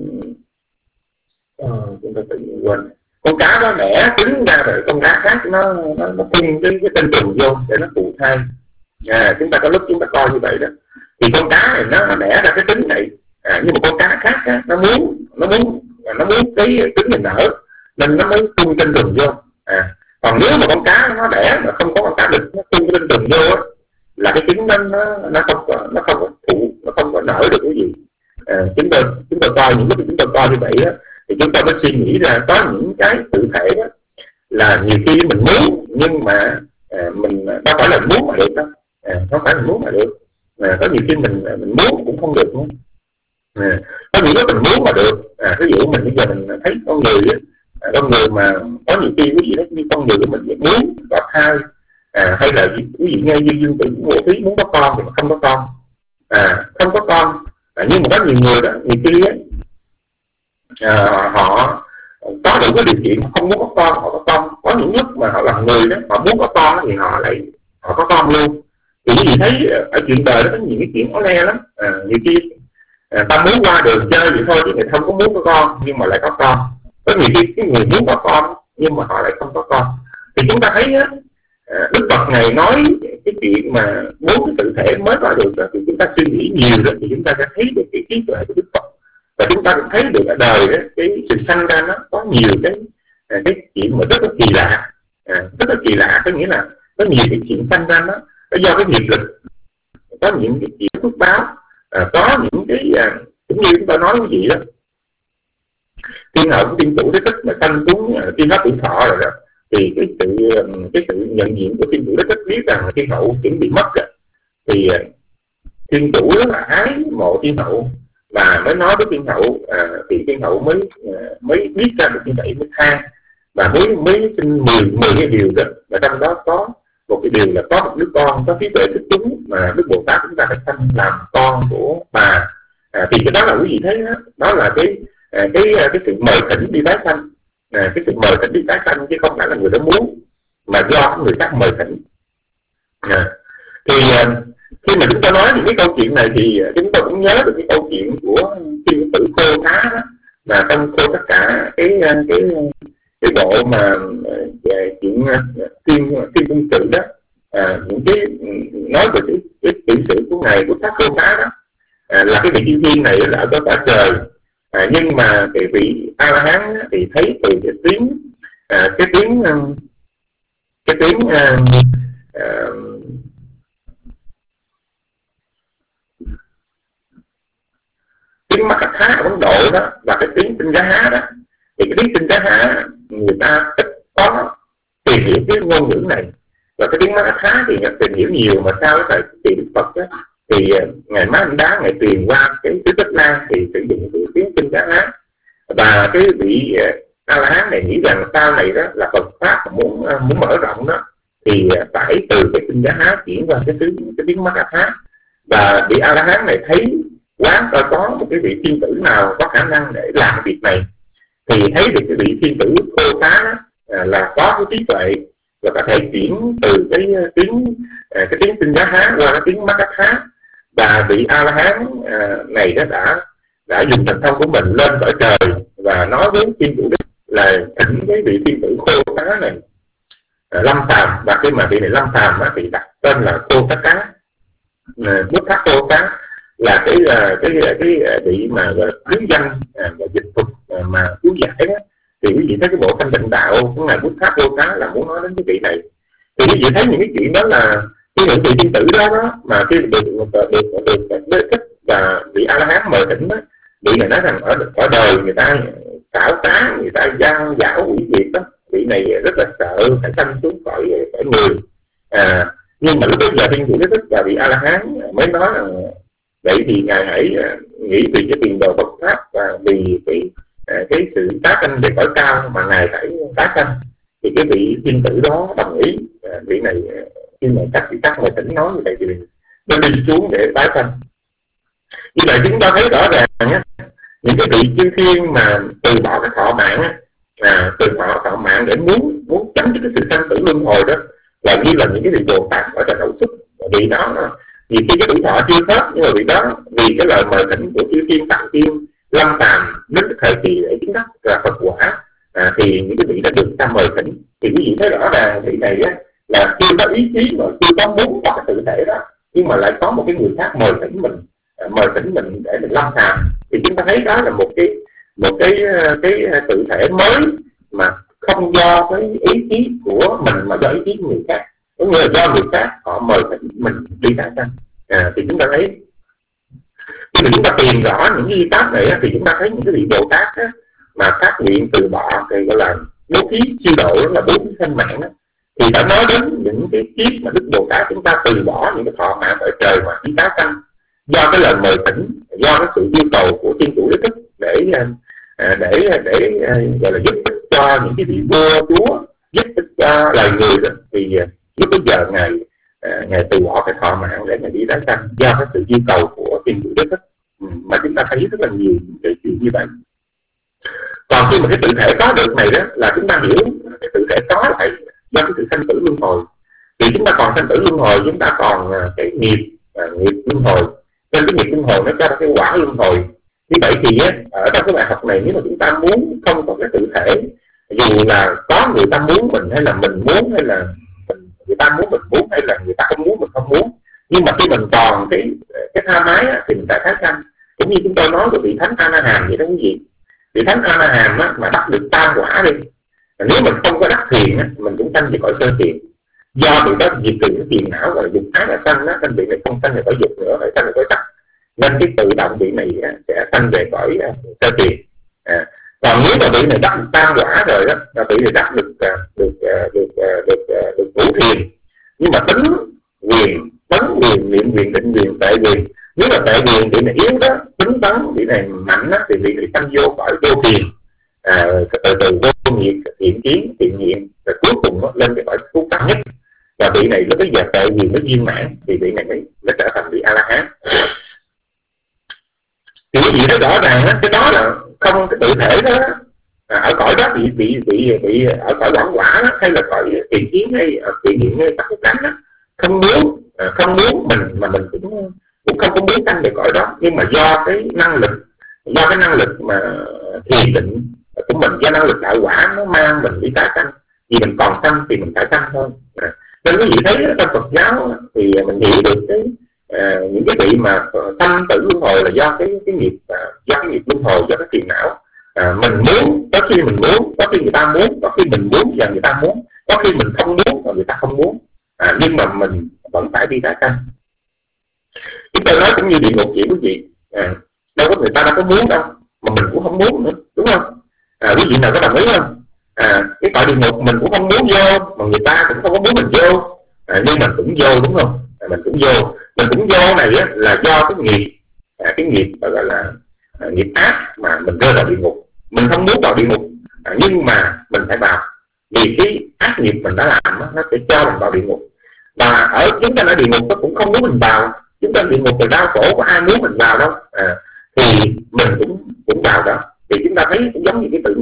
chúng ta tự nhiên quên, con cá nó đẻ trứng ra rồi con cá khác nó phun cái tinh trùng vô để nó phụ thai. Chúng ta có lúc chúng ta coi như vậy đó, thì con cá này nó đẻ ra cái trứng này, nhưng mà con cá khác nó muốn cái trứng này nở nên nó mới phun tinh trùng vô. Còn nếu mà con cá nó đẻ mà không có con cá đực nó phun tinh trùng vô á, là cái trứng nó không có nở được cái gì. Chúng tôi coi những lúc chúng tôi coi như vậy đó, thì chúng ta mới suy nghĩ ra có những cái tự thể đó là nhiều khi mình muốn, nhưng mà mình đâu phải là muốn mà được đâu, không phải là muốn mà được. Có nhiều khi mình muốn cũng không được nữa. Có những lúc mình muốn mà được. Ví dụ mình bây giờ mình thấy con người mà có nhiều khi quý vị nói như con người của mình muốn có thai, hay là quý vị nghe như dương tử ngộ thí muốn có con thì không có con, không có con. Nhưng mà có nhiều người đó, nhiều khi họ có đủ cái điều kiện không muốn có con, họ có con. Có những lúc mà họ là người đó, họ muốn có con thì họ có con luôn. Thì quý vị thấy ở chuyện đời đó có nhiều cái chuyện ó le lắm. Nhiều khi ta muốn qua đường chơi vậy thôi chứ người không có muốn có con, nhưng mà lại có con. Có nhiều khi cái người muốn có con nhưng mà họ lại không có con. Thì chúng ta thấy á, Đức Phật này nói cái chuyện mà 4 cái tự thể mới vào được đó, thì chúng ta suy nghĩ nhiều đó thì chúng ta sẽ thấy được cái trí tuệ của Đức Phật. Và chúng ta cũng thấy được ở đời đó, cái sự sanh ra nó có nhiều cái chuyện mà rất là kỳ lạ. Rất là kỳ lạ, có nghĩa là có nhiều cái chuyện sanh ra nó do cái nghiệp lực, có những cái chuyện phước báo, có những cái cũng như chúng ta nói cái gì đó, thiên hậu của thiên chủ Đế Thích mà sanh xuống thiên pháp tuổi thọ rồi đó, thì cái sự nhận diện của thiên chủ Đế Thích biết rằng thiên hậu chuẩn bị mất rồi, thì thiên chủ rất là ái mộ thiên hậu và mới nói với thiên hậu, thì thiên hậu mới biết ra được như vậy, mới tha và mới xin 10 cái điều đó. Và trong đó có một cái điều là có một đứa con có trí tuệ xuất chúng mà Đức Bồ Tát chúng ta phải sanh làm con của bà, Thì cái đó là quý vị thấy đó là cái sự mời thỉnh đi tái sanh, cái sự mời thỉnh đi tái sanh chứ không phải là người đó muốn, mà do người khác mời thỉnh. Thì khi mà chúng ta nói những cái câu chuyện này thì chúng ta cũng nhớ được cái câu chuyện của thiên tử Khô Thá đó, là trong Khô Tất Cả cái bộ mà chuyện thiên cung sự đó, những cái nói về cái tiểu sử của ngài của Thác Khô Thá đó, là cái vị chư thiên này là ở cõi trời, nhưng mà cái vị A La Hán thì thấy từ cái tiếng Mắc Cà Thá ở Ấn Độ đó và cái tiếng Tinh Giá Há đó, thì cái tiếng Tinh Giá Há người ta ít có tìm hiểu cái ngôn ngữ này, và cái tiếng Mắc Cà Thá thì tìm hiểu nhiều. Mà sau cái thời Đức Phật đó, thì ngài Má Anh Đá ngài truyền qua cái Tứ Tích Lan thì sử dụng cái tiếng Tinh Giá Há, và cái vị A La Hán này nghĩ rằng sau này đó là Phật pháp muốn mở rộng đó thì phải từ cái Tinh Giá Há chuyển qua cái tiếng Mắc Cà Thá. Và vị A La Hán này thấy quán coi có một cái vị thiên tử nào có khả năng để làm việc này, thì thấy được cái vị thiên tử Khô Thá đó, là có cái trí tuệ và có thể chuyển từ cái tiếng Tinh Giá Há qua cái tiếng Mắc Cà Thá. Và vị A La Hán này đó đã dùng thần thông của mình lên cõi trời và nói với thiên chủ Đức là thỉnh cái vị thiên tử Khô Thá này lâm phàm. Và khi mà vị này lâm phàm thì đặt tên là Khô Tất Cá, Bút Thác Khô Cá, là cái vị mà cứu danh và dịch thuật mà cứu giải đó. Thì quý vị thấy cái bộ Thanh Tịnh Đạo của ngài Bút Thác Khô Cá là muốn nói đến cái vị này. Thì quý vị thấy những cái chuyện đó là cái những vị thiên tử đó mà khi được thích và vị A La Hán mời thỉnh đó, vị này nói rằng ở đời người ta xảo trá, người ta gian dảo quỷ diệt đó, vị này rất là sợ phải sanh xuống cõi người. Nhưng mà lúc bây giờ thiên chủ Đức Thích và vị A La Hán mới nói rằng vậy thì ngài hãy nghĩ vì cái tiền đồ Phật pháp và vì cái sự tái sanh về cõi cao mà ngài phải tái sanh. Thì cái vị thiên tử đó đồng ý. Vị này khi mà các người tỉnh nói như vậy thì nó đi xuống để tái sanh. Như vậy chúng ta thấy rõ ràng nhé, những cái vị chư thiên mà từ bỏ cái thọ mạng từ bỏ thọ mạng để muốn tránh cái sự sanh tử luân hồi đó, là như là những cái vị Bồ Tát ở trên Đậu Xuất. Vì đó vì khi cái tuổi thọ chưa hết, nhưng mà vì đó vì cái lời mời thỉnh của chư thiên tạng thiên lâm phàm đến cái thời kỳ để chứng đắc là Phật quả, thì những cái vị đã được ta mời thỉnh. Thì quý vị thấy rõ ràng vị này á, là chưa có ý chí mà chưa có muốn có cái tự thể đó, nhưng mà lại có một cái người khác mời thỉnh mình để mình lâm phàm. Thì chúng ta thấy đó là một cái tự thể mới mà không do cái ý chí của mình mà do ý chí của người khác, có nghĩa là do người khác họ mời mình đi tái sanh. Thì chúng ta thấy khi chúng ta tìm rõ những cái pháp này thì chúng ta thấy những cái vị Bồ Tát á, mà phát nguyện từ bỏ thì gọi là bố thí siêu độ, đó là bố thí sinh mạng đó, thì phải nói đến những cái kiếp mà Đức Bồ Tát chúng ta từ bỏ những cái thọ mạng ở trời mà đi tái sanh do cái lời mời thỉnh, do cái sự yêu cầu của thiên chủ Đức Thích để gọi là giúp ích cho những cái vị vua chúa, giúp ích cho loài người đó. Thì lúc bây giờ ngài từ bỏ cái thọ mạng để ngài đi tái sanh do cái sự yêu cầu của thiên chủ Đức Thích, mà chúng ta thấy rất là nhiều cái chuyện như vậy. Còn khi mà cái tự thể có được này đó là chúng ta hiểu cái tự thể có là phải do cái sự sanh tử luân hồi. Thì chúng ta còn sanh tử luân hồi, chúng ta còn cái nghiệp luân hồi, nên cái nghiệp luân hồi nó cho ra cái quả luân hồi. Như vậy thì ở trong cái bài học này, nếu mà chúng ta muốn không có cái tự thể, dù là có người ta muốn mình hay là mình muốn, hay là người ta muốn mình muốn, hay là người ta không muốn mình không muốn, nhưng mà khi mình còn cái tha mái thì mình phải tái sanh. Cũng như chúng tôi nói về vị thánh A La Hàm vậy đó quý vị. Vị thánh A La Hàm mà đắc được tam quả đi, nếu mình không có đắc thiền mình cũng sanh về cõi sơ thiền. Do vị đó diệt trừ cái phiền não và dục ái là sanh đó, nên vị này không sanh về cõi dục nữa, phải sanh về cõi sắc. Nên cái tự động vị này sẽ sanh về cõi sơ thiền. Còn nếu mà vị này đắc được tam quả rồi đó, là vị này đắc được ngũ thiền. Nhưng mà tính quyền, tấn quyền, niệm quyền, định quyền, tệ quyền. Nếu mà tệ quyền vị này yếu đó, tính tấn vị này mạnh đó, thì vị này sanh vô cõi vô thiền. Từ vô nghiệp, thiện kiến, thiện nguyện, rồi cuối cùng nó lên cái cõi phúc cao nhất. Và vị này lúc bây giờ tệ quyền nó viên mãn, thì vị này mới trở thành vị A La Hán. Thì quý vị thấy rõ ràng á, cái đó là không, cái tự thể đó ở cõi đó bị ở cõi quảng quả đó, hay là cõi thiện kiến hay thiện hiện hay tắc cánh đó, không muốn mình, mà mình cũng không có muốn sanh về cõi đó, nhưng mà do cái năng lực mà thiền định của mình, do năng lực đạo quả nó mang mình đi tái sanh, vì mình còn sanh thì mình phải sanh thôi. Nên quý vị thấy trong Phật giáo thì mình hiểu được những cái vị mà sanh tử luân hồi là do cái nghiệp, do cái nghiệp luân hồi, do cái phiền não. Mình muốn, có khi mình muốn, có khi người ta muốn, có khi mình muốn và người ta muốn, có khi mình không muốn và người ta không muốn, nhưng mà mình vẫn phải đi tái sanh. Chúng tôi nói cũng như địa ngục vậy quý vị, đâu có, người ta đâu có muốn đâu, mà mình cũng không muốn nữa, đúng không? Quý vị nào có đồng ý không? Cái cõi địa ngục mình cũng không muốn vô, mà người ta cũng không có muốn mình vô, nhưng mình cũng vô, đúng không? Mình cũng vô này á, là do cái nghiệp gọi là nghiệp ác mà mình rơi vào địa ngục. Mình không muốn vào địa ngục, nhưng mà mình phải vào, vì cái ác nghiệp mình đã làm đó, nó sẽ cho mình vào địa ngục. Và ở chúng ta ở địa ngục nó cũng không muốn mình vào, chúng ta địa ngục là đau khổ, có ai muốn mình vào đâu, thì mình cũng vào đó. Thì chúng ta thấy cũng giống như cái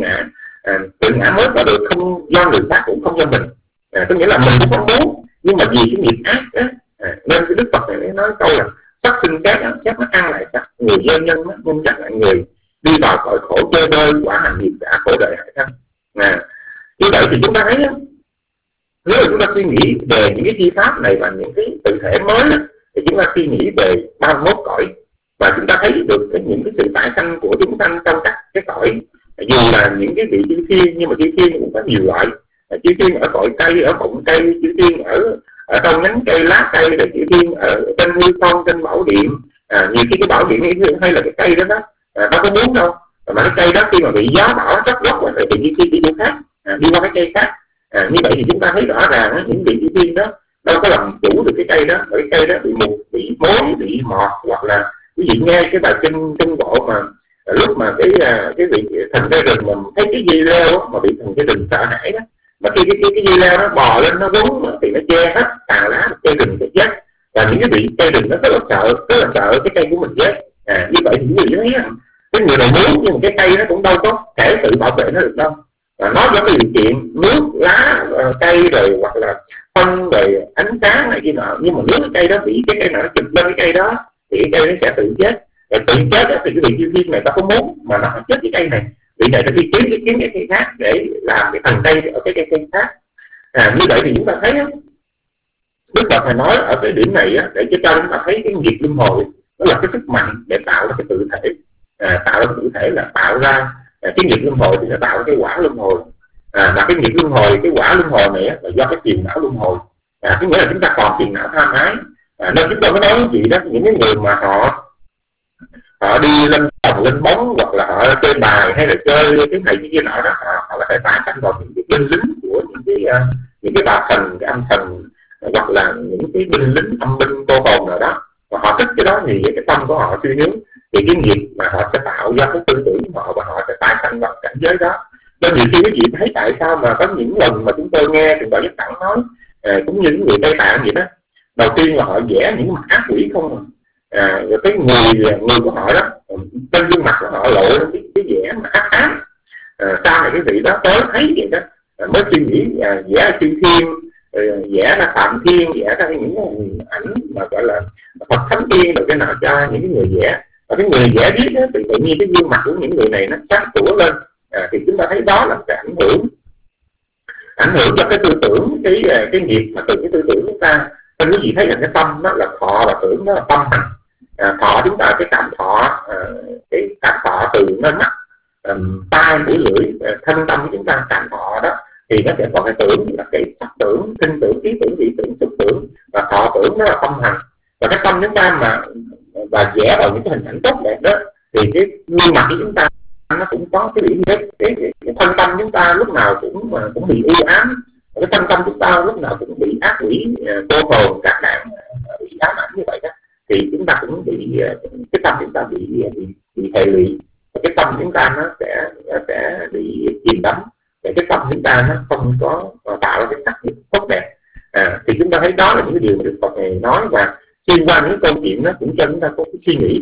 tự ngã mới có được, không do người khác cũng không do mình, có nghĩa là mình cũng không muốn, nhưng mà vì cái nghiệp ác đó, nên cái Đức Phật này nói câu là sắc sinh sát nó ăn lại sắc, người dân nhân nó chắc lại người, đi vào cõi khổ chơi bơi, quả hành nghiệp đã khổ đời hại thân. Như vậy thì chúng ta thấy đó, nếu mà chúng ta suy nghĩ về những cái chi pháp này và những cái tự thể mới đó, thì chúng ta suy nghĩ về 31 cõi, và chúng ta thấy được những cái sự tái sanh của chúng sanh trong các cái cõi. Dù là những cái vị chư thiên, nhưng mà chư thiên cũng có nhiều loại, chư thiên ở cõi cây, ở bọng cây, chư thiên ở trong nhánh cây, lá cây, rồi chư thiên ở trên hư không, trên bảo điện. Nhiều khi cái bảo điện hay là cái cây đó đâu có muốn đâu, mà cái cây đó khi mà bị gió bão tróc lóc rồi thì chư thiên đi chỗ khác, đi qua cái cây khác. Như vậy thì chúng ta thấy rõ ràng những vị chư thiên đó đâu có làm chủ được cái cây đó, bởi cái cây đó bị mục, bị mối, bị mọt, hoặc là quý vị nghe cái bài kinh bộ mà lúc mà cái vị thần cây rừng mà thấy cái dây leo mà bị thần cây rừng sợ hãi đó, mà khi cái dây leo nó bò lên, nó quấn thì nó che hết tàn lá cây rừng sẽ chết, và những cái vị cây rừng nó rất là sợ cái cây của mình chết. Như vậy thì quý vị thấy cái người này muốn, nhưng mà cái cây nó cũng đâu có thể tự bảo vệ nó được đâu. Nó có cái điều kiện nước, lá, cây rồi hoặc là phân rồi ánh sáng này kia nọ, nhưng mà nếu cái cây đó bị cái cây nào nó chụp lên cái cây đó thì cái cây nó sẽ tự chết. Rồi tự chết đó, thì cái vị chư thiên này ta không muốn, mà nó chết cái cây này, vị này nó đi kiếm cái cây khác để làm cái thần cây ở cái cây khác. Như vậy thì chúng ta thấy Đức Phật phải nói ở cái điểm này để cho chúng ta thấy cái nghiệp luân hồi nó là cái sức mạnh để tạo ra cái tự thể. Tạo ra tự thể là tạo ra cái nghiệp luân hồi, thì là tạo ra cái quả luân hồi. Và cái nghiệp luân hồi, cái quả luân hồi này là do cái phiền não luân hồi. Có nghĩa là chúng ta còn phiền não tham ái. Nên chúng tôi mới nói với chị đó, những cái người mà họ đi lên đồng lên bóng, hoặc là họ chơi bài hay là chơi cái này cái kia nọ đó, họ có thể tái sanh vào những cái binh lính của những cái bà thần, cái âm thần, hoặc là những cái binh lính âm binh cô hồn nào đó, và họ thích cái đó thì cái tâm của họ suy hướng, thì cái nghiệp mà họ sẽ tạo ra cái tư tưởng của họ, và họ sẽ tái sanh vào cảnh giới đó. Nên nhiều khi quý vị thấy tại sao mà có những lần mà chúng tôi nghe Thượng tọa Nhất Đẳng nói, cũng như những người Tây Tạng vậy đó, đầu tiên là họ vẽ những mặt ác quỷ không, rồi cái người của họ đó, trên gương mặt của họ lộ lên cái vẻ mà ác ám. Sau này cái vị đó tới thấy vậy đó, mới suy nghĩ vẽ chư thiên, vẽ ra Phạm Thiên, vẽ ra những ảnh mà gọi là Phật Thánh Thiên rồi cái nào cho những cái người vẽ. Và cái người vẽ biết đó, thì tự nhiên cái gương mặt của những người này nó sáng sủa lên. Thì chúng ta thấy đó là cái ảnh hưởng cho cái tư tưởng, cái nghiệp mà từ cái tư tưởng chúng ta. Nên quý vị thấy là cái tâm đó là thọ, và tưởng đó là tâm hành. Thọ chúng ta cái cảm thọ từ nơi mắt, tai, mũi, lưỡi, thân tâm của chúng ta cảm thọ đó, thì nó sẽ có cái tưởng là cái sắc tưởng, thinh tưởng, ý tưởng, vị tưởng, xúc tưởng, và thọ tưởng đó là tâm hành. Và cái tâm chúng ta mà và vẽ vào những cái hình ảnh tốt đẹp đó, thì cái gương mặt của chúng ta nó cũng có cái điểm nhất. Cái thân tâm chúng ta lúc nào cũng bị u ám, cái thân tâm chúng ta lúc nào cũng bị ác quỷ cô hồn các nạn bị ám ảnh như vậy đó, thì chúng ta cũng bị cái tâm chúng ta bị hệ lụy, cái tâm chúng ta nó sẽ bị chìm đắm, để cái tâm chúng ta nó không có tạo ra cái sắc nghiệp tốt đẹp. Thì chúng ta thấy đó là những cái điều mà Đức Phật này nói, và xuyên qua những câu chuyện nó cũng cho chúng ta có cái suy nghĩ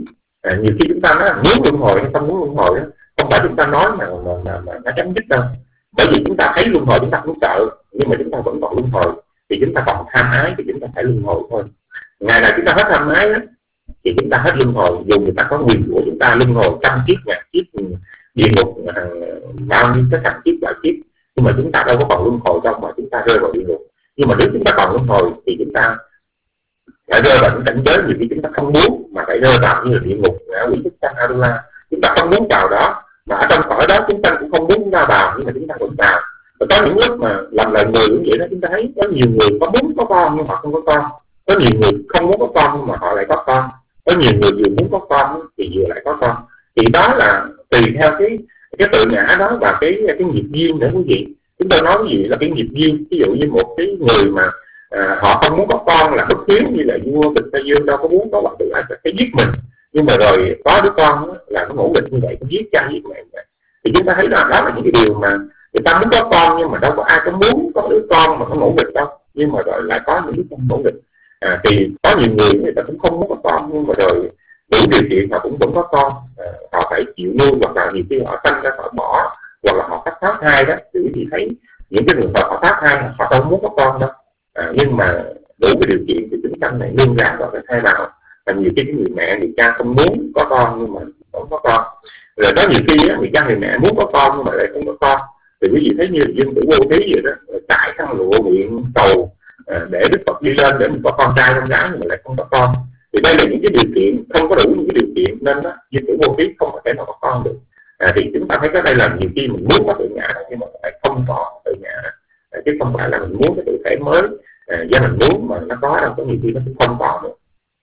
Nhiều khi chúng ta nói là muốn luân hồi hay không muốn luân hồi đó, không phải chúng ta nói mà nó chấm dứt đâu. Bởi vì chúng ta thấy luân hồi chúng ta cũng sợ, nhưng mà chúng ta vẫn còn luân hồi, thì chúng ta còn tham ái thì chúng ta phải luân hồi thôi. Ngày nào chúng ta hết tham ái đó, thì chúng ta hết luân hồi. Dù người ta có nguyền rủa chúng ta luân hồi trăm kiếp ngàn kiếp địa ngục, bao nhiêu cái thành kiếp vạn kiếp, nhưng mà chúng ta đâu có còn luân hồi đâu mà chúng ta rơi vào địa ngục. Nhưng mà nếu chúng ta còn luân hồi thì chúng ta phải rơi vào những cảnh giới nhiều khi chúng ta không muốn, mà phải rơi vào như là địa ngục, quỷ thức sanh Adula. Chúng ta không muốn vào đó, mà ở trong cõi đó chúng ta cũng không muốn ra vào, nhưng mà chúng ta vẫn vào. Và có những lúc mà làm lời người cũng vậy đó, chúng ta thấy có nhiều người có muốn có con nhưng họ không có con, có nhiều người không muốn có con nhưng mà họ lại có con, có nhiều người vừa muốn có con thì vừa lại có con. Thì đó là tùy theo cái tự ngã đó và cái nghiệp duyên nữa quý vị. Chúng tôi nói gì là cái nghiệp duyên. Ví dụ như một cái người mà họ không muốn có con là bất hiếu, như là vua Tịch Tây Dương đâu có muốn có, hoặc tự ai phải giết mình, nhưng mà rồi có đứa con là nó ngỗ nghịch như vậy, cũng giết cha giết mẹ. Thì chúng ta thấy đó là những cái điều mà người ta muốn có con, nhưng mà đâu có ai có muốn có đứa con mà nó ngỗ nghịch đâu, nhưng mà rồi lại có những đứa con ngỗ nghịch. Thì có nhiều người ta cũng không muốn có con, nhưng mà rồi đủ điều kiện họ cũng vẫn có con. Họ phải chịu nuôi, hoặc là nhiều khi họ sanh ra họ bỏ, hoặc là họ phá thai đó. Thì thấy những cái người họ phá thai họ đâu muốn có con đâu, nhưng mà đủ cái điều kiện thì chúng sanh này nương ra vào cái thai bào. Và nhiều khi cái người mẹ người cha không muốn có con nhưng mà vẫn có con. Rồi có nhiều khi người cha người mẹ muốn có con nhưng mà lại không có con. Thì quý vị thấy như Dương Tử Vô Thí vậy đó, trải khăn lụa nguyện cầu để Đức Phật đi lên để mình có con trai con gái nhưng mà lại không có con. Thì đây là những cái điều kiện không có đủ những cái điều kiện, nên đó Dương Tử Vô Thí không có thể nào có con được. Thì chúng ta thấy cái đây là nhiều khi mình muốn có tự ngã nhưng mà lại không có tự ngã, chứ không phải là mình muốn cái tự thể mới do mình muốn mà nó có đâu, có nhiều khi nó cũng không còn nữa.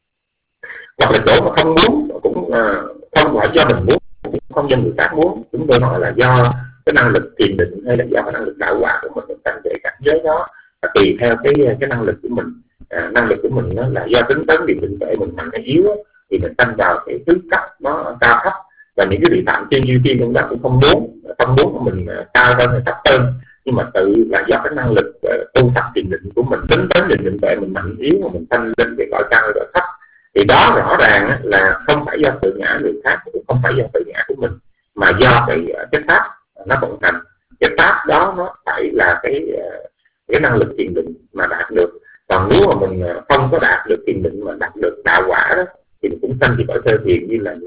Hoặc là chỗ mà không muốn cũng không phải do mình muốn, cũng không do người khác muốn. Chúng tôi nói là do cái năng lực thiền định hay là do cái năng lực đạo quả của mình thành về cảnh giới đó, tùy theo cái năng lực của mình. Năng lực của mình đó là do tính tấn định định tuệ mình mạnh hay yếu, thì mình tăng vào cái thứ cấp nó cao thấp. Và những cái vị phạm thiên duy thiên chúng ta cũng không muốn của mình cao hơn hay thấp hơn, nhưng mà tự là do cái năng lực tu tập thiền định của mình, tính tấn định định tuệ mình mạnh yếu mà mình tăng lên cái cõi cao cõi thấp. Thì đó rõ ràng là không phải do tự ngã người khác, cũng không phải do tự ngã của mình, mà do cái pháp nó vận hành. Cái pháp đó nó phải là cái năng lực thiền định mà đạt được. Còn nếu mà mình không có đạt được thiền định mà đạt được đạo quả đó, thì mình cũng sanh thì cõi sơ thiền, như là những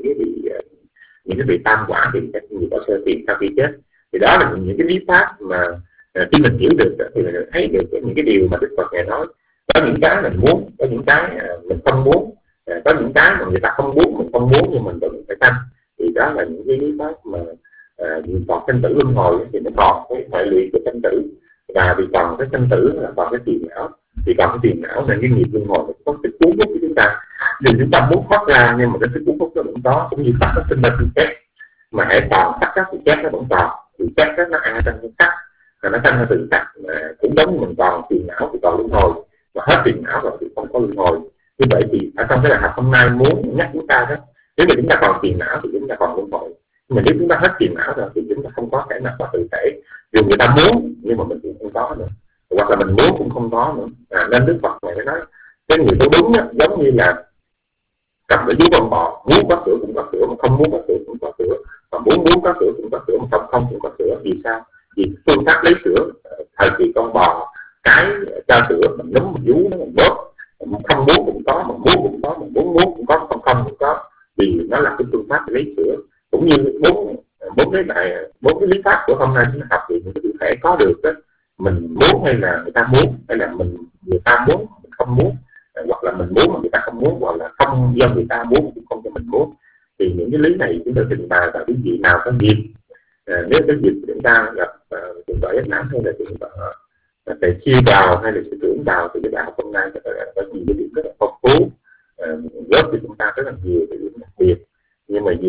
cái vị tam quả thì các vị cõi sơ thiền sau khi chết. Thì đó là những cái lý pháp mà khi mình hiểu được thì mình thấy được những cái điều mà Đức Phật ngài nói. Có những cái mình muốn, có những cái mình không muốn, có những cái mà người ta không muốn, mình không muốn nhưng mình vẫn phải sanh. Thì đó là những cái lý pháp mà còn sanh tử luân hồi thì nó còn cái hệ lụy của sanh tử. Và vì còn cái sanh tử là còn cái phiền não, thì còn cái phiền não nên cái nghiệp luân hồi có sức cuốn hút của chúng ta. Dù chúng ta muốn thoát ra nhưng mà cái sức cuốn hút nó vẫn có, cũng như sắc nó sinh ra từ chết, mà hãy còn sắc đó thì chết nó vẫn còn. Thì chết đó nó ăn trong cái sắc, và nó sinh ra từ sắc, cũng giống như mình còn phiền não thì còn luân hồi, mà hết phiền não rồi thì không có luân hồi. Như vậy thì ở trong cái bài học hôm nay muốn nhắc chúng ta đó, nếu mà chúng ta còn phiền não thì chúng ta còn luân hồi, nhưng mà nếu chúng ta hết phiền não rồi thì chúng ta không có thể nào có tự thể. Dù người ta muốn nhưng mà mình cũng không có nữa, hoặc là mình muốn cũng không có nữa. Nên Đức Phật này mới nói cái người tu đúng đó, giống như là cầm ở dưới con bò, muốn có sữa cũng có sữa, mà không muốn có sữa cũng có sữa, mà muốn có sữa cũng có sữa, mà không cũng có sữa. Vì sao? Vì phương pháp lấy sữa thời kỳ con bò cái cho sữa mình núm mình vú nó mình bóp, không muốn cũng có, mà muốn cũng có, mà muốn cũng có, không cũng có. Vì nó là cái phương pháp lấy sữa. Cũng như bốn cái lý pháp của hôm nay chúng ta học thì những cái thể có được đó, mình muốn hay là người ta muốn, hay là người ta muốn mình không muốn, hoặc là mình muốn mà người ta không muốn, hoặc là không do người ta muốn cũng không cho mình muốn. Thì những cái lý này chúng tôi trình bày và quý vị nào có dịp, nếu có dịp chúng ta gặp trường tọa Giác Nãm hay là trường tọa thầy chia vào hay là sư trưởng vào, thì cái đạo hôm nay có nhiều cái điểm rất là phong phú, góp cho chúng ta rất là nhiều cái điểm đặc biệt. Nhưng mà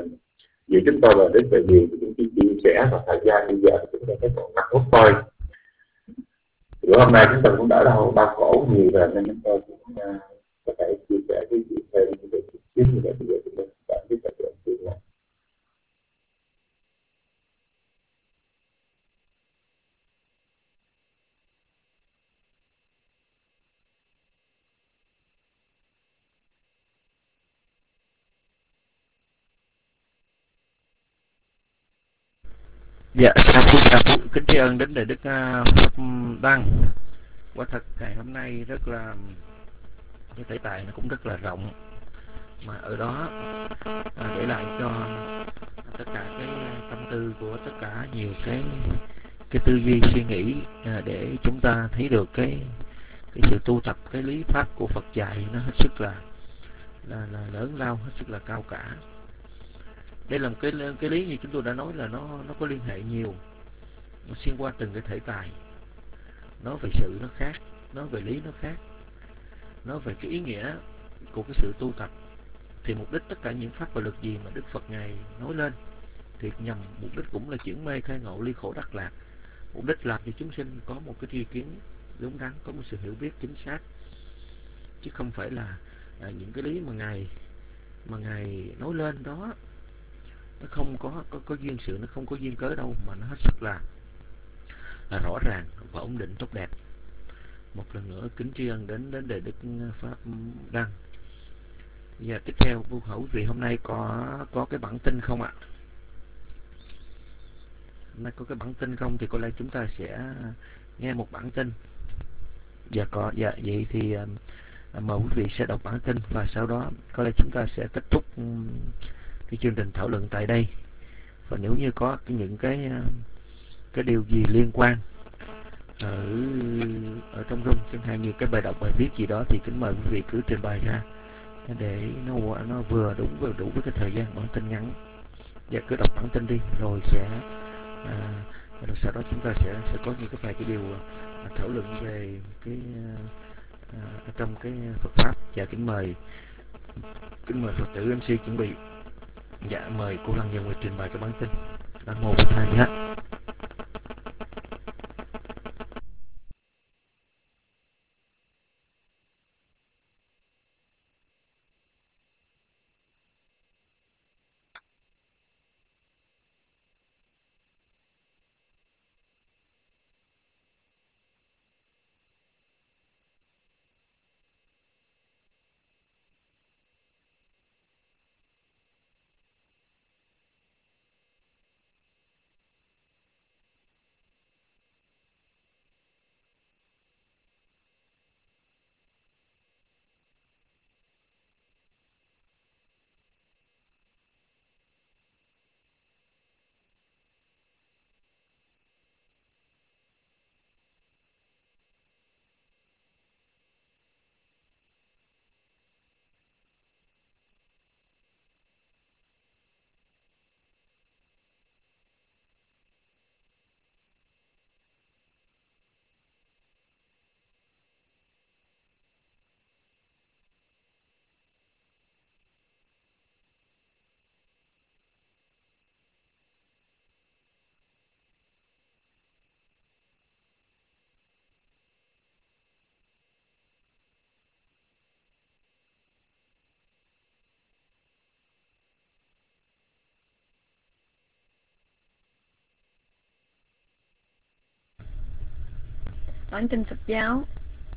vì chúng tôi là đến về nhiều thì chúng tôi chia sẻ, và thời gian bây giờ chúng ta thấy còn 5 phút thôi. Bữa hôm nay chúng tôi cũng đỡ đau đau khổ nhiều rồi, nên chúng tôi cũng có thể chia sẻ với chị thêm những cái chút như vậy. Bây giờ chúng tôi cảm thấy rất là chuyện này. Dạ, sa phú kính tri ân đến Đại Đức Pháp Đăng. Quả thật ngày hôm nay rất là cái thể tài nó cũng rất là rộng, mà ở đó để lại cho tất cả cái tâm tư của tất cả nhiều cái tư duy suy nghĩ, để chúng ta thấy được cái sự tu tập cái lý pháp của Phật dạy nó hết sức là lớn lao, hết sức là cao cả. Đây là một cái lý như chúng tôi đã nói là nó có liên hệ nhiều, nó xuyên qua từng cái thể tài. Nói về sự nó khác, nói về lý nó khác, nói về cái ý nghĩa của cái sự tu tập. Thì mục đích tất cả những pháp và luật gì mà Đức Phật Ngài nói lên thì nhằm mục đích cũng là chuyển mê khai ngộ, ly khổ đắc lạc. Mục đích làm cho chúng sinh có một cái tri kiến đúng đắn, có một sự hiểu biết chính xác, chứ không phải là những cái lý mà ngài nói lên đó nó không có duyên sự, nó không có duyên cớ đâu, mà nó hết sức là rõ ràng và ổn định tốt đẹp. Một lần nữa kính tri ân đến Đại Đức Pháp Đăng. Và tiếp theo vô khẩu vì hôm nay có cái bản tin không ạ? Hôm nay có cái bản tin không thì có lẽ chúng ta sẽ nghe một bản tin. Dạ vậy thì mời quý vị sẽ đọc bản tin và sau đó có lẽ chúng ta sẽ kết thúc cái chương trình thảo luận tại đây. Và nếu như có những cái điều gì liên quan ở trong room, chẳng hạn như cái bài đọc bài viết gì đó, thì kính mời quý vị cứ trình bày ra để nó vừa đủ với cái thời gian bản tin ngắn. Và cứ đọc bản tin đi rồi sau đó chúng ta sẽ có những cái điều thảo luận về cái trong cái Phật pháp. Và kính mời Phật tử MC chuẩn bị. Dạ, mời cô Lăng Nhân Nguyệt trình bày cái bản tin. Nam mô Bổn Thầy nhé. Bản tin Phật giáo.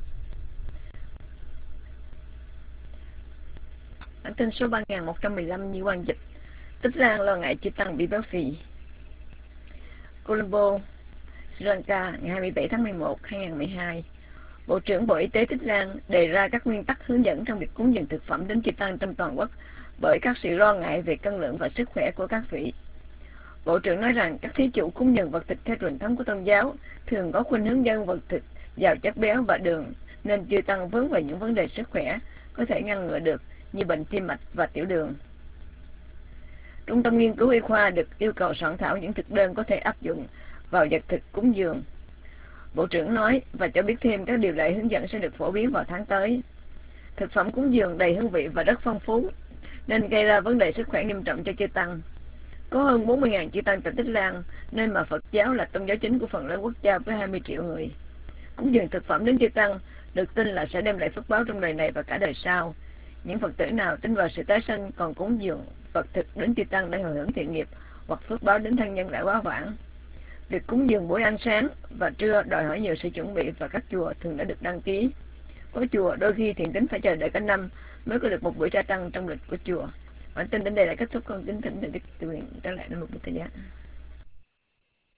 Bản tin số 3115 như quan dịch. Tích Lan lo ngại chư tăng bị béo phì. Colombo, Sri Lanka, ngày 27 tháng 11, 2012. Bộ trưởng Bộ Y tế Tích Lan đề ra các nguyên tắc hướng dẫn trong việc cúng dường thực phẩm đến chư tăng trong toàn quốc bởi các sự lo ngại về cân lượng và sức khỏe của các vị. Bộ trưởng nói rằng các thí chủ cúng dường vật thực theo truyền thống của tôn giáo thường có khuynh hướng dâng vật thực giàu chất béo và đường, nên chư tăng vướng vào những vấn đề sức khỏe có thể ngăn ngừa được như bệnh tim mạch và tiểu đường. Trung tâm nghiên cứu y khoa được yêu cầu soạn thảo những thực đơn có thể áp dụng vào vật thực cúng dường. Bộ trưởng nói và cho biết thêm các điều lệ hướng dẫn sẽ được phổ biến vào tháng tới. Thực phẩm cúng dường đầy hương vị và rất phong phú nên gây ra vấn đề sức khỏe nghiêm trọng cho chư tăng. Có hơn 40.000 chư tăng tại Tích Lan, nơi mà Phật giáo là tôn giáo chính của phần lớn quốc gia với 20 triệu người. Cúng dường thực phẩm đến chư tăng được tin là sẽ đem lại phước báo trong đời này và cả đời sau. Những Phật tử nào tin vào sự tái sanh còn cúng dường vật thực đến chư tăng để hồi hướng thiện nghiệp hoặc phước báo đến thân nhân đã quá vãng. Việc cúng dường buổi ăn sáng và trưa đòi hỏi nhiều sự chuẩn bị và các chùa thường đã được đăng ký. Có chùa đôi khi thiền tín phải chờ đợi cả năm mới có được một buổi tra tăng trong lịch của chùa. Bản tin đến đây đã kết thúc. Con kính thỉnh Thượng Đức Từ Nguyện trở lại đến một buổi thời gian.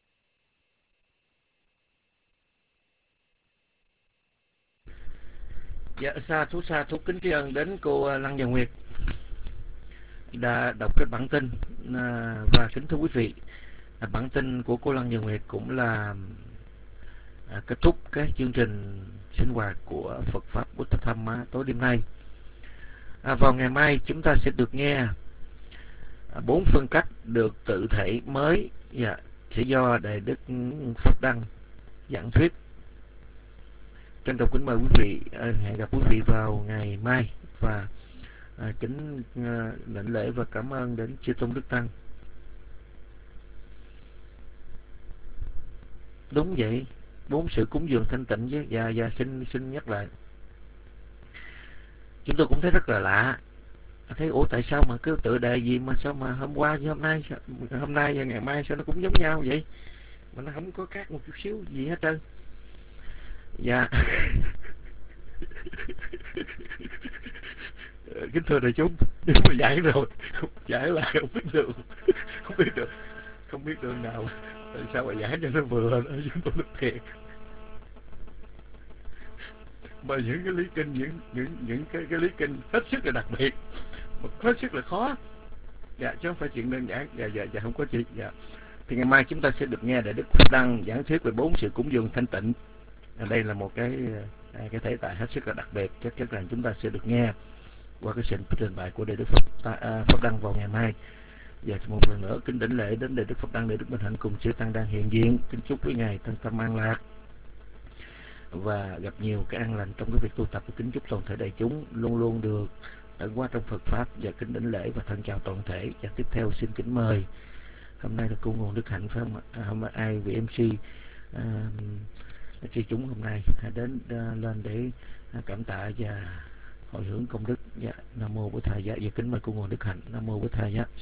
Dạ, sa thú kính tri ân đến cô Lăng Và Nguyệt đã đọc cái bản tin, và kính thưa quý vị, bản tin của cô Lăng Và Nguyệt cũng là kết thúc cái chương trình sinh hoạt của Phật pháp Buddha Dhamma tối đêm nay. Vào ngày mai chúng ta sẽ được nghe 4 phân cách được tự thể mới, sẽ do Đại Đức Pháp Đăng giảng thuyết. Trân trọng kính mời quý vị, hẹn gặp quý vị vào ngày mai, và kính đảnh lễ và cảm ơn đến chư tôn đức tăng. Đúng vậy, 4 sự cúng dường thanh tịnh với, và xin nhắc lại, chúng tôi cũng thấy rất là lạ, thấy ủa tại sao mà cứ tựa đề gì mà sao mà hôm qua với hôm nay và ngày mai sao nó cũng giống nhau vậy, mà nó không có khác một chút xíu gì hết trơn. Dạ. Kính thưa đại chúng, nhưng mà giải rồi, giải là không biết đường nào, tại sao mà giải cho nó vừa đó, chúng tôi nói thiệt. Mà những cái lý kinh, những cái lý kinh hết sức là đặc biệt, hết sức là khó, chứ không phải chuyện đơn giản. Dạ không có chuyện. Dạ, thì ngày mai chúng ta sẽ được nghe Đại Đức Pháp Đăng giảng thuyết về 4 sự cúng dường thanh tịnh. Đây là một cái thể tài hết sức là đặc biệt, chắc chắn rằng chúng ta sẽ được nghe qua cái sự trình bày của Đại Đức Pháp Đăng vào ngày mai. Và một lần nữa kính đảnh lễ đến Đại Đức Pháp Đăng, Đại Đức Bình Hạnh cùng chư tăng đang hiện diện. Kính chúc quý ngài thân tâm an lạc và gặp nhiều cái an lành trong cái việc tu tập. Kính chúc toàn thể đại chúng luôn luôn được tận hóa trong Phật pháp, và kính đảnh lễ và thân chào toàn thể. Và tiếp theo xin kính mời, hôm nay là cô Nguồn Đức Hạnh phải không ạ? Hôm nay ai vị MC chư chúng hôm nay đến lên để cảm tạ và hồi hướng công đức. Dạ, Nam mô Bổn Thầy. Dạ, và kính mời cô Nguồn Đức Hạnh. Nam mô Bổn Thầy. Dạ.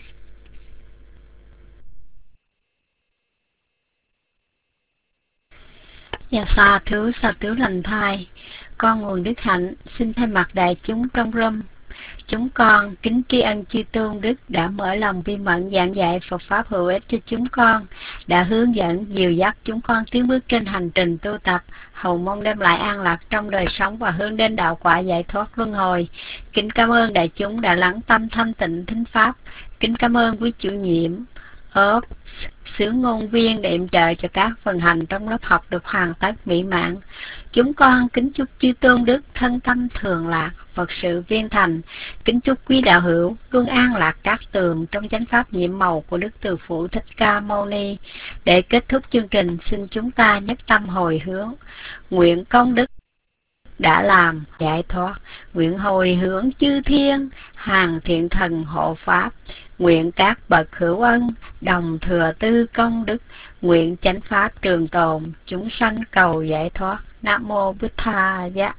Dạ, sa thú lành thai. Con Nguồn Đức Hạnh xin thay mặt đại chúng trong room, chúng con kính tri ân chư tôn đức đã mở lòng vi mẫn giảng dạy Phật pháp hữu ích cho chúng con, đã hướng dẫn dìu dắt chúng con tiến bước trên hành trình tu tập, hầu mong đem lại an lạc trong đời sống và hướng đến đạo quả giải thoát luân hồi. Kính cảm ơn đại chúng đã lắng tâm thanh tịnh thính pháp. Kính cảm ơn quý chủ nhiệm sứ ngôn viên để yểm trợ cho các phần hành trong lớp học được hoàn tất mỹ mãn. Chúng con kính chúc chư tôn đức thân tâm thường lạc, Phật sự viên thành. Kính chúc quý đạo hữu luôn an lạc các tường trong chánh pháp nhiệm màu của Đức Từ Phụ Thích Ca Mâu Ni. Để kết thúc chương trình, xin chúng ta nhất tâm hồi hướng, nguyện công đức đã làm giải thoát, nguyện hồi hướng chư thiên hàng thiện thần hộ pháp, nguyện các bậc hữu ân đồng thừa tư công đức, nguyện chánh pháp trường tồn, chúng sanh cầu giải thoát. Nam mô Bụt Tha Giá.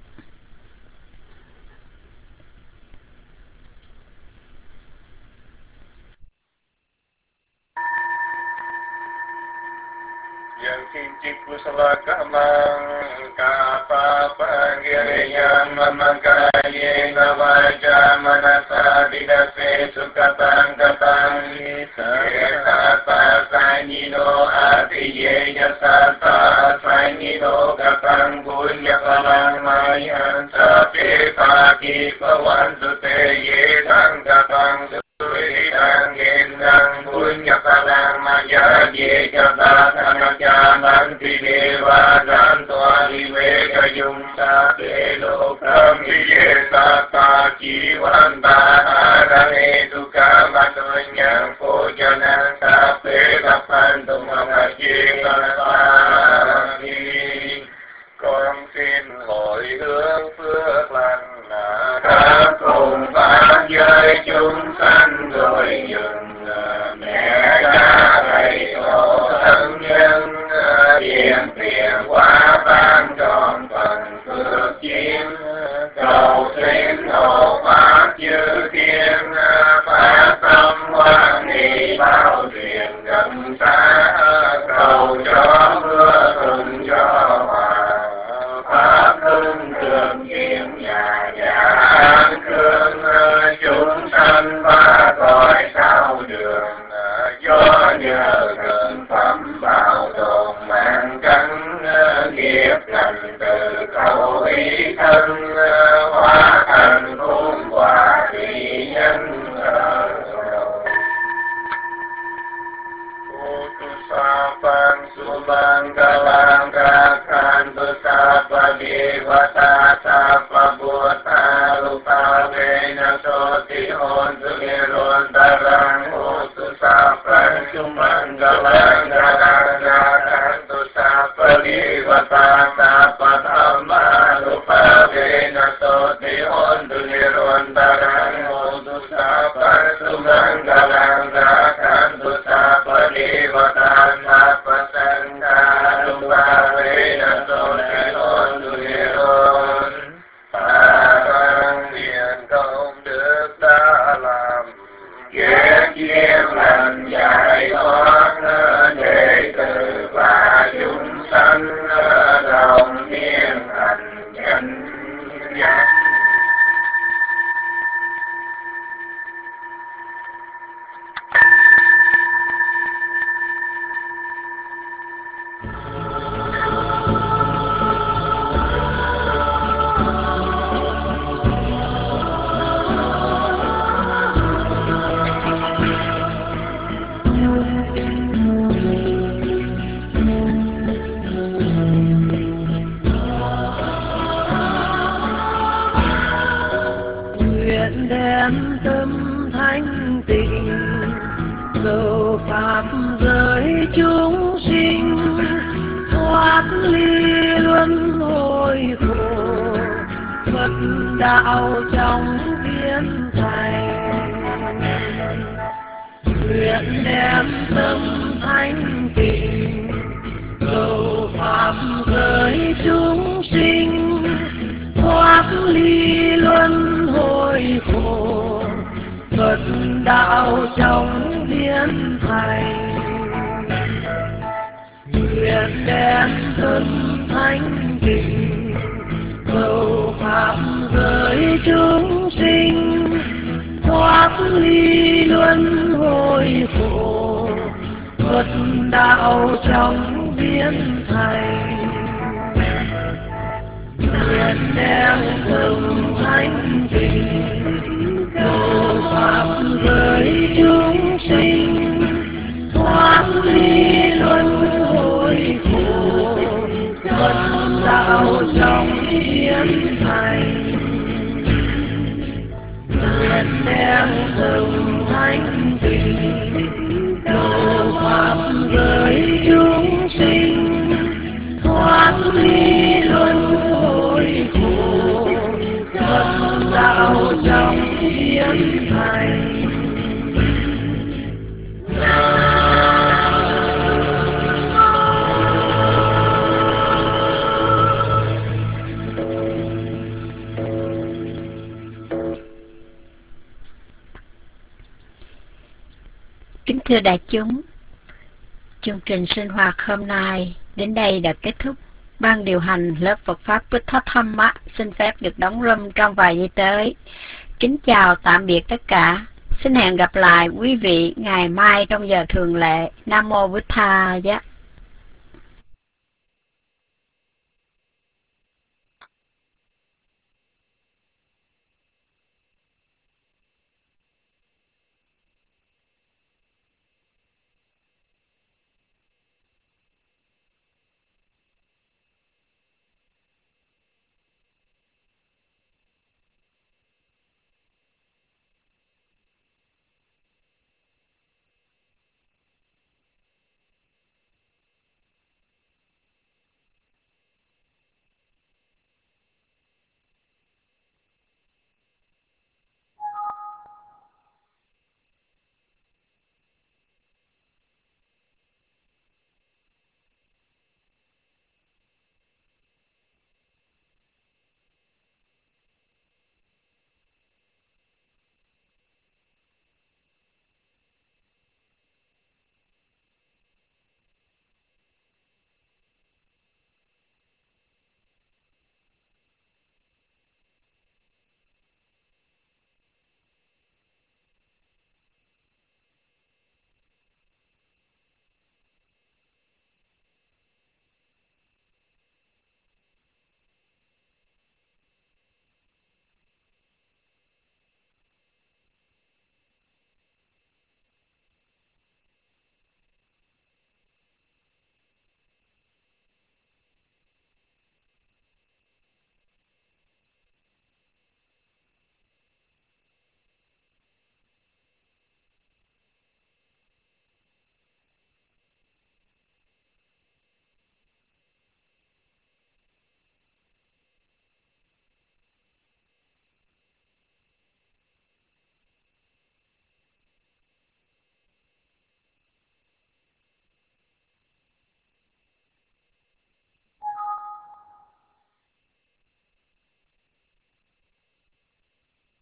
Yang kincik kusala kamang kapapa giriyam mamakaye navaja manasa didase sukatang katang sata sanino atiye yasata sanino katang punya kalang mayan sape pagi pawantu te ye tang katang Suridang gendang punya kalang maya ye kata tanaka nanti dewa dan tuari weka yung sape lokam ye sata jiwanta arane duka matunya pojana sape kapan tumangaji kalapani. Con xin hồi hướng phước lành các cùng pháp giới chúng sanh rồi dừng mẹ cha thầy tổ thân nhân tiền tiền quá ban tròn phần phước chiến cầu xin hộ pháp chư thiên phát tâm hoan hỷ bao truyền gần xa cầu cho kiếp thành từ khẩu ý thân hóa thành khôn quả thị nhân Putusapang subang galang kakhan tusapa divata sapa buddha lupa vena soti hon sugiron tarang putusapang subang galang kakhan tusapa divata sapa dhamma lupa vena soti hon sugiron tarang putusapang subang galang kakhan tusapa Devata Sapa Sangha Lupa Vena Soti Hôn Duyeron Tăng Điền công đức đã làm Ghét chiếm lành giải thoát đệ tử và chúng sanh đồng thiên thành chánh giác đem tâm thanh tịnh cầu pháp giới chúng sinh thoát ly luân hồi khổ Phật đạo trong biến thành nguyện đem tâm thanh tịnh cầu pháp giới chúng sinh thoát ly luân hồi khổ Phật đạo trong biến thành nguyện đem tâm thanh tịnh cầu pháp giới chúng sinh thoát ly luân hồi khổ Phật đạo trong biến thành nguyện đem tâm thanh tịnh cầu pháp giới chúng sinh thoát ly luân hồi khổ Phật đạo trong biến thành nguyện đem tâm thanh tịnh cầu pháp giới chúng sinh thoát ly luân hồi khổ Phật đạo trong biến thành Kính thưa đại chúng, chương trình sinh hoạt hôm nay đến đây đã kết thúc. Ban điều hành lớp Phật Pháp Buddha Dhamma xin phép được đóng room trong vài giây tới. Kính chào tạm biệt tất cả. Xin hẹn gặp lại quý vị ngày mai trong giờ thường lệ. Nam Mô Bụt Thaya.